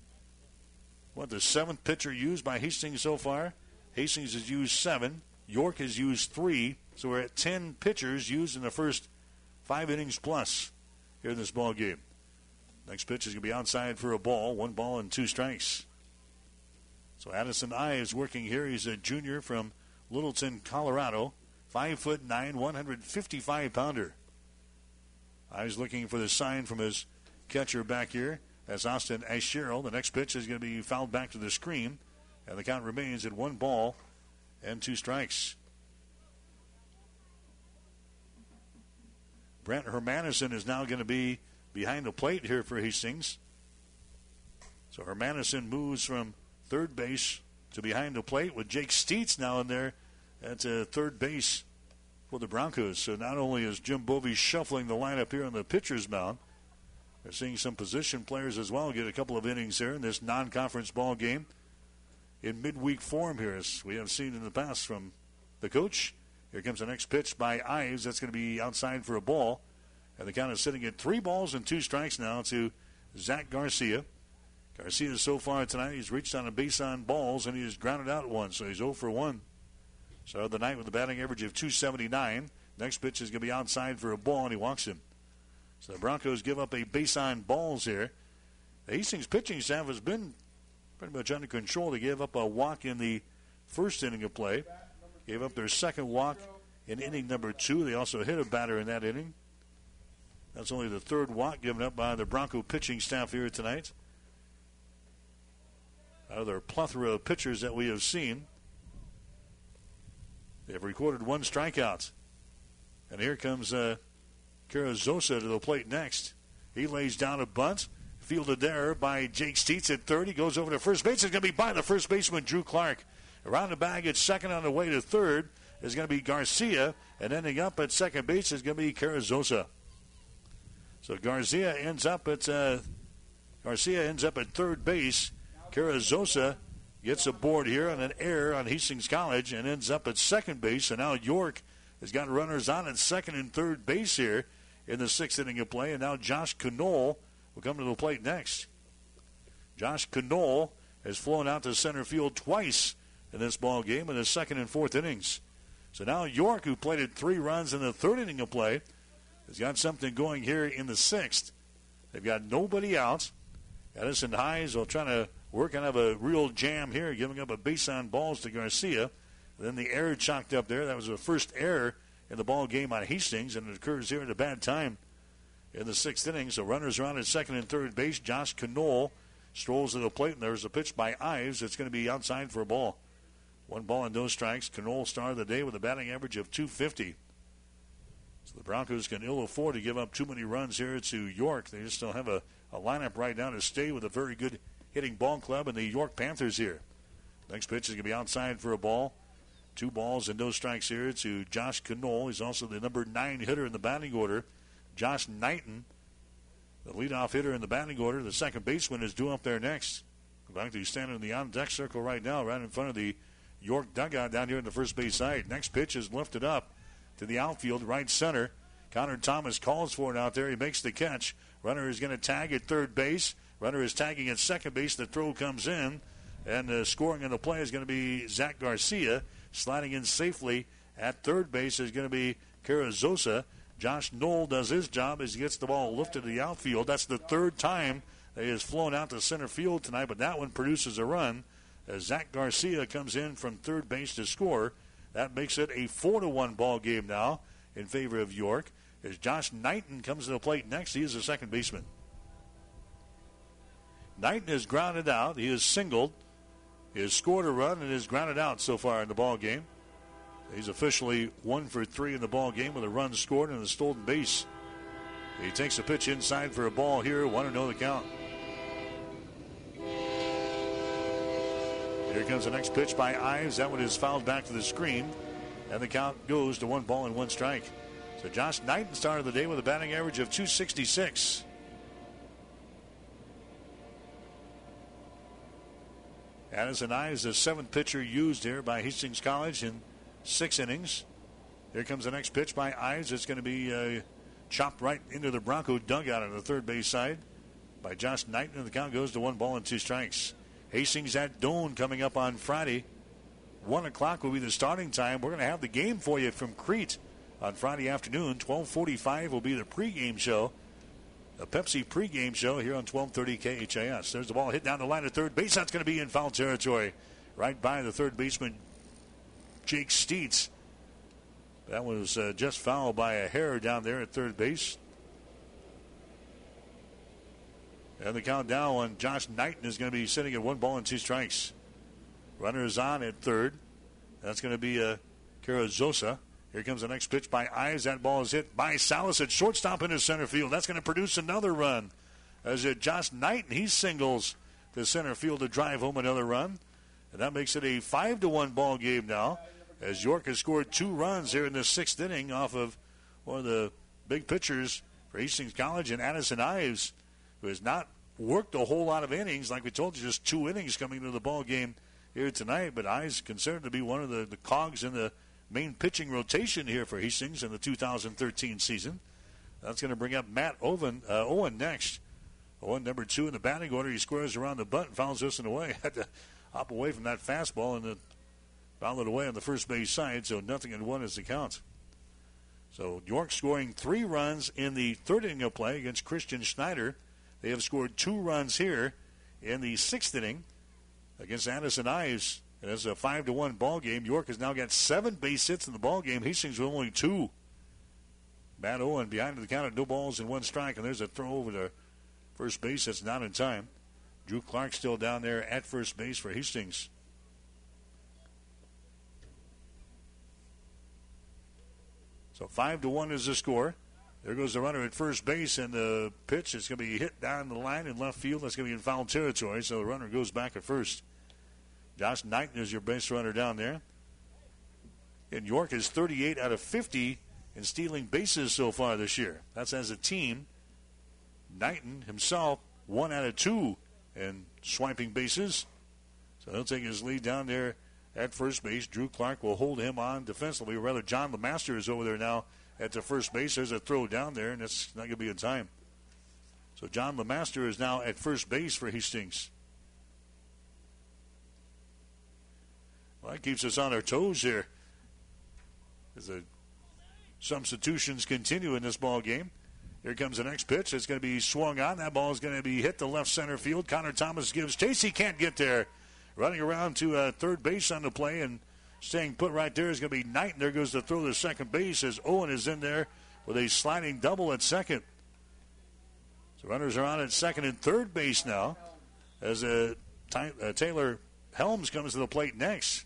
7th pitcher used by Hastings so far. Hastings has used 7. York has used 3. So we're at 10 pitchers used in the first 5 innings plus here in this ball game. Next pitch is going to be outside for a ball. 1 ball and 2 strikes. So Addison Ives working here. He's a junior from Littleton, Colorado. 5'9", 155-pounder. Ives looking for the sign from his catcher back here. That's Austin Asherle. The next pitch is going to be fouled back to the screen. And the count remains at 1 ball and 2 strikes. Brent Hermanison is now going to be behind the plate here for Hastings. So Hermanison moves from third base to behind the plate with Jake Steets now in there at third base for the Broncos. So not only is Jim Bovey shuffling the lineup here on the pitcher's mound, they're seeing some position players as well get a couple of innings here in this non-conference ball game in midweek form here, as we have seen in the past from the coach. Here comes the next pitch by Ives. That's going to be outside for a ball. And the count is sitting at 3 balls and 2 strikes now to Zach Garcia. Garcia so far tonight, he's reached on a base on balls, and he has grounded out 1, so he's 0 for 1. Started the night with a batting average of .279. Next pitch is going to be outside for a ball, and he walks him. So the Broncos give up a base on balls here. The Hastings pitching staff has been pretty much under control. They gave up a walk in the first inning of play. Gave up their second walk in inning number 2. They also hit a batter in that inning. That's only the 3rd walk given up by the Bronco pitching staff here tonight. Out of their plethora of pitchers that we have seen, they have recorded 1 strikeout. And here comes Carrizosa to the plate next. He lays down a bunt. Fielded there by Jake Steets at third. He goes over to first base. It's going to be by the first baseman, Drew Clark. Around the bag at second on the way to third is going to be Garcia. And ending up at second base is going to be Carrizosa. So Garcia ends up at third base. Carrizosa gets aboard here on an error on Hastings College and ends up at second base. And now York has got runners on at second and third base here in the 6th inning of play. And now Josh Knoll will come to the plate next. Josh Knoll has flown out to center field twice in this ball game in the 2nd and 4th innings. So now York, who plated 3 runs in the 3rd inning of play, has got something going here in the 6th. They've got nobody out. Addison Ives will try to work kind of a real jam here, giving up a base on balls to Garcia. And then the error chalked up there. That was the first error in the ball game on Hastings, and it occurs here at a bad time in the 6th inning. So runners are on at second and third base. Josh Knoll strolls to the plate, and there's a pitch by Ives. It's going to be outside for a ball. 1 ball and no strikes. Knoll star of the day with a batting average of .250. So the Broncos can ill afford to give up too many runs here to York. They just don't have a lineup right now to stay with a very good hitting ball club in the York Panthers here. Next pitch is going to be outside for a ball. 2 balls and no strikes here to Josh Knoll. He's also the number 9 hitter in the batting order. Josh Knighton, the leadoff hitter in the batting order. The second baseman is due up there next. He's standing in the on-deck circle right now, right in front of the York dugout down here in the first base side. Next pitch is lifted up to the outfield, right center. Connor Thomas calls for it out there. He makes the catch. Runner is going to tag at third base. Runner is tagging at second base. The throw comes in. And scoring on the play is going to be Zach Garcia. Sliding in safely at third base is going to be Carrizosa. Josh Knoll does his job as he gets the ball lifted to the outfield. That's the 3rd time that he has flown out to center field tonight, but that one produces a run as Zach Garcia comes in from third base to score. That makes it a 4-1 ball game now in favor of York. As Josh Knighton comes to the plate next, he is the second baseman. Knighton is grounded out. He is singled. has scored a run and is grounded out so far in the ball game. He's officially 1 for 3 in the ball game with a run scored and a stolen base. He takes a pitch inside for a ball here. 1-0 the count. Here comes the next pitch by Ives. That one is fouled back to the screen. And the count goes to 1 ball and 1 strike. So Josh Knighton started the day with a batting average of .266. Addison Ives, the 7th pitcher used here by Hastings College in 6 innings. Here comes the next pitch by Ives. It's going to be chopped right into the Bronco dugout on the third base side by Josh Knighton. And the count goes to 1 ball and 2 strikes. Hastings at Doane coming up on Friday. 1 o'clock will be the starting time. We're going to have the game for you from Crete on Friday afternoon. 12:45 will be the pregame show. A Pepsi pregame show here on 1230 KHAS. There's the ball hit down the line at third base. That's going to be in foul territory. Right by the third baseman, Jake Steets. That was just fouled by a hair down there at third base. And the count now on Josh Knighton is going to be sitting at 1 ball and 2 strikes. Runner is on at third. That's going to be Carrizosa. Here comes the next pitch by Ives. That ball is hit by Salas at shortstop into center field. That's going to produce another run. As Josh Knighton, he singles to center field to drive home another run. And that makes it a 5-1 ball game now, as York has scored 2 runs here in the 6th inning off of one of the big pitchers for Hastings College, and Addison Ives, who has not worked a whole lot of innings. Like we told you, just 2 innings coming into the ball game here tonight. But Ives considered to be one of the cogs in the main pitching rotation here for Hastings in the 2013 season. That's going to bring up Matt Owen next. Owen, number 2 in the batting order. He squares around the butt and fouls this one away. Had to hop away from that fastball and then fouled it away on the first base side. So 0-1 is the count. So York scoring 3 runs in the 3rd inning of play against Christian Schneider. They have scored 2 runs here in the 6th inning against Addison Ives. And it's a 5-1 ball game. York has now got 7 base hits in the ball game. Hastings with only 2. Matt Owen behind the count at 0-1 strike, and there's a throw over to first base. That's not in time. Drew Clark still down there at first base for Hastings. So 5-1 is the score. There goes the runner at first base, and the pitch is going to be hit down the line in left field. That's going to be in foul territory, so the runner goes back at first. Josh Knighton is your base runner down there. And York is 38 out of 50 in stealing bases so far this year. That's as a team. Knighton himself 1 out of 2 in swiping bases. So he'll take his lead down there at first base. Drew Clark will hold him on defensively. Or rather, John LeMaster is over there now at the first base. There's a throw down there, and it's not going to be in time. So John LeMaster is now at first base for Hastings. Well, that keeps us on our toes here as the substitutions continue in this ball game. Here comes the next pitch. It's going to be swung on. That ball is going to be hit to left center field. Connor Thomas gives chase. He can't get there. Running around to third base on the play and staying put right there is going to be Knighton. There goes the throw to second base as Owen is in there with a sliding double at second. So runners are on at second and third base now as Taylor Helms comes to the plate next.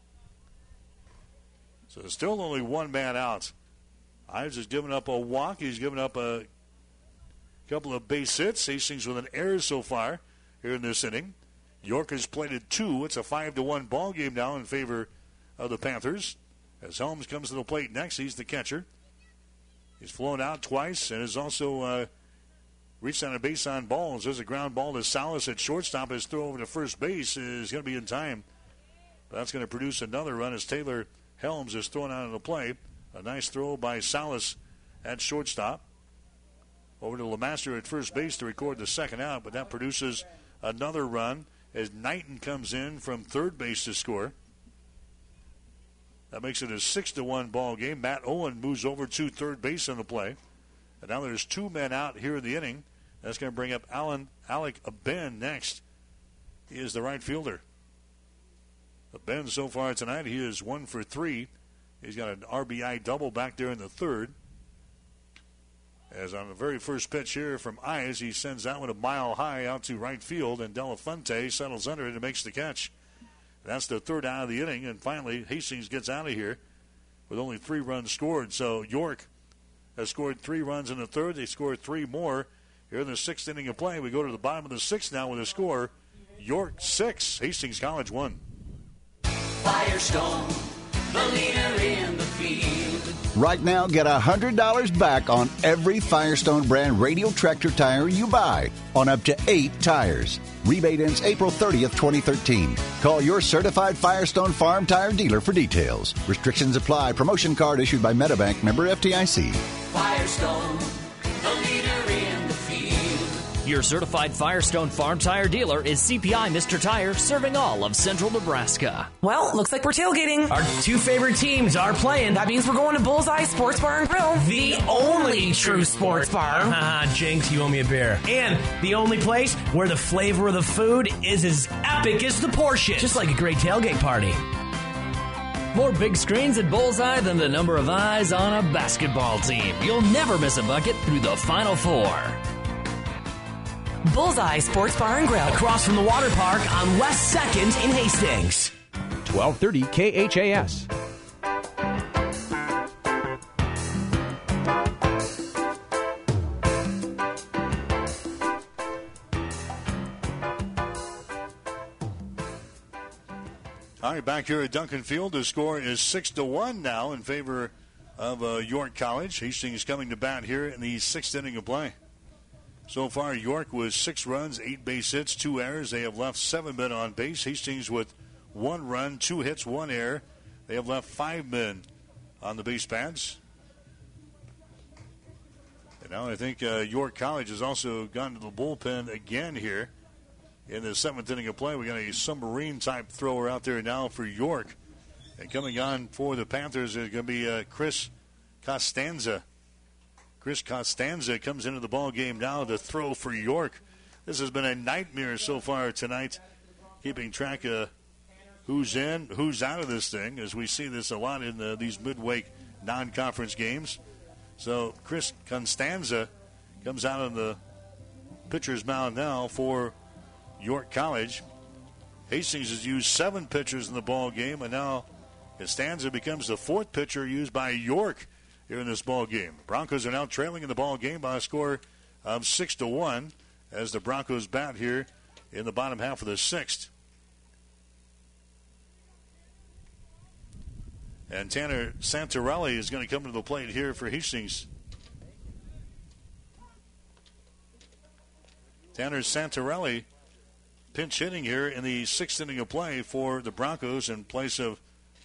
So there's still only 1 man out. Ives has given up a walk. He's given up a couple of base hits. Hastings with an error so far here in this inning. York has plated 2. It's a 5-1 ball game now in favor of the Panthers. As Helms comes to the plate next, he's the catcher. He's flown out twice and has also reached on a base on balls. There's a ground ball to Salas at shortstop. His throw over to first base is going to be in time. That's going to produce another run as Taylor Helms is thrown out of the play. A nice throw by Salas at shortstop. Over to LeMaster at first base to record the second out, but that produces another run as Knighton comes in from third base to score. That makes it a 6-1 ball game. Matt Owen moves over to third base on the play. And now there's 2 men out here in the inning. That's going to bring up Alec Aben next. He is the right fielder. Aben so far tonight, he is 1 for 3. He's got an RBI double back there in the third. As on the very first pitch here from Ives, he sends that one a mile high out to right field, and Delafonte settles under it and makes the catch. That's the third out of the inning, and finally Hastings gets out of here with only 3 runs scored. So York has scored 3 runs in the third. They scored 3 more here in the 6th inning of play. We go to the bottom of the 6th now with a score. York 6, Hastings College 1. Firestone, the leader in the field. Right now, get $100 back on every Firestone brand radial tractor tire you buy on up to 8 tires. Rebate ends April 30th, 2013. Call your certified Firestone Farm Tire dealer for details. Restrictions apply. Promotion card issued by Metabank, member FDIC. Firestone, the leader in the field. Your certified Firestone Farm Tire dealer is CPI Mr. Tire, serving all of central Nebraska. Well, looks like we're tailgating. Our 2 favorite teams are playing. That means we're going to Bullseye Sports Bar and Grill. The only true sports bar. Haha, Jinx, you owe me a beer. And the only place where the flavor of the food is as epic as the portion. Just like a great tailgate party. More big screens at Bullseye than the number of eyes on a basketball team. You'll never miss a bucket through the Final Four. Bullseye Sports Bar and Grill. Across from the water park on West 2nd in Hastings. 1230 KHAS. All right, back here at Duncan Field, the score is 6-1 now in favor of York College. Hastings coming to bat here in the 6th inning of play. So far, York was 6 runs, 8 base hits, 2 errors. They have left 7 men on base. Hastings with 1 run, 2 hits, 1 error. They have left 5 men on the base pads. And now I think York College has also gone to the bullpen again here in the 7th inning of play. We got a submarine-type thrower out there now for York. And coming on for the Panthers is going to be Chris Costanza. Chris Costanza comes into the ball game now to throw for York. This has been a nightmare so far tonight, keeping track of who's in, who's out of this thing, as we see this a lot in these midweek non-conference games. So Chris Costanza comes out on the pitcher's mound now for York College. Hastings has used 7 pitchers in the ball game, and now Costanza becomes the 4th pitcher used by York here in this ball game. Broncos are now trailing in the ball game by a score of 6-1 as the Broncos bat here in the bottom half of the 6th. And Tanner Santarelli is going to come to the plate here for Hastings. Tanner Santarelli pinch hitting here in the 6th inning of play for the Broncos in place of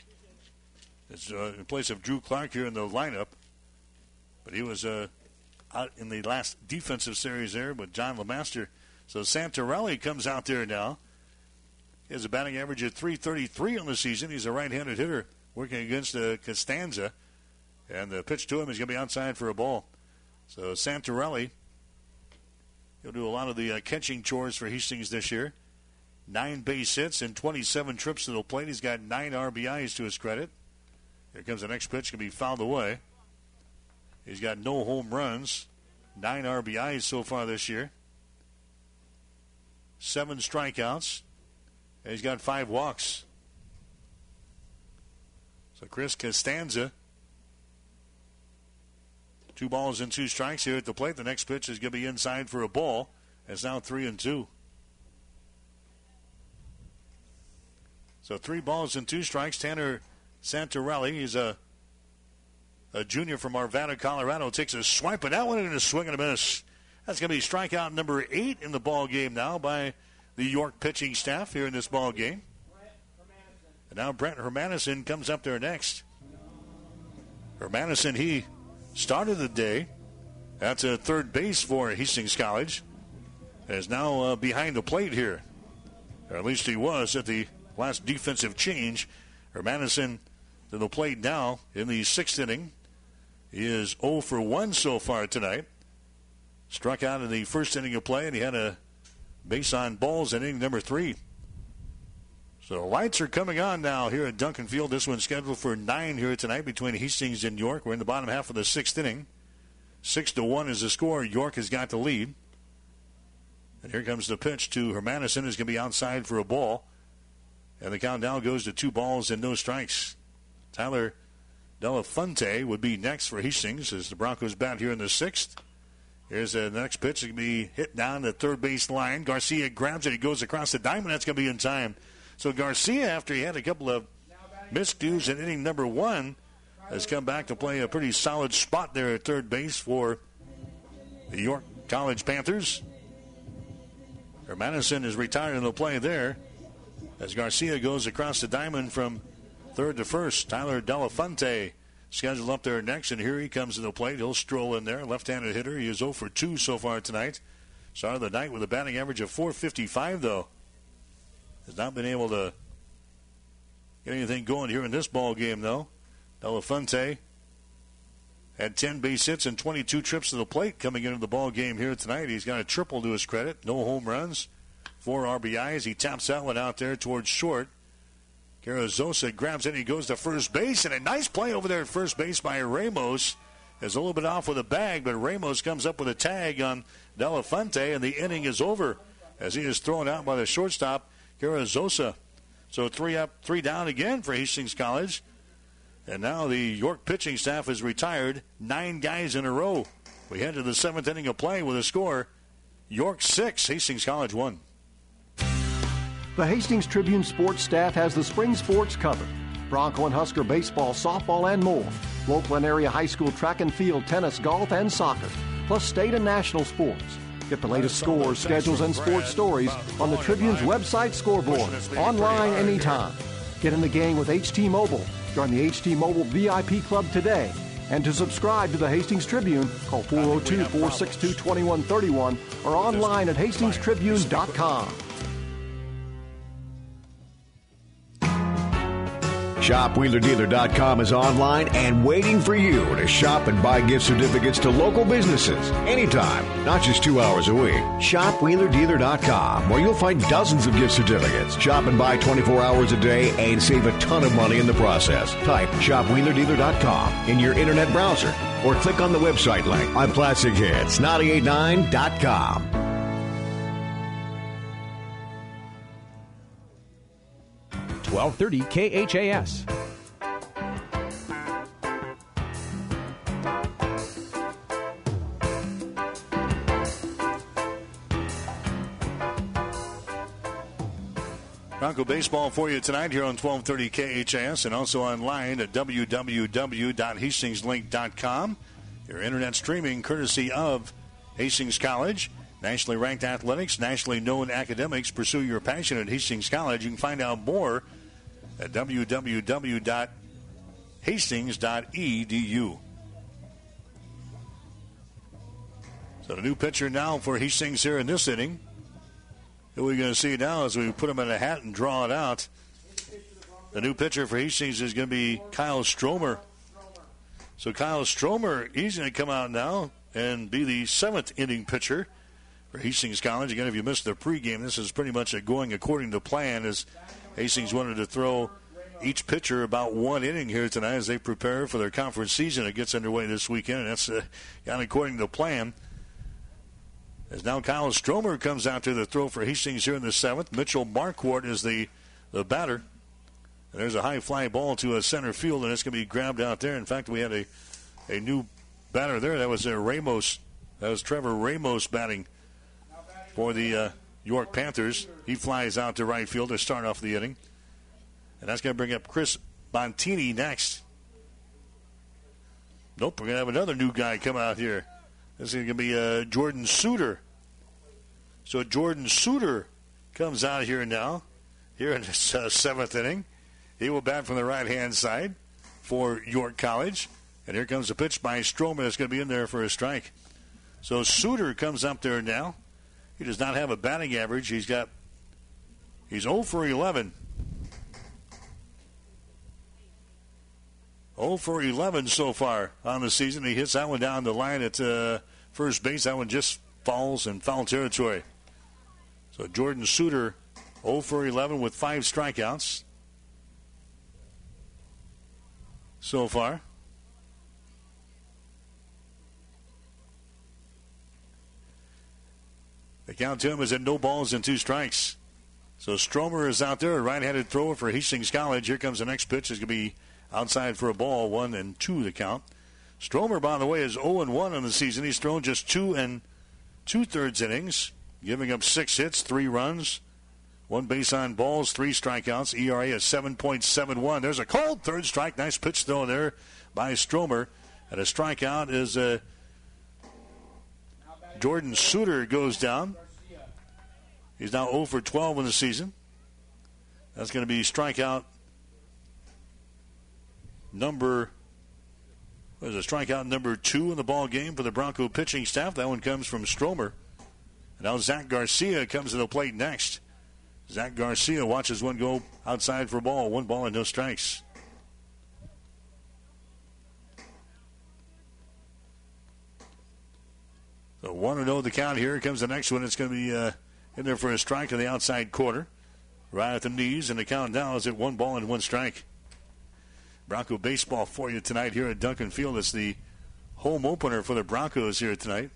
Drew Clark here in the lineup. But he was out in the last defensive series there with John LeMaster. So Santarelli comes out there now. He has a batting average of .333 on the season. He's a right-handed hitter working against Costanza. And the pitch to him is going to be outside for a ball. So Santarelli, he'll do a lot of the catching chores for Hastings this year. 9 base hits and 27 trips to the plate. He's got 9 RBIs to his credit. Here comes the next pitch. Going to be fouled away. He's got no home runs. 9 RBIs so far this year. 7 strikeouts. And he's got 5 walks. So Chris Costanza, 2 balls and 2 strikes here at the plate. The next pitch is going to be inside for a ball. It's now 3-2. So 3 balls and 2 strikes. Tanner Santarelli, he's a junior from Arvada, Colorado, takes a swipe at that one and a swing and a miss. That's going to be strikeout number 8 in the ball game now by the York pitching staff here in this ball game. And now Brent Hermanison comes up there next. Hermanison, he started the day at third base for Hastings College. And is now behind the plate here. Or at least he was at the last defensive change. Hermanison to the plate now in the 6th inning. He is 0 for 1 so far tonight. Struck out in the 1st inning of play, and he had a base on balls in inning number 3. So lights are coming on now here at Duncan Field. This one's scheduled for 9 here tonight between Hastings and York. We're in the bottom half of the 6th inning. 6-1 is the score. York has got the lead. And here comes the pitch to Hermanison. Is going to be outside for a ball. And the count now goes to 2 balls and no strikes. Tyler Delafonte would be next for Hastings as the Broncos bat here in the 6th. Here's the next pitch. It's going to be hit down the third base line. Garcia grabs it. He goes across the diamond. That's going to be in time. So Garcia, after he had a couple of miscues in inning number 1, has come back to play a pretty solid spot there at third base for the York College Panthers. Madison is retired in the play there as Garcia goes across the diamond from third to first. Tyler Delafonte scheduled up there next, and here he comes to the plate. He'll stroll in there. Left-handed hitter. He is 0 for 2 so far tonight. Started the night with a batting average of .455, though. Has not been able to get anything going here in this ball game, though. Delafonte had 10 base hits and 22 trips to the plate coming into the ball game here tonight. He's got a triple to his credit. No home runs, 4 RBIs. He taps that one out there towards short. Carrizosa grabs it. He goes to first base, and a nice play over there at first base by Ramos. Is a little bit off with a bag, but Ramos comes up with a tag on Delafonte, and the inning is over as he is thrown out by the shortstop, Carrizosa. So 3 up, 3 down again for Hastings College. And now the York pitching staff is retired. 9 guys in a row. We head to the 7th inning of play with a score. York 6, Hastings College 1. The Hastings Tribune sports staff has the spring sports covered. Bronco and Husker baseball, softball, and more. Local and area high school track and field, tennis, golf, and soccer. Plus state and national sports. Get the latest scores, schedules, and sports stories on the Tribune's website scoreboard. Online anytime. Get in the game with HT Mobile. Join the HT Mobile VIP Club today. And to subscribe to the Hastings Tribune, call 402-462-2131 or online at hastingstribune.com. ShopWheelerDealer.com is online and waiting for you to shop and buy gift certificates to local businesses anytime, not just 2 hours a week. ShopWheelerDealer.com, where you'll find dozens of gift certificates. Shop and buy 24 hours a day and save a ton of money in the process. Type ShopWheelerDealer.com in your internet browser or click on the website link on PlasticHits989.com. KHAS. Bronco baseball for you tonight here on 1230 KHAS and also online at www.hastingslink.com. Your internet streaming courtesy of Hastings College. Nationally ranked athletics, nationally known academics. Pursue your passion at Hastings College. You can find out more at www.hastings.edu. So the new pitcher now for Hastings here in this inning. Who we're going to see now as we put him in a hat and draw it out. The new pitcher for Hastings is going to be Kyle Stromer. So Kyle Stromer, he's going to come out now and be the 7th inning pitcher for Hastings College. Again, if you missed the pregame, this is pretty much going according to plan as Hastings wanted to throw each pitcher about 1 inning here tonight as they prepare for their conference season. It gets underway this weekend, and that's gone according to plan. As now Kyle Stromer comes out to the throw for Hastings here in the 7th. Mitchell Marquardt is the batter. And there's a high fly ball to a center field, and it's going to be grabbed out there. In fact, we had a new batter there. That was Ramos. That was Trevor Ramos batting for the York Panthers. He flies out to right field to start off the inning. And that's going to bring up Chris Bontini next. Nope, we're going to have another new guy come out here. This is going to be Jordan Suter. So Jordan Suter comes out here now, here in this 7th inning. He will bat from the right-hand side for York College. And here comes the pitch by Stromer that's going to be in there for a strike. So Suter comes up there now. He does not have a batting average. He's 0 for 11. 0 for 11 so far on the season. He hits that one down the line at first base. That one just falls in foul territory. So Jordan Suter, 0 for 11 with 5 strikeouts so far. The count to him is at no balls and 2 strikes. So Stromer is out there, a right-handed thrower for Hastings College. Here comes the next pitch. It's going to be outside for a ball, 1-2 the count. Stromer, by the way, is 0-1 on the season. He's thrown just 2 2/3 innings, giving up 6 hits, 3 runs, 1 base on balls, 3 strikeouts. ERA is 7.71. There's a called third strike. Nice pitch throw there by Stromer. And a strikeout is Jordan Suter goes down. He's now 0 for 12 in the season. That's going to be strikeout number 2 in the ball game for the Bronco pitching staff. That one comes from Stromer. And now Zach Garcia comes to the plate next. Zach Garcia watches one go outside for a ball. 1 ball and no strikes. So 1-0 the count here. Here comes the next one. It's going to be in there for a strike on the outside corner. Right at the knees, and the count now is at 1 ball and 1 strike. Bronco baseball for you tonight here at Duncan Field. It's the home opener for the Broncos here tonight.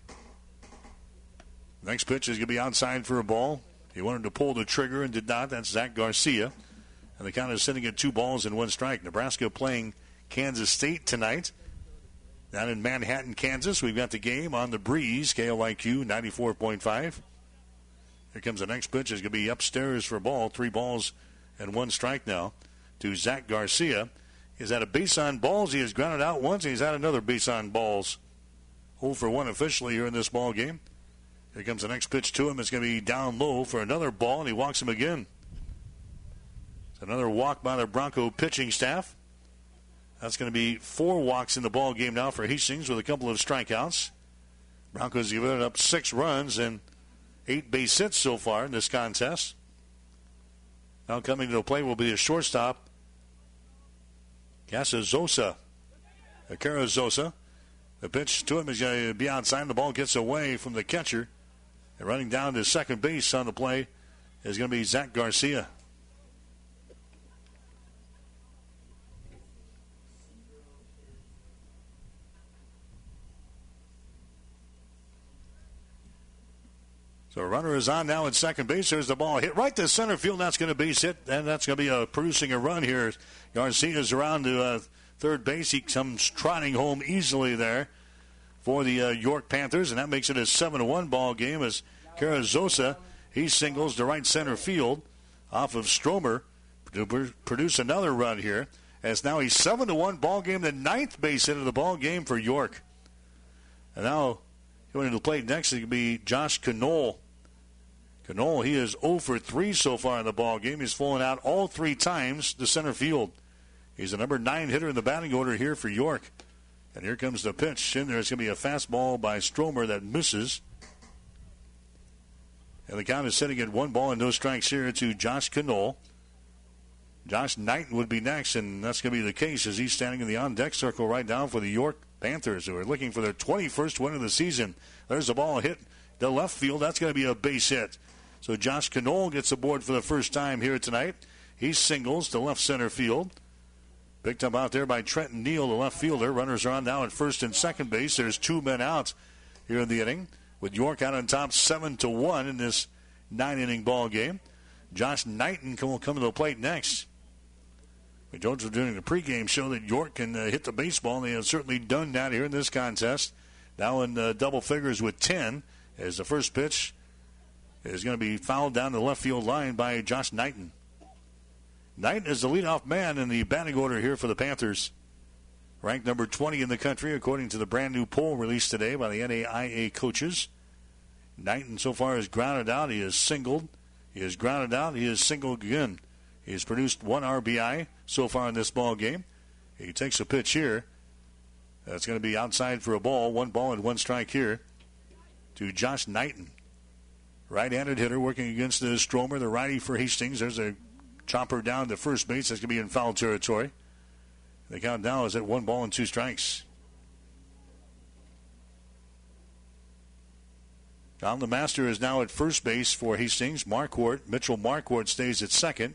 Next pitch is going to be outside for a ball. He wanted to pull the trigger and did not. That's Zach Garcia. And the count is sitting at 2 balls and 1 strike. Nebraska playing Kansas State tonight. Down in Manhattan, Kansas, we've got the game on the Breeze, KOIQ 94.5. Here comes the next pitch. It's going to be upstairs for a ball. 3 balls and 1 strike now to Zach Garcia. He's had a base on balls. He has grounded out once, and he's had another base on balls. 0 for 1 officially here in this ball game. Here comes the next pitch to him. It's going to be down low for another ball, and he walks him again. It's another walk by the Bronco pitching staff. That's going to be 4 walks in the ball game now for Hastings with a couple of strikeouts. Broncos have given up 6 runs and 8 base hits so far in this contest. Now coming to the plate will be a shortstop, Casazosa. Carazosa. The pitch to him is going to be outside. The ball gets away from the catcher. And running down to second base on the play is going to be Zach Garcia. So a runner is on now at second base. There's the ball hit right to center field. That's going to base hit, and that's going to be producing a run here. Garcia's around to third base. He comes trotting home easily there for the York Panthers, and that makes it a 7-1 ball game as Carazosa, he singles to right center field off of Stromer to produce another run here. As now a 7-1 ball game, the 9th base hit of the ball game for York. And now going to the plate next is going to be Josh Knoll. Knoll, he is 0 for 3 so far in the ball game. He's fallen out all 3 times to center field. He's the number 9 hitter in the batting order here for York. And here comes the pitch. In there, it's going to be a fastball by Stromer that misses. And the count is sitting at 1 ball and no strikes here to Josh Knoll. Josh Knighton would be next, and that's going to be the case as he's standing in the on-deck circle right now for the York Panthers, who are looking for their 21st win of the season. There's the ball hit to left field. That's going to be a base hit. So Josh Knoll gets aboard for the first time here tonight. He singles to left center field. Picked up out there by Trenton Neal, the left fielder. Runners are on now at first and second base. There's 2 men out here in the inning, with York out on top 7-1 in this 9-inning ball game. Josh Knighton will come to the plate next. We told you during the pregame show that York can hit the baseball, and they have certainly done that here in this contest. Now in double figures with 10, as the first pitch is going to be fouled down the left field line by Josh Knighton. Knighton is the leadoff man in the batting order here for the Panthers. Ranked number 20 in the country, according to the brand new poll released today by the NAIA coaches. Knighton so far has grounded out. He has singled. He has grounded out. He has singled again. He has produced 1 RBI so far in this ball game. He takes a pitch here. That's going to be outside for a ball. 1 ball and 1 strike here to Josh Knighton. Right-handed hitter working against the Stromer, the righty for Hastings. There's a chopper down to first base. That's going to be in foul territory. The count now is at 1 ball and 2 strikes. Don the Master is now at first base for Hastings. Mitchell Marquardt stays at second.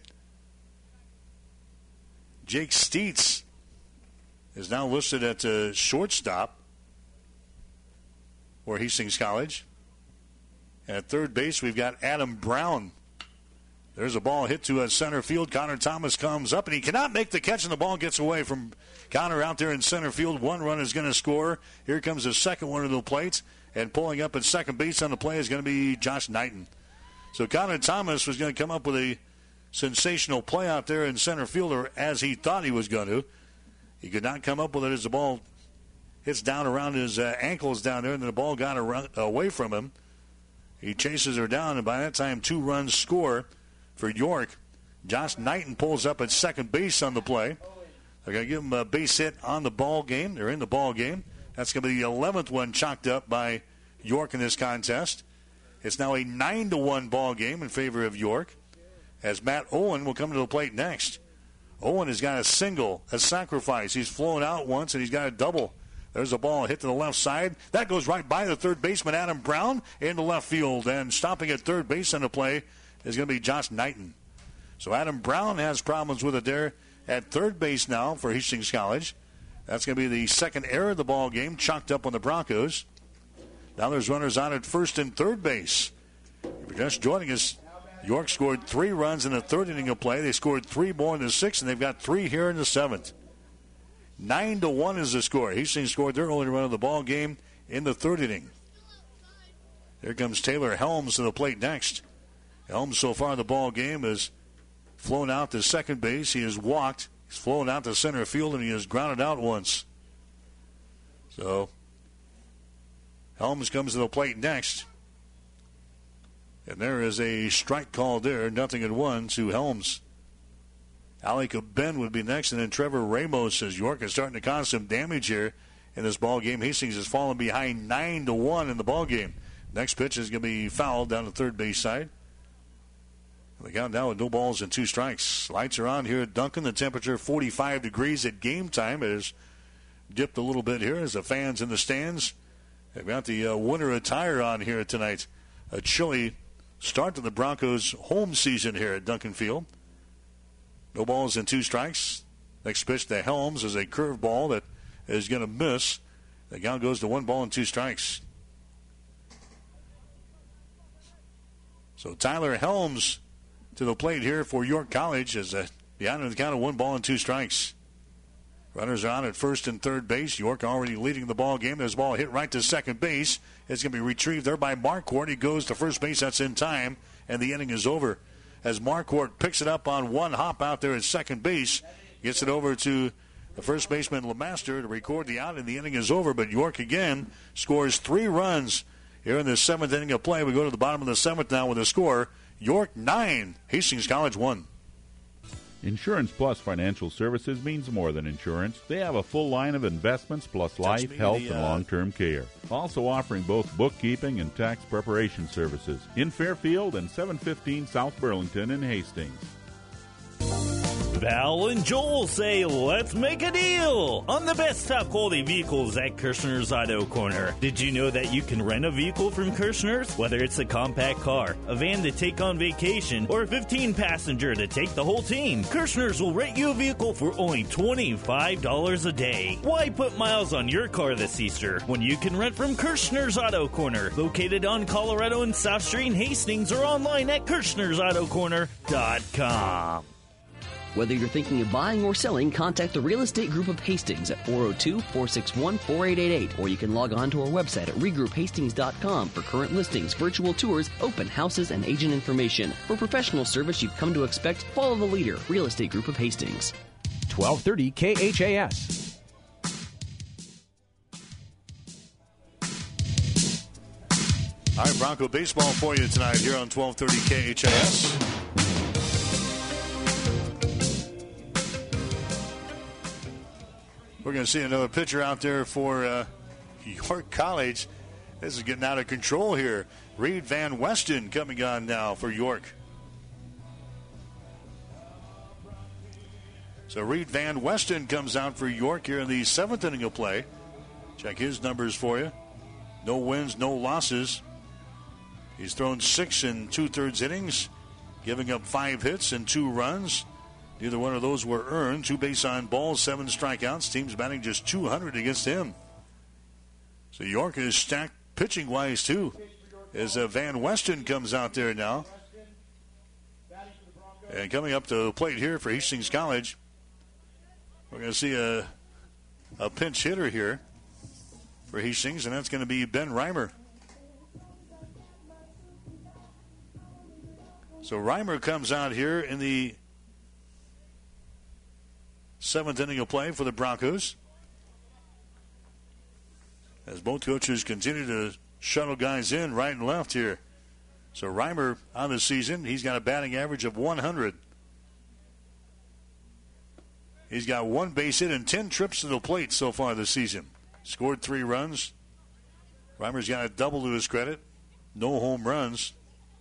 Jake Steets is now listed at shortstop for Hastings College. And at third base, we've got Adam Brown. There's a ball hit to center field. Connor Thomas comes up, and he cannot make the catch, and the ball gets away from Connor out there in center field. One run is going to score. Here comes the second one to the plate, and pulling up at second base on the play is going to be Josh Knighton. So Connor Thomas was going to come up with a sensational play out there in center field, or as he thought he was going to. He could not come up with it as the ball hits down around his ankles down there, and then the ball got away from him. He chases her down, and by that time, 2 runs score for York. Josh Knighton pulls up at second base on the play. They're going to give him a base hit on the ball game. They're in the ball game. That's going to be the 11th one chalked up by York in this contest. It's now a 9-1 ball game in favor of York, as Matt Owen will come to the plate next. Owen has got a single, a sacrifice. He's flown out once, and he's got a double. There's a ball hit to the left side. That goes right by the third baseman, Adam Brown, into left field. And stopping at third base on the play is going to be Josh Knighton. So Adam Brown has problems with it there at third base now for Hastings College. That's going to be the second error of the ball game, chalked up on the Broncos. Now there's runners on at first and third base. If you're just joining us, York scored 3 runs in the third inning of play. They scored 3 more in the sixth, and they've got 3 here in the seventh. 9-1 is the score. Hastings scored their only run of the ball game in the third inning. Here comes Taylor Helms to the plate next. Helms so far in the ball game has flown out to second base. He has walked. He's flown out to center field, and he has grounded out once. So Helms comes to the plate next. And there is a strike called there. 0-1 to Helms. Alec Ben would be next, and then Trevor Ramos says York is starting to cause some damage here in this ball game. Hastings has fallen behind 9-1 in the ball game. Next pitch is going to be fouled down the third base side. The count now with no balls and 2 strikes. Lights are on here at Duncan. The temperature 45 degrees at game time. It has dipped a little bit here as the fans in the stands have got the winter attire on here tonight. A chilly start to the Broncos' home season here at Duncan Field. No balls and 2 strikes. Next pitch to Helms is a curveball that is going to miss. The count goes to 1 ball and 2 strikes. So Tyler Helms to the plate here for York College as behind the count of 1 ball and 2 strikes. Runners are on at first and third base. York already leading the ball game. This ball hit right to second base. It's going to be retrieved there by Marquardt. He goes to first base. That's in time, and the inning is over. As Marquardt picks it up on one hop out there at second base, gets it over to the first baseman Lemaster to record the out, and the inning is over. But York again scores 3 runs here in the 7th inning of play. We go to the bottom of the 7th now with a score. York 9, Hastings College 1. Insurance Plus Financial Services means more than insurance. They have a full line of investments plus life, health, and long-term care. Also offering both bookkeeping and tax preparation services in Fairfield and 715 South Burlington in Hastings. Val and Joel say, let's make a deal on the best top-quality vehicles at Kirshner's Auto Corner. Did you know that you can rent a vehicle from Kirshner's? Whether it's a compact car, a van to take on vacation, or a 15-passenger to take the whole team, Kirshner's will rent you a vehicle for only $25 a day. Why put miles on your car this Easter when you can rent from Kirshner's Auto Corner, located on Colorado and South Street in Hastings, or online at Kirshner'sAutoCorner.com. Whether you're thinking of buying or selling, contact the Real Estate Group of Hastings at 402-461-4888, or you can log on to our website at regrouphastings.com for current listings, virtual tours, open houses, and agent information. For professional service you've come to expect, follow the leader, Real Estate Group of Hastings. 1230 KHAS. All right, Bronco baseball for you tonight here on 1230 KHAS. We're going to see another pitcher out there for York College. This is getting out of control here. Reed Van Westen coming on now for York. So Reed Van Westen comes out for York here in the 7th inning of play. Check his numbers for you. No wins, no losses. He's thrown 6 and 2/3 innings, giving up 5 hits and 2 runs. Neither one of those were earned. 2 base on balls, 7 strikeouts. Team's batting just .200 against him. So York is stacked pitching-wise, too, as Van Westen comes out there now. And coming up to the plate here for Hastings College, we're going to see a pinch hitter here for Hastings, and that's going to be Ben Reimer. So Reimer comes out here in the 7th inning of play for the Broncos, as both coaches continue to shuttle guys in right and left here. So Reimer on the season, he's got a batting average of 100. He's got 1 base hit and 10 trips to the plate so far this season. Scored 3 runs. Reimer's got a double to his credit. No home runs.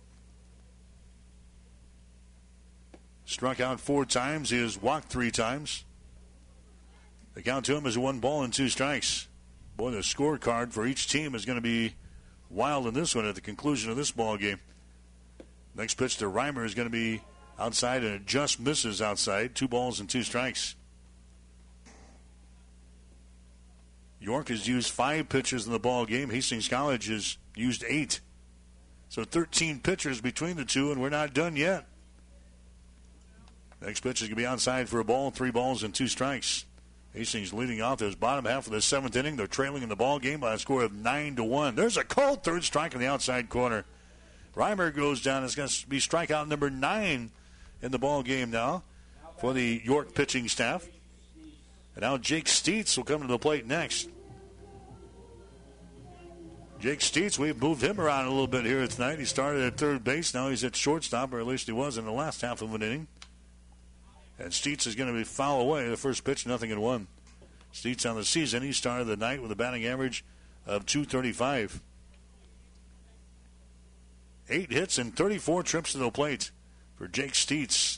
Struck out 4 times. He has walked 3 times. The count to him is 1 ball and 2 strikes. Boy, the scorecard for each team is going to be wild in this one at the conclusion of this ball game. Next pitch to Reimer is going to be outside, and it just misses outside. 2 balls and 2 strikes. York has used 5 pitchers in the ball game. Hastings College has used 8. So 13 pitchers between the two, and we're not done yet. Next pitch is going to be outside for a ball. 3 balls and 2 strikes. Hastings leading off this bottom half of the 7th inning. They're trailing in the ball game by a score of 9-1. There's a called third strike in the outside corner. Reimer goes down. It's going to be strikeout number 9 in the ball game now for the York pitching staff. And now Jake Steets will come to the plate next. Jake Steets, we've moved him around a little bit here tonight. He started at third base. Now he's at shortstop, or at least he was in the last half of an inning. And Steets is going to be foul away. The first pitch, 0-1. Steets on the season, he started the night with a batting average of .235. 8 hits and 34 trips to the plate for Jake Steets.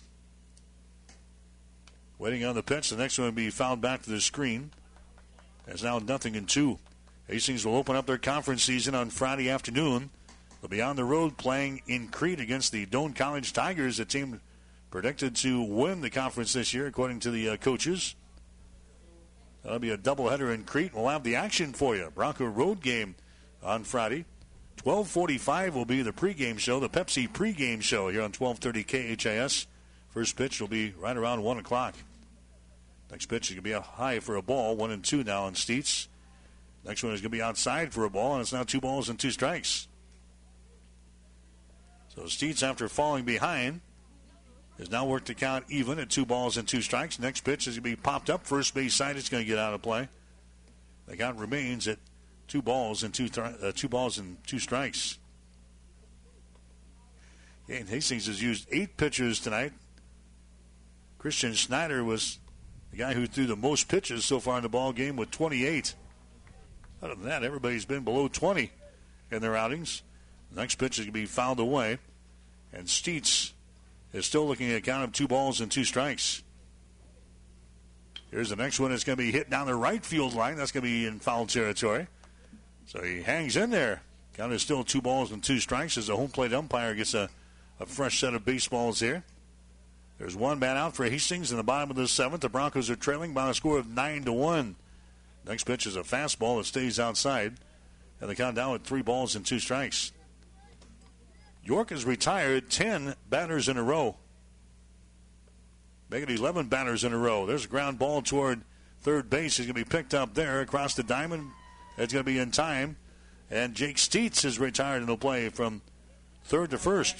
Waiting on the pitch. The next one will be fouled back to the screen. It's now 0-2. Hastings will open up their conference season on Friday afternoon. They'll be on the road playing in Crete against the Doane College Tigers, a team predicted to win the conference this year, according to the coaches. That'll be a doubleheader in Crete. We'll have the action for you. Bronco road game on Friday. 12:45 will be the pregame show, the Pepsi pregame show here on 1230 KHAS. First pitch will be right around 1 o'clock. Next pitch is going to be a high for a ball, 1-2 now on Steets. Next one is going to be outside for a ball, and it's now 2 balls and 2 strikes. So Steets, after falling behind, has now worked the count even at 2 balls and 2 strikes. Next pitch is going to be popped up first base side. It's going to get out of play. The count remains at 2 balls and 2 strikes. And Hastings has used 8 pitchers tonight. Christian Schneider was the guy who threw the most pitches so far in the ball game with 28. Other than that, everybody's been below 20 in their outings. The next pitch is going to be fouled away. And Steets is still looking at a count of 2 balls and 2 strikes. Here's the next one. It's going to be hit down the right field line. That's going to be in foul territory. So he hangs in there. Count is still 2 balls and 2 strikes as the home plate umpire gets a fresh set of baseballs here. There's 1 man out for Hastings in the bottom of the 7th. The Broncos are trailing by a score of 9-1. Next pitch is a fastball that stays outside. And the count down with 3 balls and 2 strikes. York has retired 10 batters in a row. Making 11 batters in a row. There's a ground ball toward third base. He's going to be picked up there across the diamond. It's going to be in time. And Jake Steets is retired in the play from third to first.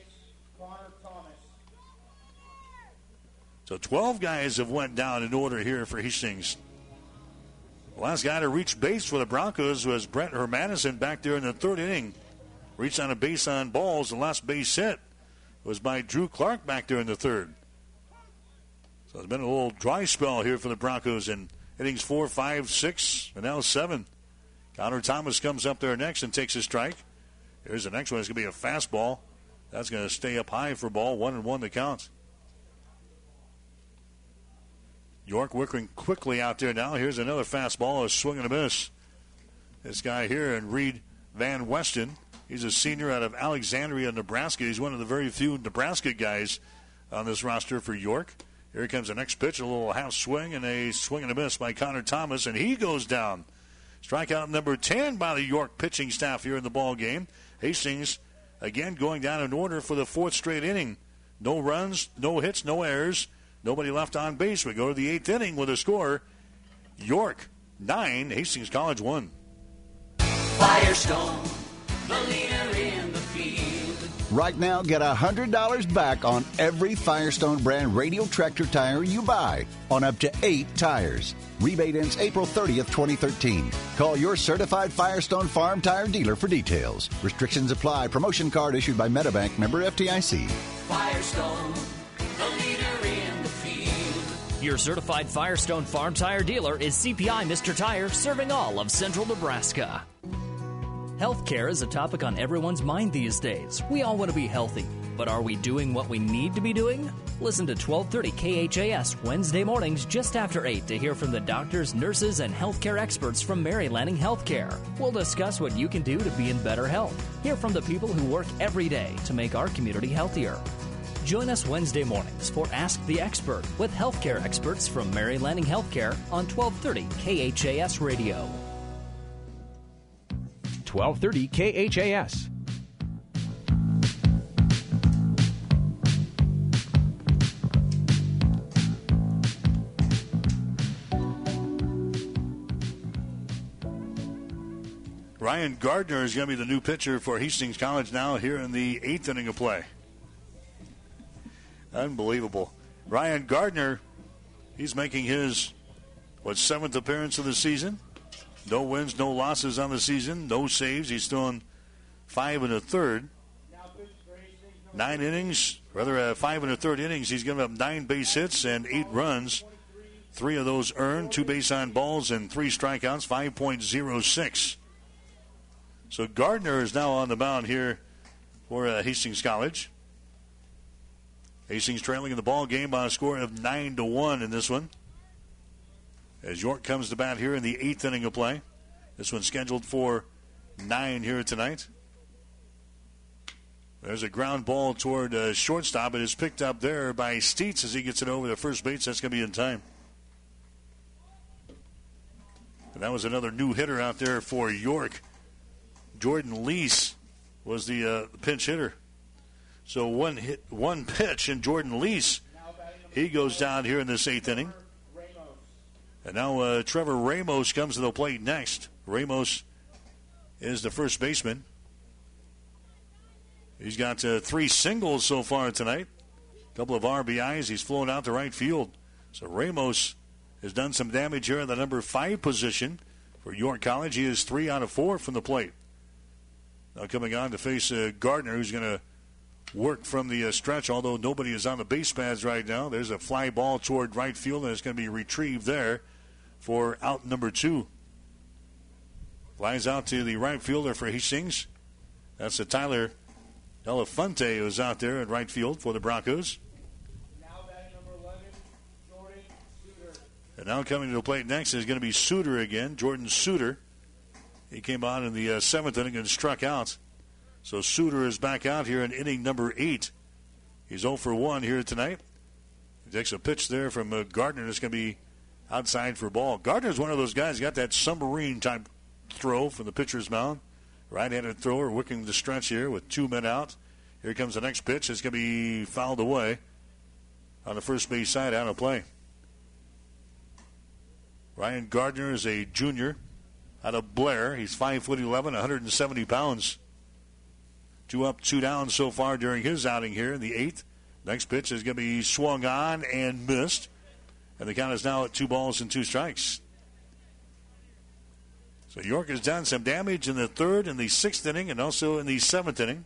So 12 guys have went down in order here for Hastings. The last guy to reach base for the Broncos was Brent Hermanison back there in the 3rd inning. Reached on a base on balls. The last base hit was by Drew Clark back there in the 3rd. So it's been a little dry spell here for the Broncos in innings 4, 5, 6, and now 7. Connor Thomas comes up there next and takes a strike. Here's the next one. It's going to be a fastball. That's going to stay up high for ball. 1-1 the count. York working quickly out there now. Here's another fastball, a swing and a miss. This guy here, and Reed Van Weston. He's a senior out of Alexandria, Nebraska. He's one of the very few Nebraska guys on this roster for York. Here comes the next pitch, a little half swing and a swing and a miss by Connor Thomas, and he goes down. Strikeout number 10 by the York pitching staff here in the ball game. Hastings again going down in order for the 4th straight inning. no runs, no hits, no errors, nobody left on base. We go to the 8th inning with a score. York 9, Hastings College 1. Firestone, the leader in the field. Right now, get $100 back on every Firestone brand radial tractor tire you buy on up to 8 tires. Rebate ends April 30th, 2013. Call your certified Firestone Farm Tire dealer for details. Restrictions apply. Promotion card issued by Metabank, member FDIC. Firestone, the leader in the field. Your certified Firestone Farm Tire dealer is CPI Mr. Tire, serving all of central Nebraska. Healthcare is a topic on everyone's mind these days. We all want to be healthy, but are we doing what we need to be doing? Listen to 1230 KHAS Wednesday mornings just after 8 to hear from the doctors, nurses, and healthcare experts from Mary Lanning Healthcare. We'll discuss what you can do to be in better health. Hear from the people who work every day to make our community healthier. Join us Wednesday mornings for Ask the Expert with healthcare experts from Mary Lanning Healthcare on 1230 KHAS Radio. 1230 KHAS. Ryan Gardner is going to be the new pitcher for Hastings College now here in the 8th inning of play. Unbelievable. Ryan Gardner, he's making his, 7th appearance of the season? No wins, no losses on the season, no saves. He's thrown 5 1/3. 9 innings, 5 1/3 innings. He's given up 9 base hits and 8 runs. 3 of those earned, 2 base on balls and 3 strikeouts, 5.06. So Gardner is now on the mound here for Hastings College. Hastings trailing in the ball game by a score of 9-1 in this one. As York comes to bat here in the 8th inning of play. This one's scheduled for 9 here tonight. There's a ground ball toward shortstop. It is picked up there by Steets as he gets it over the first base. That's going to be in time. And that was another new hitter out there for York. Jordan Lease was the pinch hitter. So one pitch, and Jordan Lease, he goes down here in this 8th inning. And now Trevor Ramos comes to the plate next. Ramos is the first baseman. He's got 3 singles so far tonight. A couple of RBIs. He's flown out to right field. So Ramos has done some damage here in the number 5 position for York College. He is 3 out of 4 from the plate. Now coming on to face Gardner, who's going to work from the stretch, although nobody is on the base paths right now. There's a fly ball toward right field, and it's going to be retrieved there for out number 2. Flies out to the right fielder for Hastings. That's Tyler Elefante who's out there at right field for the Broncos. And now coming to the plate next is going to be Suter again, Jordan Suter. He came on in the 7th inning and struck out. So Suter is back out here in inning number 8. He's 0 for 1 here tonight. He takes a pitch there from Gardner. It's going to be outside for ball. Gardner's one of those guys who got that submarine-type throw from the pitcher's mound. Right-handed thrower working the stretch here with 2 men out. Here comes the next pitch. It's going to be fouled away on the first base side, out of play. Ryan Gardner is a junior out of Blair. He's 5'11", 170 pounds. 2 up, 2 down so far during his outing here in the 8th. Next pitch is going to be swung on and missed. And the count is now at 2 balls and 2 strikes. So York has done some damage in the 3rd and the 6th inning and also in the 7th inning.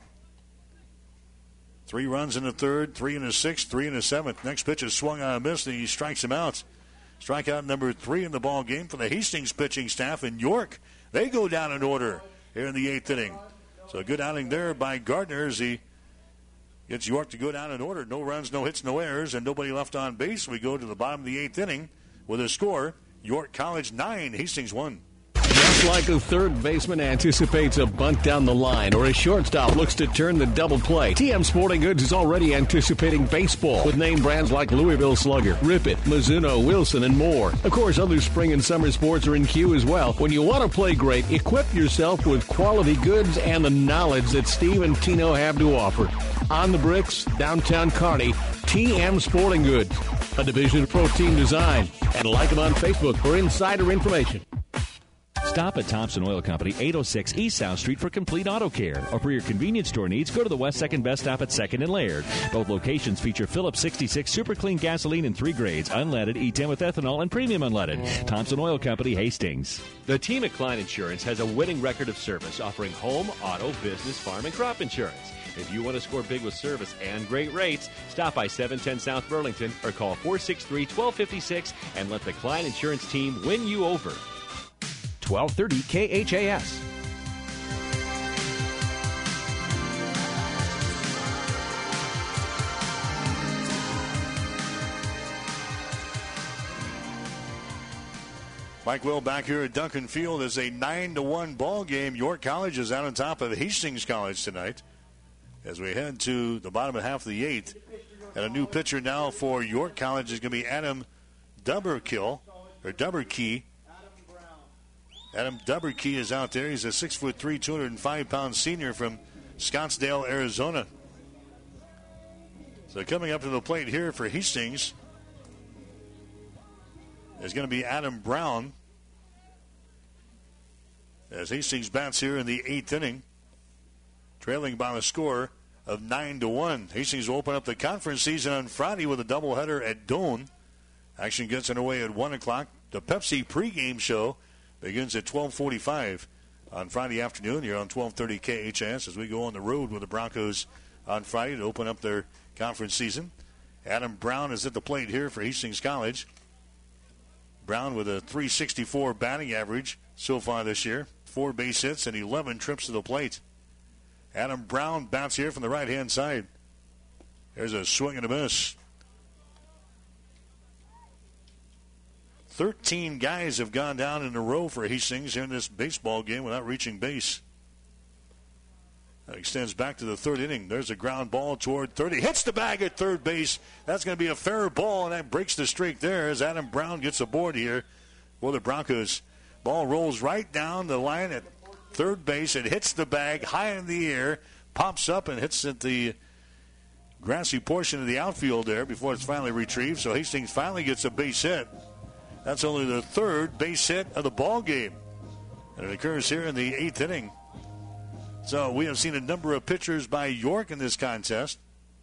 3 runs in the 3rd, 3 in the 6th, 3 in the 7th. Next pitch is swung on and missed, and he strikes him out. Strikeout number 3 in the ball game for the Hastings pitching staff. In York, they go down in order here in the 8th inning. So a good outing there by Gardner as he gets York to go down in order. No runs, no hits, no errors, and nobody left on base. We go to the bottom of the 8th inning with a score, York College 9, Hastings 1. Just like a third baseman anticipates a bunt down the line or a shortstop looks to turn the double play, TM Sporting Goods is already anticipating baseball with name brands like Louisville Slugger, Rip It, Mizuno, Wilson, and more. Of course, other spring and summer sports are in queue as well. When you want to play great, equip yourself with quality goods and the knowledge that Steve and Tino have to offer. On the Bricks, downtown Kearney, TM Sporting Goods, a division of Pro Team Design. And like them on Facebook for insider information. Stop at Thompson Oil Company, 806 East South Street for complete auto care. Or for your convenience store needs, go to the West 2nd Best Stop at 2nd and Laird. Both locations feature Phillips 66 Super Clean gasoline in 3 grades, unleaded, E10 with ethanol, and premium unleaded. Thompson Oil Company, Hastings. The team at Klein Insurance has a winning record of service, offering home, auto, business, farm, and crop insurance. If you want to score big with service and great rates, stop by 710 South Burlington or call 463-1256 and let the Klein Insurance team win you over. 1230 KHAS. Mike Will back here at Duncan Field as a 9-1 ball game. York College is out on top of Hastings College tonight. As we head to the bottom of half of the 8th, and a new pitcher now for York College is going to be Adam Duberkey. Adam Duberkey is out there. He's a 6'3", 205-pound senior from Scottsdale, Arizona. So coming up to the plate here for Hastings is going to be Adam Brown. As Hastings bats here in the 8th inning, trailing by a score of 9-1. Hastings will open up the conference season on Friday with a doubleheader at Doane. Action gets underway at 1 o'clock. The Pepsi pregame show begins at 12:45 on Friday afternoon here on 1230 KHS as we go on the road with the Broncos on Friday to open up their conference season. Adam Brown is at the plate here for Hastings College. Brown with a .364 batting average so far this year, 4 base hits and 11 trips to the plate. Adam Brown bats here from the right-hand side. There's a swing and a miss. 13 guys have gone down in a row for Hastings in this baseball game without reaching base. That extends back to the 3rd inning. There's a ground ball toward third. He hits the bag at third base. That's going to be a fair ball, and that breaks the streak there as Adam Brown gets aboard here for the Broncos. Ball rolls right down the line at third base. It hits the bag high in the air, pops up and hits at the grassy portion of the outfield there before it's finally retrieved. So Hastings finally gets a base hit. That's only the 3rd base hit of the ball game, and it occurs here in the 8th inning. So we have seen a number of pitchers by York in this contest,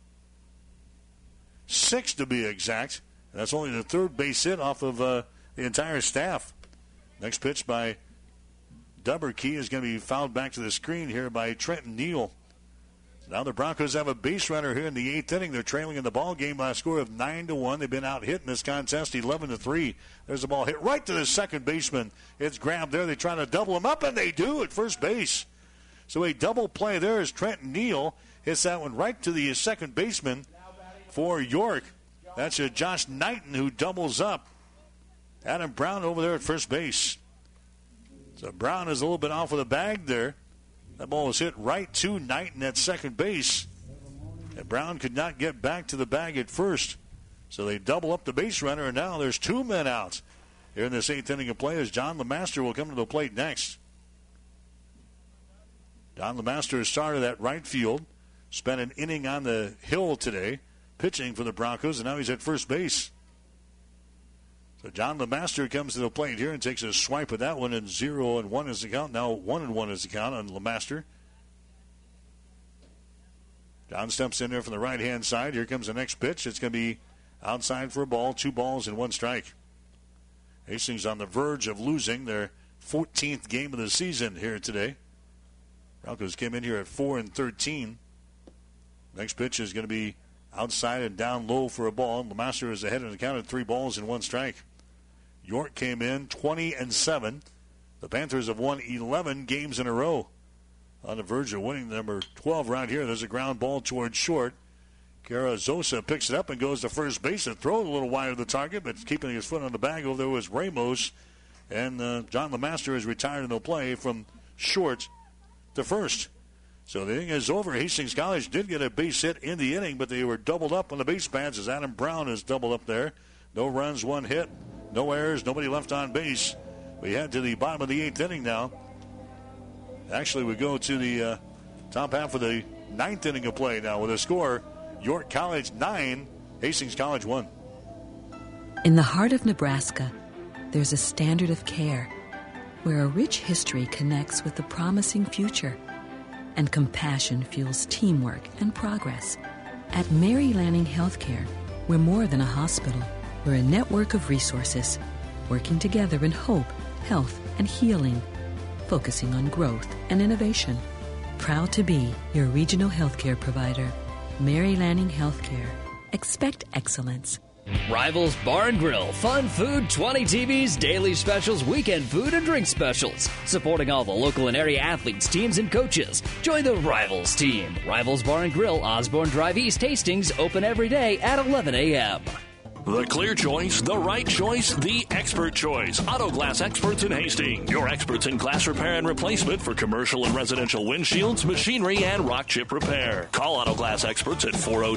6 to be exact. And that's only the 3rd base hit off of the entire staff. Next pitch by Duberkey is going to be fouled back to the screen here by Trenton Neal. Now the Broncos have a base runner here in the 8th inning. They're trailing in the ball game by a score of 9-1. They've been out hit in this contest 11-3. There's the ball hit right to the second baseman. It's grabbed there. They try to double him up, and they do at first base. So a double play there as Trenton Neal hits that one right to the second baseman for York. That's Josh Knighton who doubles up. Adam Brown over there at first base. So Brown is a little bit off of the bag there. That ball was hit right to Knighton at second base. And Brown could not get back to the bag at first. So they double up the base runner, and now there's 2 men out here in this 8th inning of play as John LeMaster will come to the plate next. John LeMaster has started at right field, spent an inning on the hill today, pitching for the Broncos, and now he's at first base. So John LeMaster comes to the plate here and takes a swipe at that one, and 0-1 is the count. Now 1-1 is the count on LeMaster. John steps in there from the right-hand side. Here comes the next pitch. It's going to be outside for a ball, 2 balls and 1 strike. Hastings on the verge of losing their 14th game of the season here today. Broncos came in here at 4-13. Next pitch is going to be outside and down low for a ball. LeMaster is ahead in the count at 3 balls and 1 strike. York came in 20-7. The Panthers have won 11 games in a row. On the verge of winning number 12 right here. There's a ground ball towards short. Carrizosa picks it up and goes to first base and throws a little wide of the target, but keeping his foot on the bag over there was Ramos. And John LeMaster has retired and they'll play from short to first. So the inning is over. Hastings College did get a base hit in the inning, but they were doubled up on the base paths as Adam Brown is doubled up there. No runs, 1 hit, no errors, nobody left on base. We head to the bottom of the 8th inning now. Actually, we go to the top half of the 9th inning of play now with a score, York College 9, Hastings College 1. In the heart of Nebraska, there's a standard of care where a rich history connects with a promising future and compassion fuels teamwork and progress. At Mary Lanning Healthcare, we're more than a hospital. We're a network of resources working together in hope, health, and healing, focusing on growth and innovation. Proud to be your regional healthcare provider. Mary Lanning Healthcare. Expect excellence. Rivals Bar and Grill, fun food, 20 TVs, daily specials, weekend food, and drink specials. Supporting all the local and area athletes, teams, and coaches. Join the Rivals team. Rivals Bar and Grill, Osborne Drive East, Hastings, open every day at 11 a.m. The clear choice, the right choice, the expert choice. Auto Glass Experts in Hastings. Your experts in glass repair and replacement for commercial and residential windshields, machinery, and rock chip repair. Call Auto Glass Experts at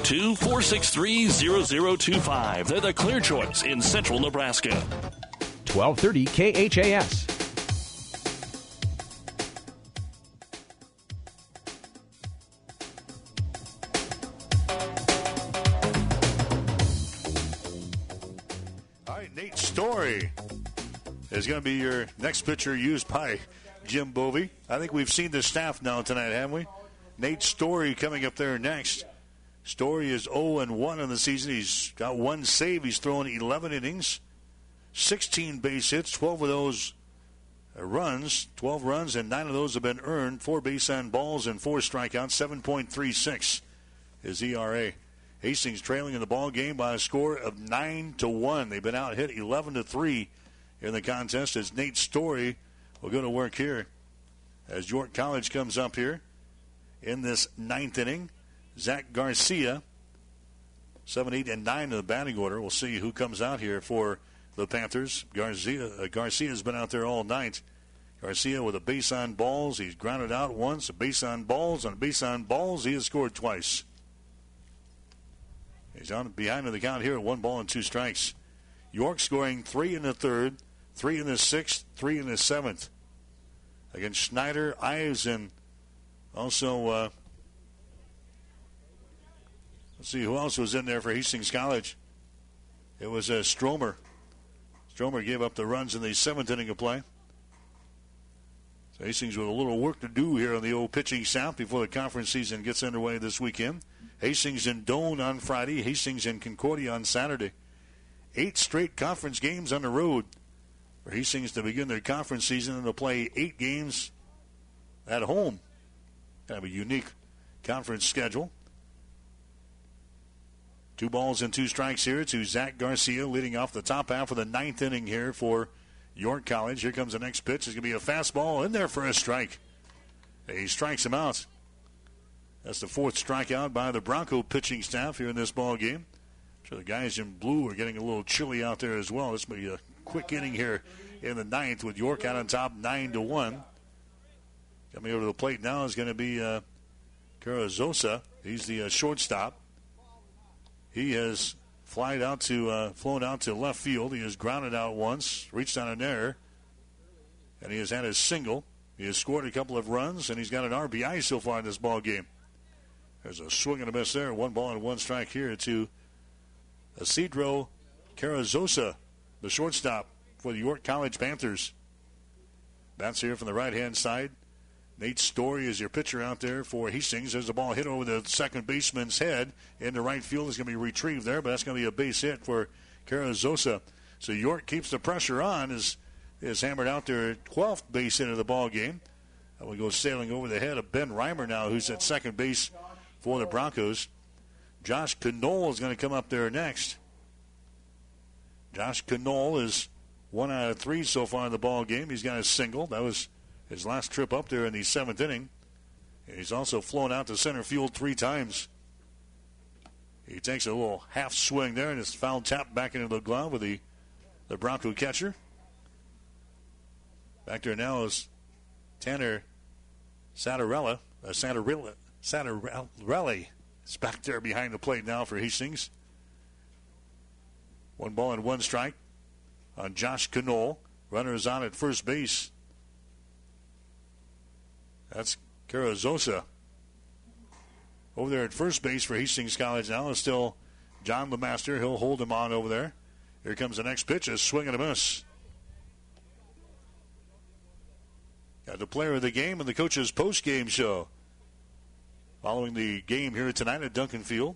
402-463-0025. They're the clear choice in central Nebraska. 1230 KHAS. Story is going to be your next pitcher used by Jim Bovey. I think we've seen the staff now tonight, haven't we? Nate Story coming up there next. Story is 0-1 in the season. He's got 1 save. He's thrown 11 innings, 16 base hits, 12 of those runs, 12 runs, and 9 of those have been earned. 4 base on balls and 4 strikeouts. 7.36 is ERA. Hastings trailing in the ball game by a score of 9-1. They've been out hit 11-3 in the contest as Nate Story will go to work here as York College comes up here in this 9th inning. Zach Garcia, 7, 8, and 9 in the batting order. We'll see who comes out here for the Panthers. Garcia's been out there all night. Garcia with a base on balls. He's grounded out once. A base on balls. On a base on balls, he has scored twice. He's on behind in the count here at 1 ball and 2 strikes. York scoring 3 in the 3rd, 3 in the 6th, 3 in the 7th. Against Schneider, Ives, and also, let's see who else was in there for Hastings College. It was Stromer. Stromer gave up the runs in the 7th inning of play. So Hastings with a little work to do here on the old pitching staff before the conference season gets underway this weekend. Hastings and Doane on Friday. Hastings and Concordia on Saturday. 8 straight conference games on the road for Hastings to begin their conference season, and they'll play 8 games at home. Kind of a unique conference schedule. 2 balls and 2 strikes here to Zach Garcia leading off the top half of the 9th inning here for York College. Here comes the next pitch. It's going to be a fastball in there for a strike. He strikes him out. That's the 4th strikeout by the Bronco pitching staff here in this ball game. I'm sure the guys in blue are getting a little chilly out there as well. This will be a quick inning here in the 9th with York out on top 9-1. Coming over to the plate now is going to be Carrizosa. He's the shortstop. He has flown out to left field. He has grounded out once, reached on an error, and he has had his single. He has scored a couple of runs, and he's got an RBI so far in this ball game. There's a swing and a miss there. 1 ball and 1 strike here to Isidro Carrizosa, the shortstop for the York College Panthers. That's here from the right-hand side. Nate Story is your pitcher out there for Hastings. There's a ball hit over the second baseman's head into right field. It's going to be retrieved there, but that's going to be a base hit for Carrizosa. So York keeps the pressure on as is hammered out their 12th base hit of the ball game. That will go sailing over the head of Ben Reimer now, who's at second base for the Broncos. Josh Knoll is going to come up there next. Josh Knoll is 1 out of 3 so far in the ball game. He's got a single. That was his last trip up there in the 7th inning. And he's also flown out to center field 3 times. He takes a little half swing there and is foul tapped back into the glove with the Bronco catcher. Back there now is Tanner Santarelli. Santarelli is back there behind the plate now for Hastings. 1 ball and 1 strike on Josh Knoll. Runner is on at first base. That's Carrizosa. Over there at first base for Hastings College now is still John LeMaster. He'll hold him on over there. Here comes the next pitch. A swing and a miss. Got the player of the game and the coach's post-game show. Following the game here tonight at Duncan Field.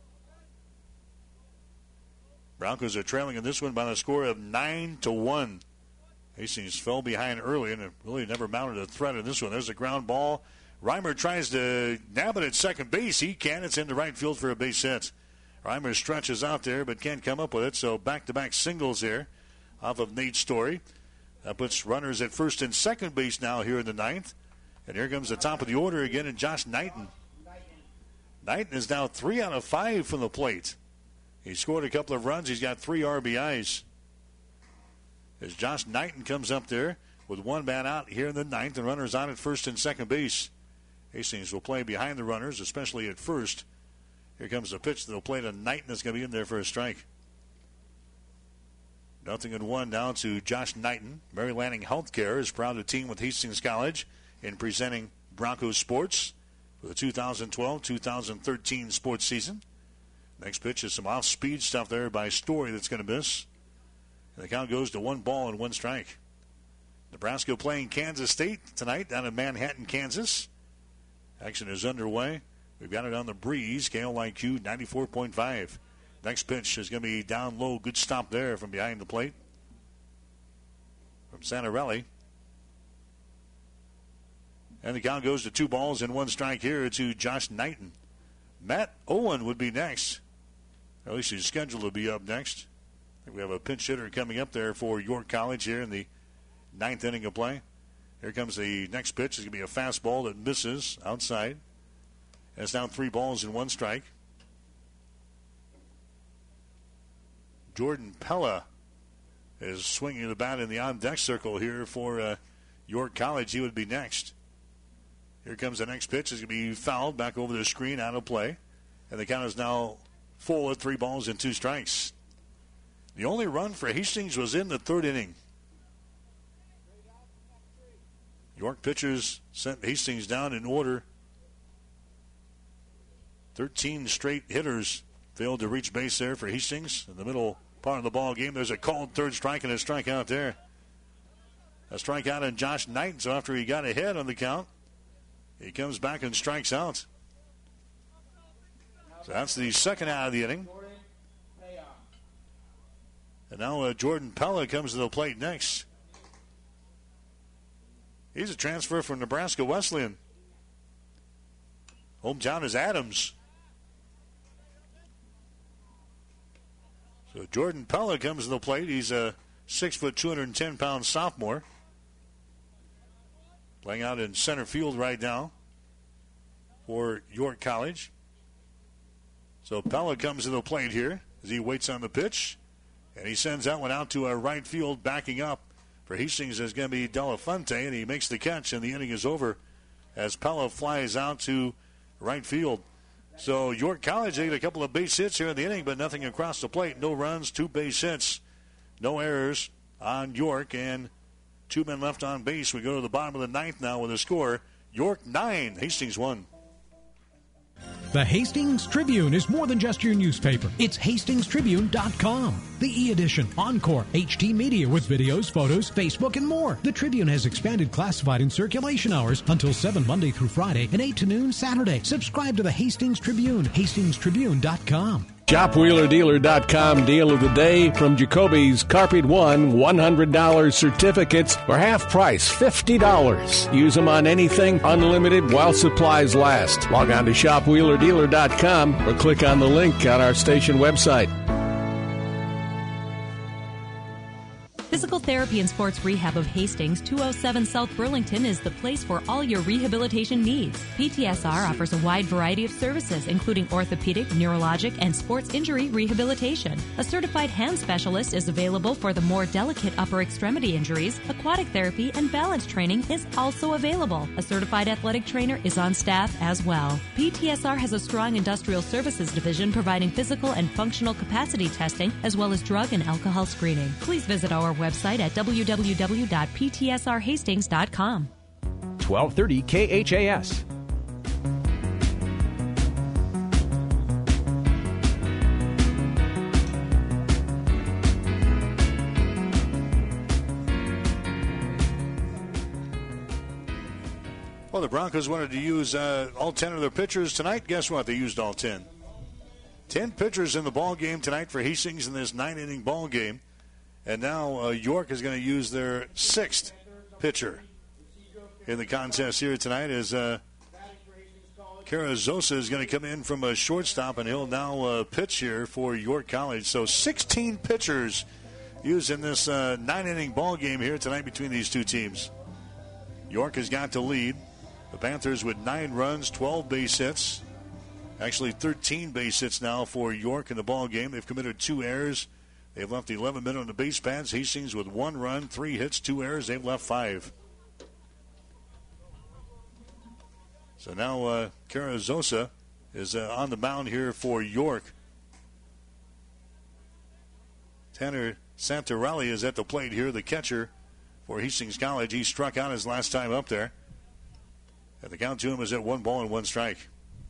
Broncos are trailing in this one by the score of 9-1. Hastings fell behind early and really never mounted a threat in this one. There's a ground ball. Reimer tries to nab it at second base. He can. It's into right field for a base hit. Reimer stretches out there but can't come up with it. So back-to-back singles here off of Nate Story. That puts runners at first and second base now here in the 9th. And here comes the top of the order again and Josh Knighton. Knighton is now 3 out of 5 from the plate. He scored a couple of runs. He's got 3 RBIs. As Josh Knighton comes up there with 1 bat out here in the 9th and runners on at first and second base. Hastings will play behind the runners, especially at first. Here comes the pitch. They'll play to Knighton. That's going to be in there for a strike. 0-1 now to Josh Knighton. Mary Lanning Healthcare is proud to team with Hastings College in presenting Broncos sports for the 2012-2013 sports season. Next pitch is some off-speed stuff there by Story that's going to miss. And the count goes to 1 ball and 1 strike. Nebraska playing Kansas State tonight down in Manhattan, Kansas. Action is underway. We've got it on the breeze. KLIQ 94.5. Next pitch is going to be down low. Good stop there from behind the plate from Santarelli. And the count goes to 2 balls and 1 strike here to Josh Knighton. Matt Owen would be next. Or at least he's scheduled to be up next. I think we have a pinch hitter coming up there for York College here in the 9th inning of play. Here comes the next pitch. It's going to be a fastball that misses outside. And it's now 3 balls and 1 strike. Jordan Pella is swinging the bat in the on-deck circle here for York College. He would be next. Here comes the next pitch. It's going to be fouled back over the screen, out of play. And the count is now full at 3 balls and 2 strikes. The only run for Hastings was in the 3rd inning. York pitchers sent Hastings down in order. 13 straight hitters failed to reach base there for Hastings. In the middle part of the ball game, there's a called 3rd strike and a strikeout there. A strikeout on Josh Knighton, so after he got ahead on the count, he comes back and strikes out. So that's the 2nd out of the inning. And now Jordan Pella comes to the plate next. He's a transfer from Nebraska Wesleyan. Hometown is Adams. So Jordan Pella comes to the plate. He's a 6', 210-pound sophomore. Playing out in center field right now for York College. So Pella comes to the plate here as he waits on the pitch. And he sends that one out to right field, backing up. For Hastings is going to be Delafonte, and he makes the catch, and the inning is over as Pella flies out to right field. So York College, they get a couple of base hits here in the inning, but nothing across the plate. No runs, 2 base hits, no errors on York, and 2 men left on base. We go to the bottom of the 9th now with a score. York 9, Hastings 1. The Hastings Tribune is more than just your newspaper. It's hastingstribune.com. The e-edition, Encore, HT Media with videos, photos, Facebook, and more. The Tribune has expanded classified and circulation hours until 7 Monday through Friday and 8 to noon Saturday. Subscribe to the Hastings Tribune, hastingstribune.com. ShopWheelerDealer.com deal of the day from Jacoby's Carpet One $100 certificates for half price, $50. Use them on anything, unlimited while supplies last. Log on to ShopWheelerDealer.com or click on the link on our station website. Physical Therapy and Sports Rehab of Hastings, 207 South Burlington is the place for all your rehabilitation needs. PTSR offers a wide variety of services, including orthopedic, neurologic, and sports injury rehabilitation. A certified hand specialist is available for the more delicate upper extremity injuries. Aquatic therapy and balance training is also available. A certified athletic trainer is on staff as well. PTSR has a strong industrial services division providing physical and functional capacity testing as well as drug and alcohol screening. Please visit our website at www.ptsrhastings.com. 1230 KHAS. Well, the Broncos wanted to use all 10 of their pitchers tonight. Guess what? They used all 10. 10 pitchers in the ball game tonight for Hastings in this 9-inning ball game. And now York is going to use their 6th pitcher in the contest here tonight as Carrizosa is going to come in from a shortstop, and he'll now pitch here for York College. So 16 pitchers used in this 9-inning ball game here tonight between these two teams. York has got to lead. The Panthers with 9 runs, 12 base hits. Actually 13 base hits now for York in the ball game. They've committed 2 errors. They've left 11 men on the base pads. Hastings with 1 run, 3 hits, 2 errors. They've left 5. So now Carrizosa is on the mound here for York. Tanner Santarelli is at the plate here, the catcher for Hastings College. He struck out his last time up there. And the count to him is at 1 ball and 1 strike.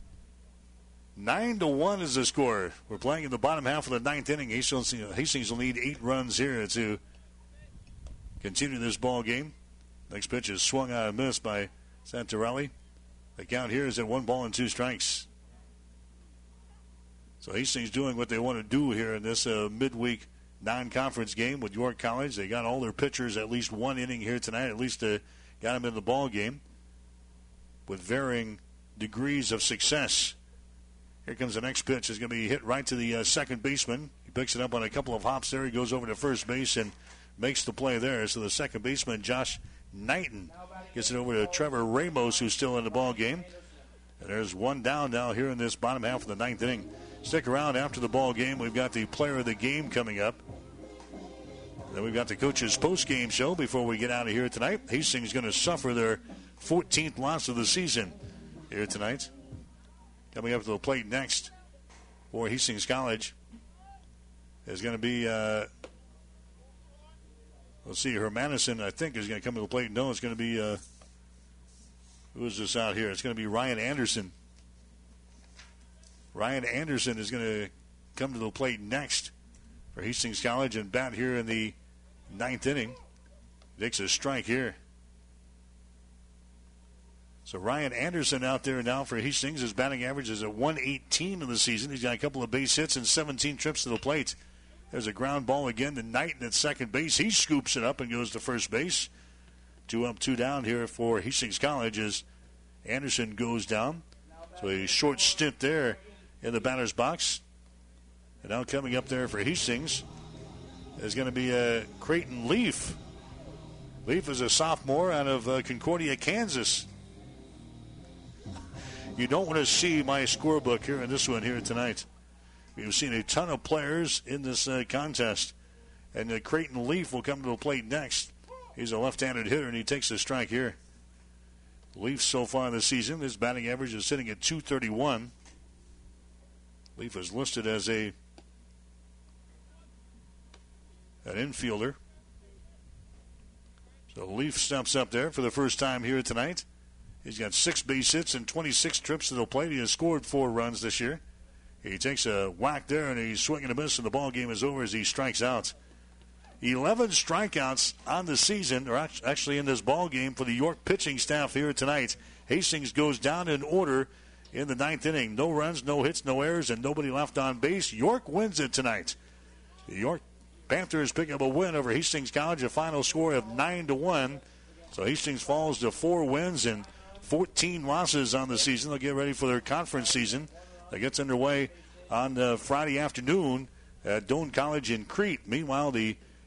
9-1 is the score. We're playing in the bottom half of the 9th inning. Hastings will need 8 runs here to continue this ball game. Next pitch is swung out and missed by Santarelli. The count here is at 1 ball and 2 strikes. So Hastings doing what they want to do here in this midweek non-conference game with York College. They got all their pitchers at least 1 inning here tonight. At least got them in the ball game with varying degrees of success. Here comes the next pitch. It's going to be hit right to the second baseman. He picks it up on a couple of hops there. He goes over to first base and makes the play there. So the second baseman, Josh Knighton, gets it over to Trevor Ramos, who's still in the ball game. And there's 1 down now here in this bottom half of the 9th inning. Stick around after the ball game. We've got the player of the game coming up. Then we've got the coach's post-game show before we get out of here tonight. Hastings going to suffer their 14th loss of the season here tonight. Coming up to the plate next for Hastings College is going to be, let's see, Hermanison, I think, is going to come to the plate. No, it's going to be, who is this out here? It's going to be Ryan Anderson. Ryan Anderson is going to come to the plate next for Hastings College and bat here in the 9th inning. Takes a strike here. So Ryan Anderson out there now for Hastings. His batting average is at 118 in the season. He's got a couple of base hits and 17 trips to the plate. There's a ground ball again to Knighton at second base. He scoops it up and goes to first base. 2 up, 2 down here for Hastings College as Anderson goes down. So a short stint there in the batter's box. And now coming up there for Hastings is going to be Creighton Leaf. Leaf is a sophomore out of Concordia, Kansas. You don't want to see my scorebook here in this one here tonight. We've seen a ton of players in this contest. And Creighton Leaf will come to the plate next. He's a left-handed hitter, and he takes the strike here. Leaf so far this season, his batting average is sitting at .231. Leaf is listed as an infielder. So Leaf steps up there for the first time here tonight. He's got 6 base hits and 26 trips to the plate. He has scored 4 runs this year. He takes a whack there, and he's swinging a miss, and the ball game is over as he strikes out. 11 strikeouts on the season, or actually in this ball game for the York pitching staff here tonight. Hastings goes down in order in the 9th inning. No runs, no hits, no errors, and nobody left on base. York wins it tonight. The York Panthers pick up a win over Hastings College, a final score of 9-1. So Hastings falls to 4 wins and 14 losses on the season. They'll get ready for their conference season that gets underway on Friday afternoon at Doane College in Crete. Meanwhile, the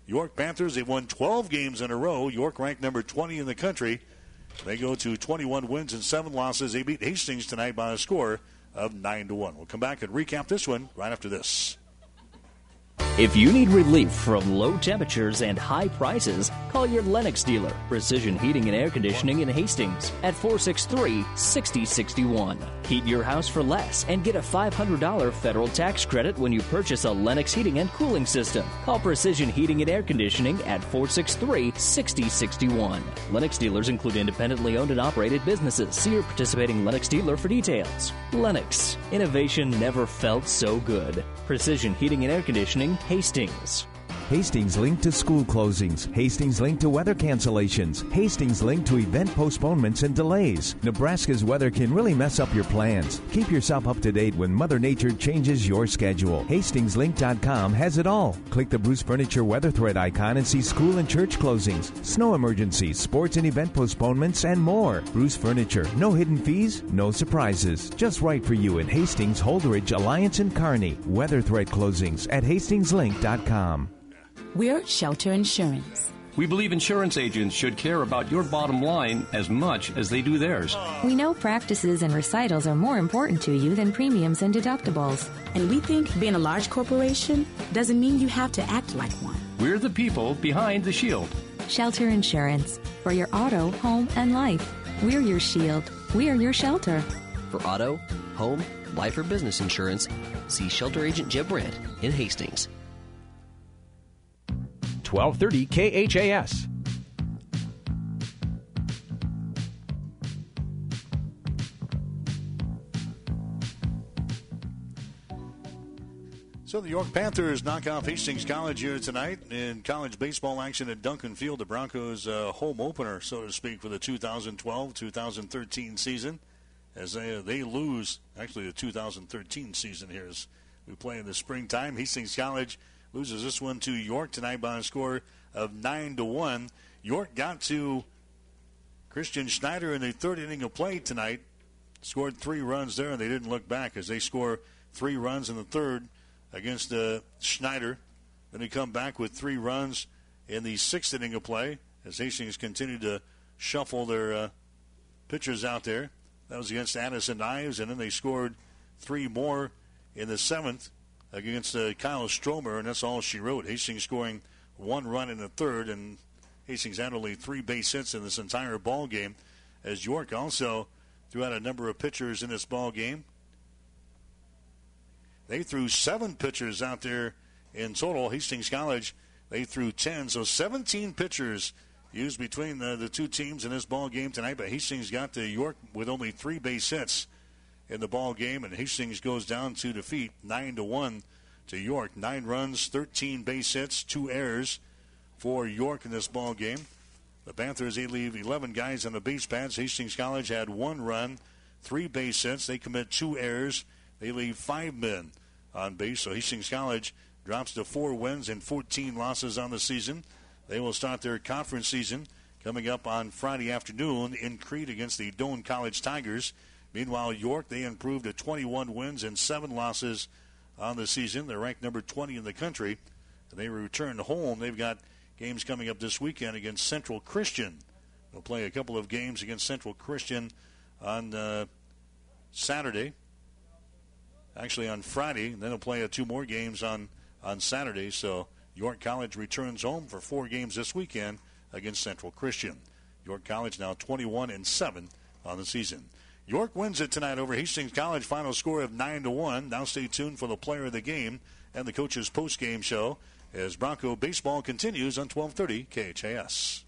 York Panthers, they've won 12 games in a row. York ranked number 20 in the country. They go to 21 wins and 7 losses. They beat Hastings tonight by a score of 9-1. We'll come back and recap this one right after this. If you need relief from low temperatures and high prices, call your Lennox dealer, Precision Heating and Air Conditioning in Hastings, at 463-6061. Heat your house for less and get a $500 federal tax credit when you purchase a Lennox heating and cooling system. Call Precision Heating and Air Conditioning at 463-6061. Lennox dealers include independently owned and operated businesses. See your participating Lennox dealer for details. Lennox. Innovation never felt so good. Precision Heating and Air Conditioning, Hastings. Hastings linked to school closings. Hastings linked to weather cancellations. Hastings linked to event postponements and delays. Nebraska's weather can really mess up your plans. Keep yourself up to date when Mother Nature changes your schedule. HastingsLink.com has it all. Click the Bruce Furniture weather thread icon and see school and church closings, snow emergencies, sports and event postponements, and more. Bruce Furniture. No hidden fees, no surprises. Just right for you in Hastings, Holdridge, Alliance, and Kearney. Weather thread closings at HastingsLink.com. We're Shelter Insurance. We believe insurance agents should care about your bottom line as much as they do theirs. We know practices and recitals are more important to you than premiums and deductibles. And we think being a large corporation doesn't mean you have to act like one. We're the people behind the shield. Shelter Insurance. For your auto, home, and life. We're your shield. We're your shelter. For auto, home, life, or business insurance, see Shelter Agent Jeb Brandt in Hastings. 1230 KHAS. So the York Panthers knock off Hastings College here tonight in college baseball action at Duncan Field. The Broncos' home opener, so to speak, for the 2012-2013 season. As they lose, actually the 2013 season here as we play in the springtime. Hastings College loses this one to York tonight by a score of 9-1. York got to Christian Schneider in the third inning of play tonight. Scored 3 runs there, and they didn't look back as they score 3 runs in the third against Schneider. Then they come back with 3 runs in the 6th inning of play as Hastings continued to shuffle their pitchers out there. That was against Addison Ives, and then they scored 3 more in the 7th against Kyle Stromer, and that's all she wrote. Hastings scoring 1 run in the third, and Hastings had only 3 base hits in this entire ball game. As York also threw out a number of pitchers in this ball game. They threw 7 pitchers out there in total. Hastings College, they threw 10, so 17 pitchers used between the two teams in this ball game tonight. But Hastings got to York with only 3 base hits in the ball game, and Hastings goes down to defeat 9-1 to York. 9 runs, 13 base hits, 2 errors for York in this ball game. The Panthers, they leave 11 guys on the base pads. Hastings College had 1 run, 3 base hits. They commit 2 errors. They leave 5 men on base. So Hastings College drops to 4 wins and 14 losses on the season. They will start their conference season coming up on Friday afternoon in Crete against the Doane College Tigers. Meanwhile, York, they improved to 21 wins and 7 losses on the season. They're ranked number 20 in the country. And they return home. They've got games coming up this weekend against Central Christian. They'll play a couple of games against Central Christian on Saturday. Actually on Friday. And then they'll play 2 more games on Saturday. So York College returns home for 4 games this weekend against Central Christian. York College now 21-7 on the season. York wins it tonight over Hastings College. Final score of 9-1. Now stay tuned for the player of the game and the coach's post-game show as Bronco baseball continues on 1230 KHAS.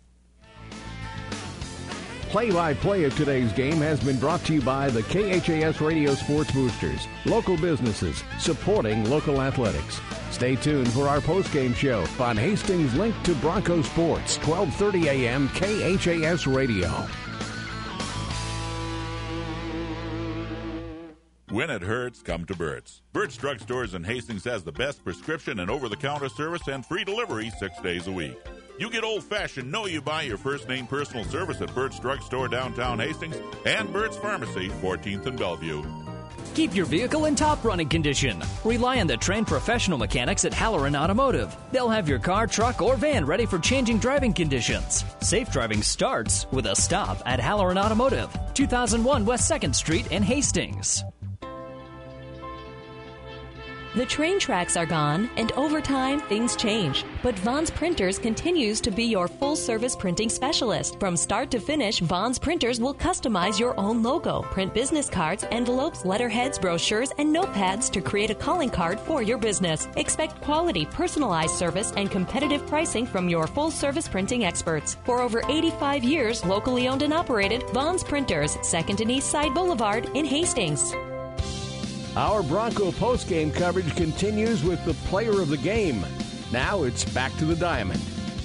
Play-by-play of today's game has been brought to you by the KHAS Radio Sports Boosters, local businesses supporting local athletics. Stay tuned for our post-game show on Hastings Link to Bronco Sports, 1230 a.m. KHAS Radio. When it hurts, come to Burt's. Burt's Drug Stores in Hastings has the best prescription and over-the-counter service and free delivery 6 days a week. You get old-fashioned know-you-by your first-name personal service at Burt's Drug Store downtown Hastings and Burt's Pharmacy, 14th and Bellevue. Keep your vehicle in top running condition. Rely on the trained professional mechanics at Halloran Automotive. They'll have your car, truck, or van ready for changing driving conditions. Safe driving starts with a stop at Halloran Automotive, 2001 West 2nd Street in Hastings. The train tracks are gone, and over time, things change. But Vaughn's Printers continues to be your full-service printing specialist. From start to finish, Vaughn's Printers will customize your own logo, print business cards, envelopes, letterheads, brochures, and notepads to create a calling card for your business. Expect quality, personalized service and competitive pricing from your full-service printing experts. For over 85 years, locally owned and operated, Vaughn's Printers, 2nd and East Side Boulevard in Hastings. Our Bronco postgame coverage continues with the player of the game. Now it's back to the diamond.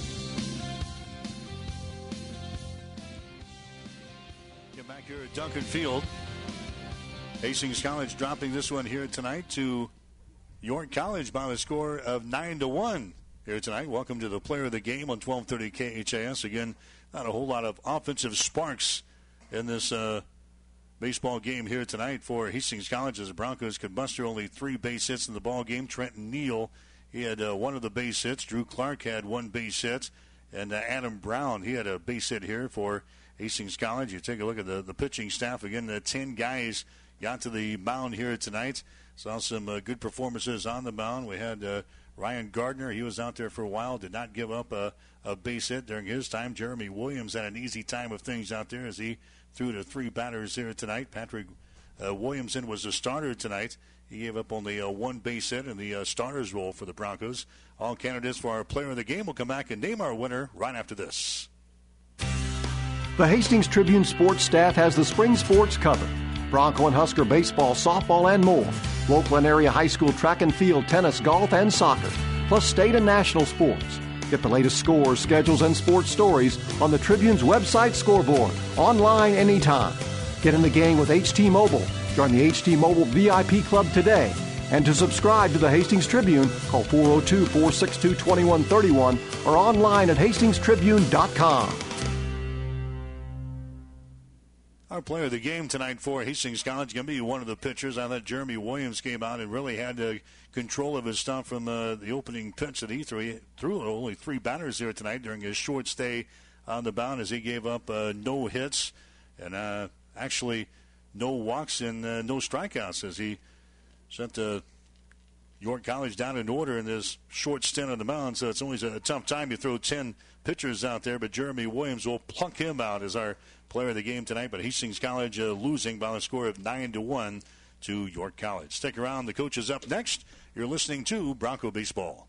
Get back here at Duncan Field. Hastings College dropping this one here tonight to York College by the score of 9-1 here tonight. Welcome to the player of the game on 1230 KHAS. Again, not a whole lot of offensive sparks in this baseball game here tonight for Hastings College as the Broncos could muster only 3 base hits in the ball game. Trenton Neal, he had one of the base hits. Drew Clark had 1 base hit. And Adam Brown, he had a base hit here for Hastings College. You take a look at the pitching staff. Again, 10 guys got to the mound here tonight. Saw some good performances on the mound. We had Ryan Gardner. He was out there for a while, did not give up a base hit during his time. Jeremy Williams had an easy time of things out there as he threw to 3 batters here tonight. Patrick Williamson was the starter tonight. He gave up only 1 base hit in the starter's role for the Broncos. All candidates for our player of the game will come back and name our winner right after this. The Hastings Tribune sports staff has the spring sports covered. Bronco and Husker baseball, softball, and more. Local and area high school track and field, tennis, golf, and soccer. Plus state and national sports. Get the latest scores, schedules, and sports stories on the Tribune's website scoreboard, online anytime. Get in the game with HT Mobile. Join the HT Mobile VIP Club today. And to subscribe to the Hastings Tribune, call 402-462-2131 or online at hastingstribune.com. Our player of the game tonight for Hastings College going to be one of the pitchers. I thought Jeremy Williams came out and really had control of his stuff from the opening pitch that he threw. He threw only 3 batters here tonight during his short stay on the mound as he gave up no hits and actually no walks and no strikeouts as he sent York College down in order in this short stint on the mound. So it's always a tough time. You throw 10 pitchers out there, but Jeremy Williams will plunk him out as our player of the game tonight. But Hastings College losing by a score of 9-1 to York College. Stick around. The coach is up next. You're listening to Bronco Baseball.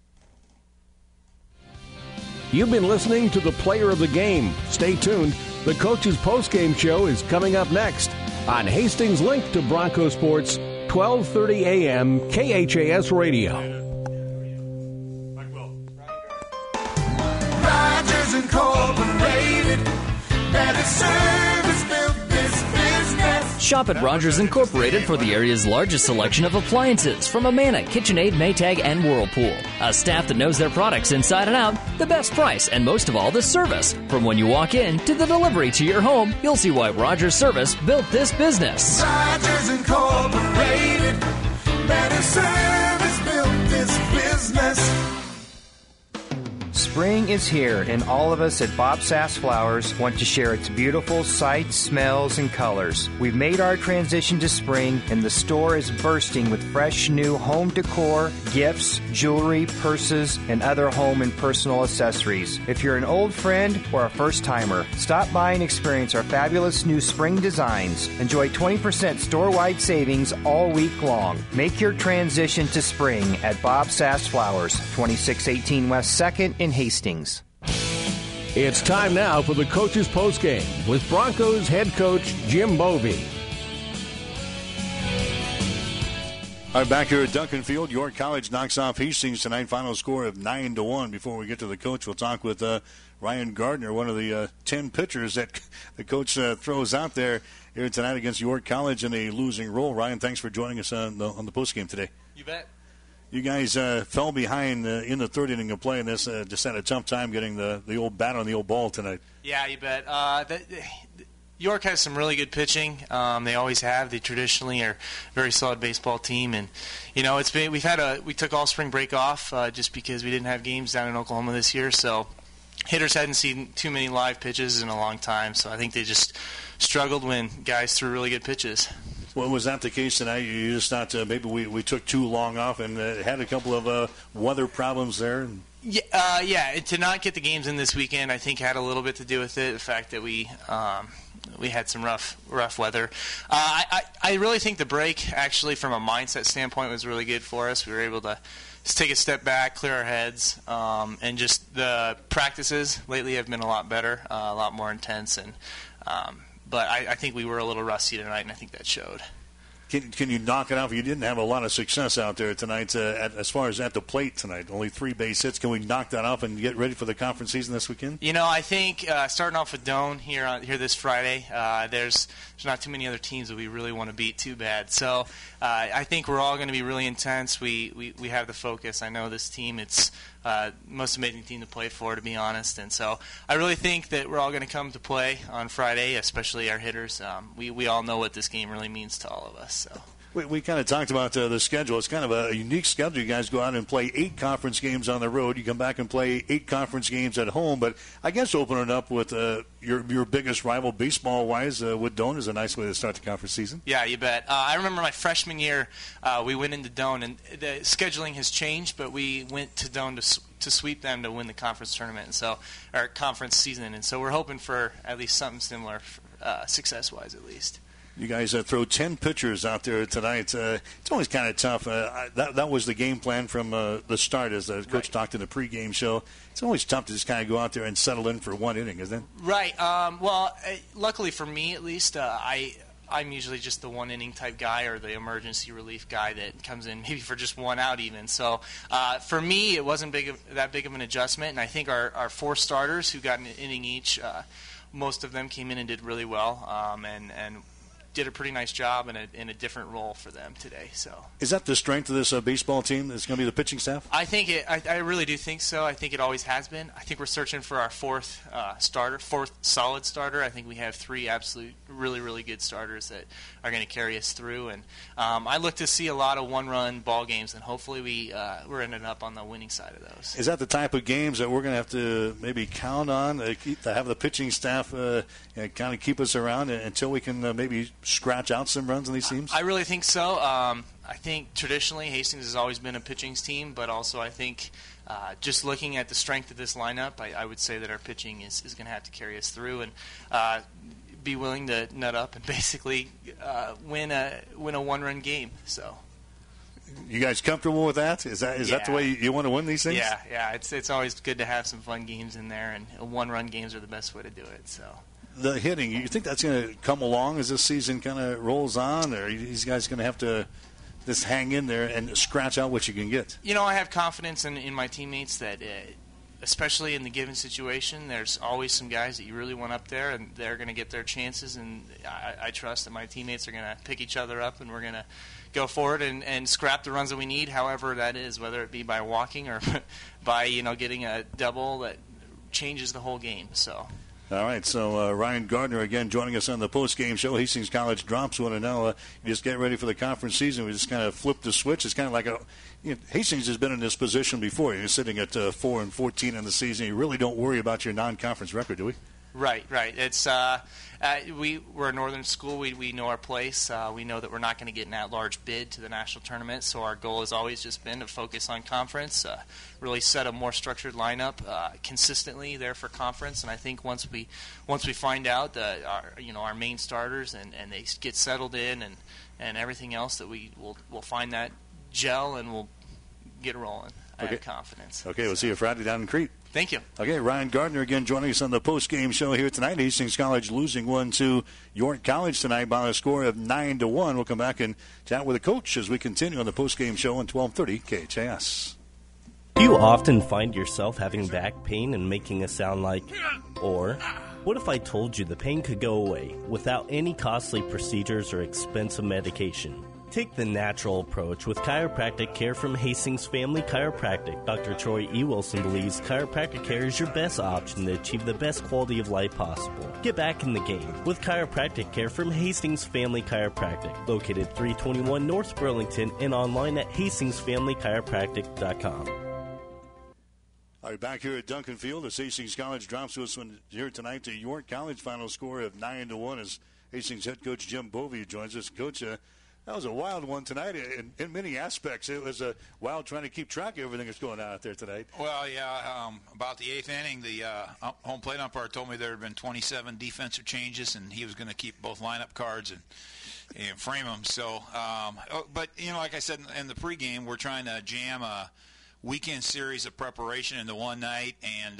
You've been listening to the player of the game. Stay tuned. The coach's postgame show is coming up next on Hastings Link to Bronco Sports, 1230 a.m. KHAS Radio. Rogers Incorporated. Better service built this business. Shop at Rogers Incorporated for the area's largest selection of appliances from Amana, KitchenAid, Maytag, and Whirlpool. A staff that knows their products inside and out, the best price, and most of all, the service. From when you walk in to the delivery to your home, you'll see why Rogers Service built this business. Rogers Incorporated. Better service built this business. Spring is here, and all of us at Bob Sass Flowers want to share its beautiful sights, smells, and colors. We've made our transition to spring, and the store is bursting with fresh new home decor, gifts, jewelry, purses, and other home and personal accessories. If you're an old friend or a first-timer, stop by and experience our fabulous new spring designs. Enjoy 20% store-wide savings all week long. Make your transition to spring at Bob Sass Flowers, 2618 West 2nd in Hastings. It's time now for the coach's postgame with Broncos head coach Jim Bovee. All right, back here at Duncan Field, York College knocks off Hastings tonight. Final score of 9-1. Before we get to the coach, we'll talk with Ryan Gardner, one of the 10 pitchers that the coach throws out there here tonight against York College in a losing role. Ryan, thanks for joining us on the postgame today. You bet. You guys fell behind in the 3rd inning of play, and this just had a tough time getting the old bat on the old ball tonight. Yeah, you bet. York has some really good pitching. They always have. They traditionally are a very solid baseball team, and we took all spring break off just because we didn't have games down in Oklahoma this year. So hitters hadn't seen too many live pitches in a long time. So I think they just struggled when guys threw really good pitches. Well, was that the case tonight? You just thought maybe we took too long off and had a couple of weather problems there? Yeah. To not get the games in this weekend, I think, had a little bit to do with it. The fact that we had some rough weather. I really think the break, actually, from a mindset standpoint, was really good for us. We were able to just take a step back, clear our heads, and just the practices lately have been a lot better, a lot more intense. But I think we were a little rusty tonight, and I think that showed. Can you knock it off? You didn't have a lot of success out there tonight as far as at the plate tonight. Only 3 base hits. Can we knock that off and get ready for the conference season this weekend? I think starting off with Doane here this Friday, there's not too many other teams that we really want to beat too bad. So I think we're all going to be really intense. We have the focus. I know this team, it's most amazing team to play for, to be honest. And so I really think that we're all going to come to play on Friday, especially our hitters. We all know what this game really means to all of us. So. We kind of talked about the schedule. It's kind of a unique schedule. You guys go out and play 8 conference games on the road. You come back and play 8 conference games at home. But I guess opening up with your biggest rival baseball-wise with Doane is a nice way to start the conference season. Yeah, you bet. I remember my freshman year, we went into Doane, and the scheduling has changed, but we went to Doane to sweep them to win the conference tournament, and so our conference season. And so we're hoping for at least something similar, success-wise at least. You guys throw 10 pitchers out there tonight. It's always kind of tough. That was the game plan from the start, as the coach talked in the pregame show. It's always tough to just kind of go out there and settle in for one inning, isn't it? Right. Luckily for me, at least, I'm usually just the one-inning type guy or the emergency relief guy that comes in maybe for just one out even. So for me, it wasn't that big of an adjustment, and I think our 4 starters who got an inning each, most of them came in and did really well, and did a pretty nice job in a different role for them today. So is that the strength of this baseball team? It's going to be the pitching staff? I think I really do think so. I think it always has been. I think we're searching for our 4th solid starter. I think we have 3 absolute really, really good starters that are going to carry us through. And I look to see a lot of one-run ball games, and hopefully we're ending up on the winning side of those. Is that the type of games that we're going to have to maybe count on to have the pitching staff kind of keep us around until we can maybe scratch out some runs in these teams? I really think so. I think traditionally Hastings has always been a pitching team, but also I think just looking at the strength of this lineup, I would say that our pitching is going to have to carry us through and be willing to nut up and basically win a one-run game. So, you guys comfortable with that? Is that the way you want to win these things? Yeah. It's always good to have some fun games in there, and one-run games are the best way to do it. So. The hitting, you think that's going to come along as this season kind of rolls on, or are these guys going to have to just hang in there and scratch out what you can get? I have confidence in my teammates that, especially in the given situation, there's always some guys that you really want up there, and they're going to get their chances, and I trust that my teammates are going to pick each other up, and we're going to go forward and scrap the runs that we need, however that is, whether it be by walking or by getting a double that changes the whole game. So. All right, so Ryan Gardner again joining us on the post-game show. Hastings College drops one, and now you just get ready for the conference season. We just kind of flip the switch. It's kind of like Hastings has been in this position before. You're sitting at 4-14 in the season. You really don't worry about your non-conference record, do we? Right. It's we're a northern school. We know our place. We know that we're not going to get an at-large bid to the national tournament. So our goal has always just been to focus on conference, really set a more structured lineup consistently there for conference. And I think once we find out that our main starters and they get settled in and everything else, that we'll find that gel and we'll get rolling. I have confidence. Okay, we'll see you Friday down in Crete. Thank you. Okay, Ryan Gardner again joining us on the post-game show here tonight. Hastings College losing 1 to York College tonight by a score of 9-1. We'll come back and chat with the coach as we continue on the post-game show on 1230 KHAS. Do you often find yourself having back pain and making a sound like, or what if I told you the pain could go away without any costly procedures or expensive medication? Take the natural approach with chiropractic care from Hastings Family Chiropractic. Dr. Troy E. Wilson believes chiropractic care is your best option to achieve the best quality of life possible. Get back in the game with chiropractic care from Hastings Family Chiropractic, located 321 North Burlington and online at HastingsFamilyChiropractic.com. All right, back here at Duncan Field as Hastings College drops to us here tonight to York College. Final score of 9-1 as Hastings head coach Jim Bovey joins us. Coach, that was a wild one tonight in many aspects. It was wild trying to keep track of everything that's going on out there tonight. Well, yeah, about the eighth inning, the home plate umpire told me there had been 27 defensive changes, and he was going to keep both lineup cards and frame them. So, but, like I said in the pregame, we're trying to jam a weekend series of preparation into one night, and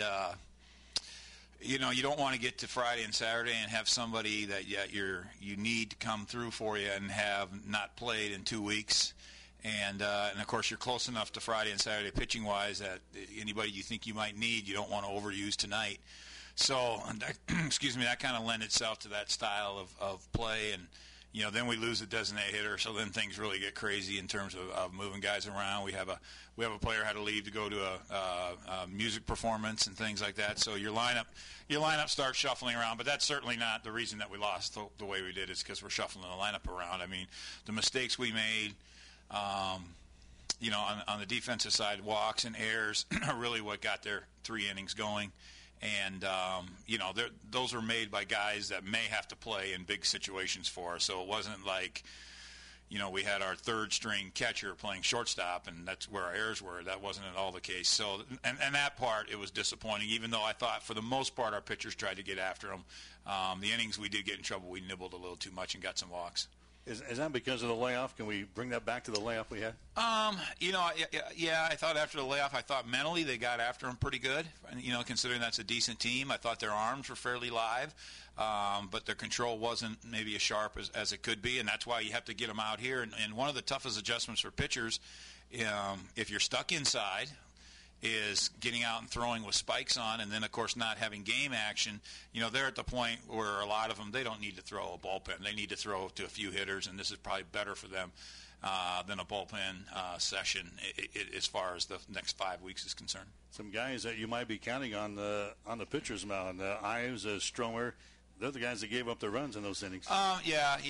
you don't want to get to Friday and Saturday and have somebody that you need to come through for you and have not played in 2 weeks, and of course you're close enough to Friday and Saturday pitching wise that anybody you think you might need, you don't want to overuse tonight. So that kind of lent itself to that style of play, and then we lose a designated hitter, so then things really get crazy in terms of moving guys around. We have a player had to leave to go to a music performance and things like that. So your lineup starts shuffling around, but that's certainly not the reason that we lost the way we did. It's because we're shuffling the lineup around. I mean, the mistakes we made, on the defensive side, walks and errors are really what got their 3 innings going. And, those were made by guys that may have to play in big situations for us. So it wasn't like, we had our third-string catcher playing shortstop, and that's where our errors were. That wasn't at all the case. So, and that part, it was disappointing, even though I thought for the most part our pitchers tried to get after them. The innings we did get in trouble, we nibbled a little too much and got some walks. Is that because of the layoff? Can we bring that back to the layoff we had? Yeah, I thought after the layoff, mentally they got after him pretty good. Considering that's a decent team, I thought their arms were fairly live, but their control wasn't maybe as sharp as it could be, and that's why you have to get them out here. And one of the toughest adjustments for pitchers, if you're stuck inside, is getting out and throwing with spikes on, and then, of course, not having game action. They're at the point where a lot of them, they don't need to throw a bullpen. They need to throw to a few hitters, and this is probably better for them than a bullpen session as far as the next 5 weeks is concerned. Some guys that you might be counting on the pitcher's mound, Ives, Stromer, they're the guys that gave up the runs in those innings. Our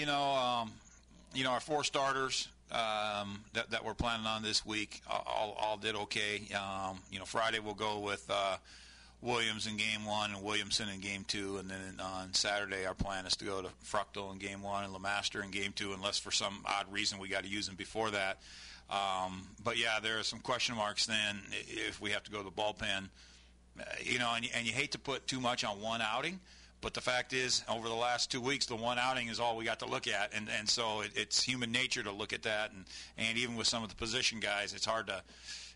4 starters that we're planning on this week all did okay. Friday we'll go with Williams in Game 1 and Williamson in Game 2, and then on Saturday our plan is to go to Fruchtel in Game 1 and LeMaster in Game 2, unless for some odd reason we got to use them before that. But yeah, there are some question marks then if we have to go to the bullpen. And you hate to put too much on one outing. But the fact is, over the last 2 weeks, the one outing is all we got to look at. And so it's human nature to look at that. And even with some of the position guys, it's hard to,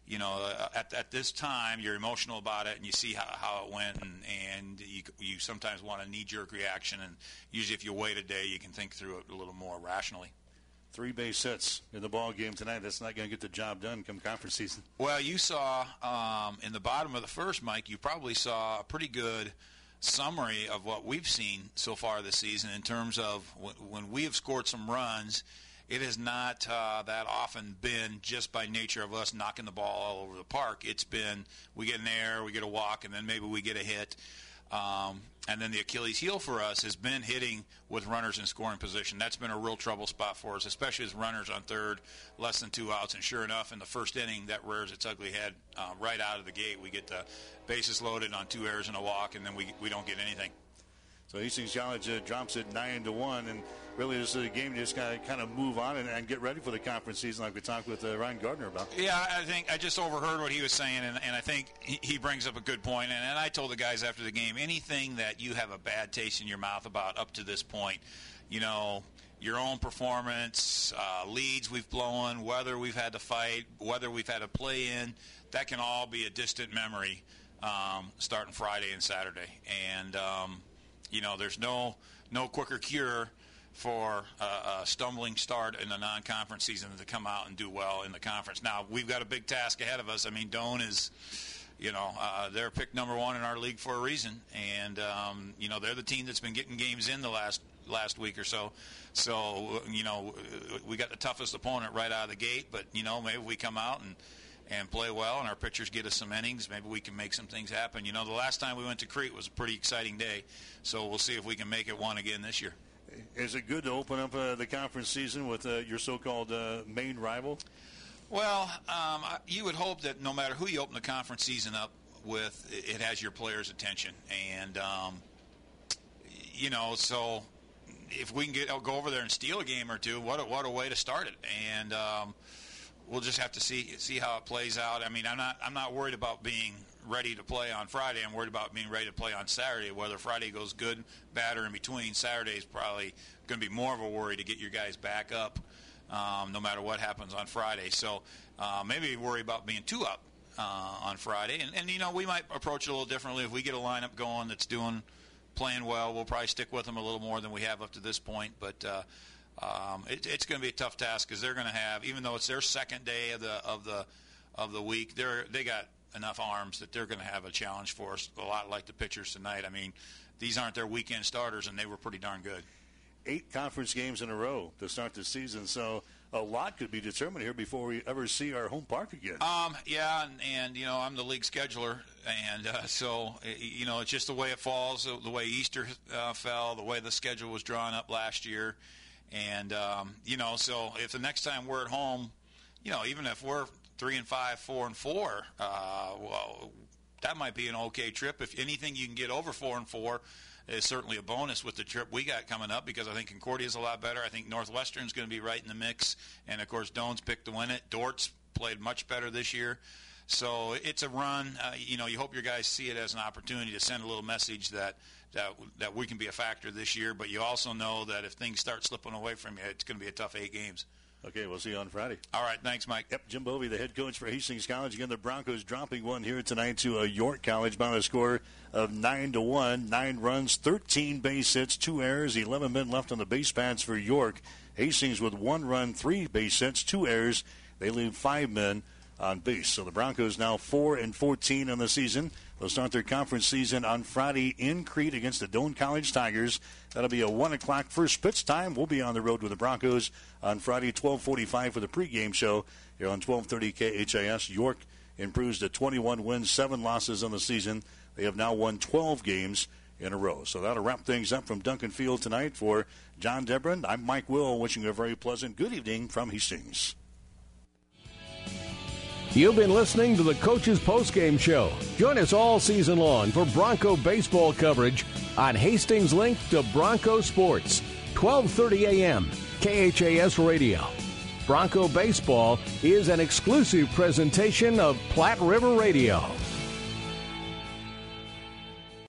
at this time, you're emotional about it and you see how it went. And you sometimes want a knee-jerk reaction. And usually if you wait a day, you can think through it a little more rationally. 3 base hits in the ball game tonight. That's not going to get the job done come conference season. Well, you saw in the bottom of the first, Mike, you probably saw a pretty good summary of what we've seen so far this season in terms of when we have scored some runs. It has not that often been just by nature of us knocking the ball all over the park. It's been we get an error, we get a walk, and then maybe we get a hit. And then the Achilles heel for us has been hitting with runners in scoring position. That's been a real trouble spot for us, especially as runners on third, less than 2 outs. And sure enough, in the first inning, that rears its ugly head right out of the gate. We get the bases loaded on 2 errors and a walk, and then we don't get anything. So Hastings College drops it 9-1, and really this is a game you just got to kind of move on and get ready for the conference season like we talked with Ryan Gardner about. Yeah, I think I just overheard what he was saying, and I think he brings up a good point. And I told the guys after the game, anything that you have a bad taste in your mouth about up to this point, your own performance, leads we've blown, whether we've had to fight, whether we've had to play in, that can all be a distant memory starting Friday and Saturday. And there's no quicker cure for a stumbling start in the non-conference season than to come out and do well in the conference. Now, we've got a big task ahead of us. I mean, Doane is, they're picked number 1 in our league for a reason. And, they're the team that's been getting games in the last last week or so. So, we got the toughest opponent right out of the gate, but, maybe we come out and play well and our pitchers get us some innings, maybe we can make some things happen. The last time we went to Crete was a pretty exciting day, so we'll see if we can make it one again this year. Is it good to open up the conference season with your so-called main rival? Well, you would hope that no matter who you open the conference season up with, it has your players' attention. And, so if we can go over there and steal a game or two, what a way to start it. And we'll just have to see how it plays out. I mean, I'm not worried about being ready to play on Friday. I'm worried about being ready to play on Saturday. Whether Friday goes good, bad, or in between, Saturday is probably going to be more of a worry to get your guys back up, no matter what happens on Friday. So maybe worry about being two up on Friday. And we might approach it a little differently. If we get a lineup going that's playing well, we'll probably stick with them a little more than we have up to this point. But it's going to be a tough task because they're going to have, even though it's their second day of the week, they got enough arms that they're going to have a challenge for us, a lot like the pitchers tonight. I mean, these aren't their weekend starters, and they were pretty darn good. 8 conference games in a row to start the season, so a lot could be determined here before we ever see our home park again. Yeah, and I'm the league scheduler, and so it's just the way it falls, the way Easter fell, the way the schedule was drawn up last year, and so if the next time we're at home, even if we're 3-5, 4-4, well, that might be an okay trip. If anything, you can get over 4-4. Is certainly a bonus with the trip we got coming up, because I think Concordia is a lot better. I think Northwestern's going to be right in the mix, and of course Doan's picked to win it. Dort's played much better this year, so it's a run. You hope your guys see it as an opportunity to send a little message that we can be a factor this year. But you also know that if things start slipping away from you, it's going to be a tough 8 games. Okay, we'll see you on Friday. All right, thanks, Mike. Yep, Jim Bovey, the head coach for Hastings College. Again, the Broncos dropping one here tonight to York College by a score of 9-1. 9 runs, 13 base hits, 2 errors, 11 men left on the base paths for York. Hastings with 1 run, 3 base hits, 2 errors. They leave 5 men on base. So the Broncos now 4-14 on the season. They'll start their conference season on Friday in Crete against the Doane College Tigers. That'll be a 1 o'clock first pitch time. We'll be on the road with the Broncos on Friday, 12:45 for the pregame show here on 1230 KHAS. York improves to 21 wins, 7 losses on the season. They have now won 12 games in a row. So that'll wrap things up from Duncan Field tonight. For John Debrand, I'm Mike Will, wishing you a very pleasant good evening from Hastings. You've been listening to the Coach's Postgame Show. Join us all season long for Bronco baseball coverage on Hastings Link to Bronco Sports, 1230 a.m., KHAS Radio. Bronco baseball is an exclusive presentation of Platte River Radio.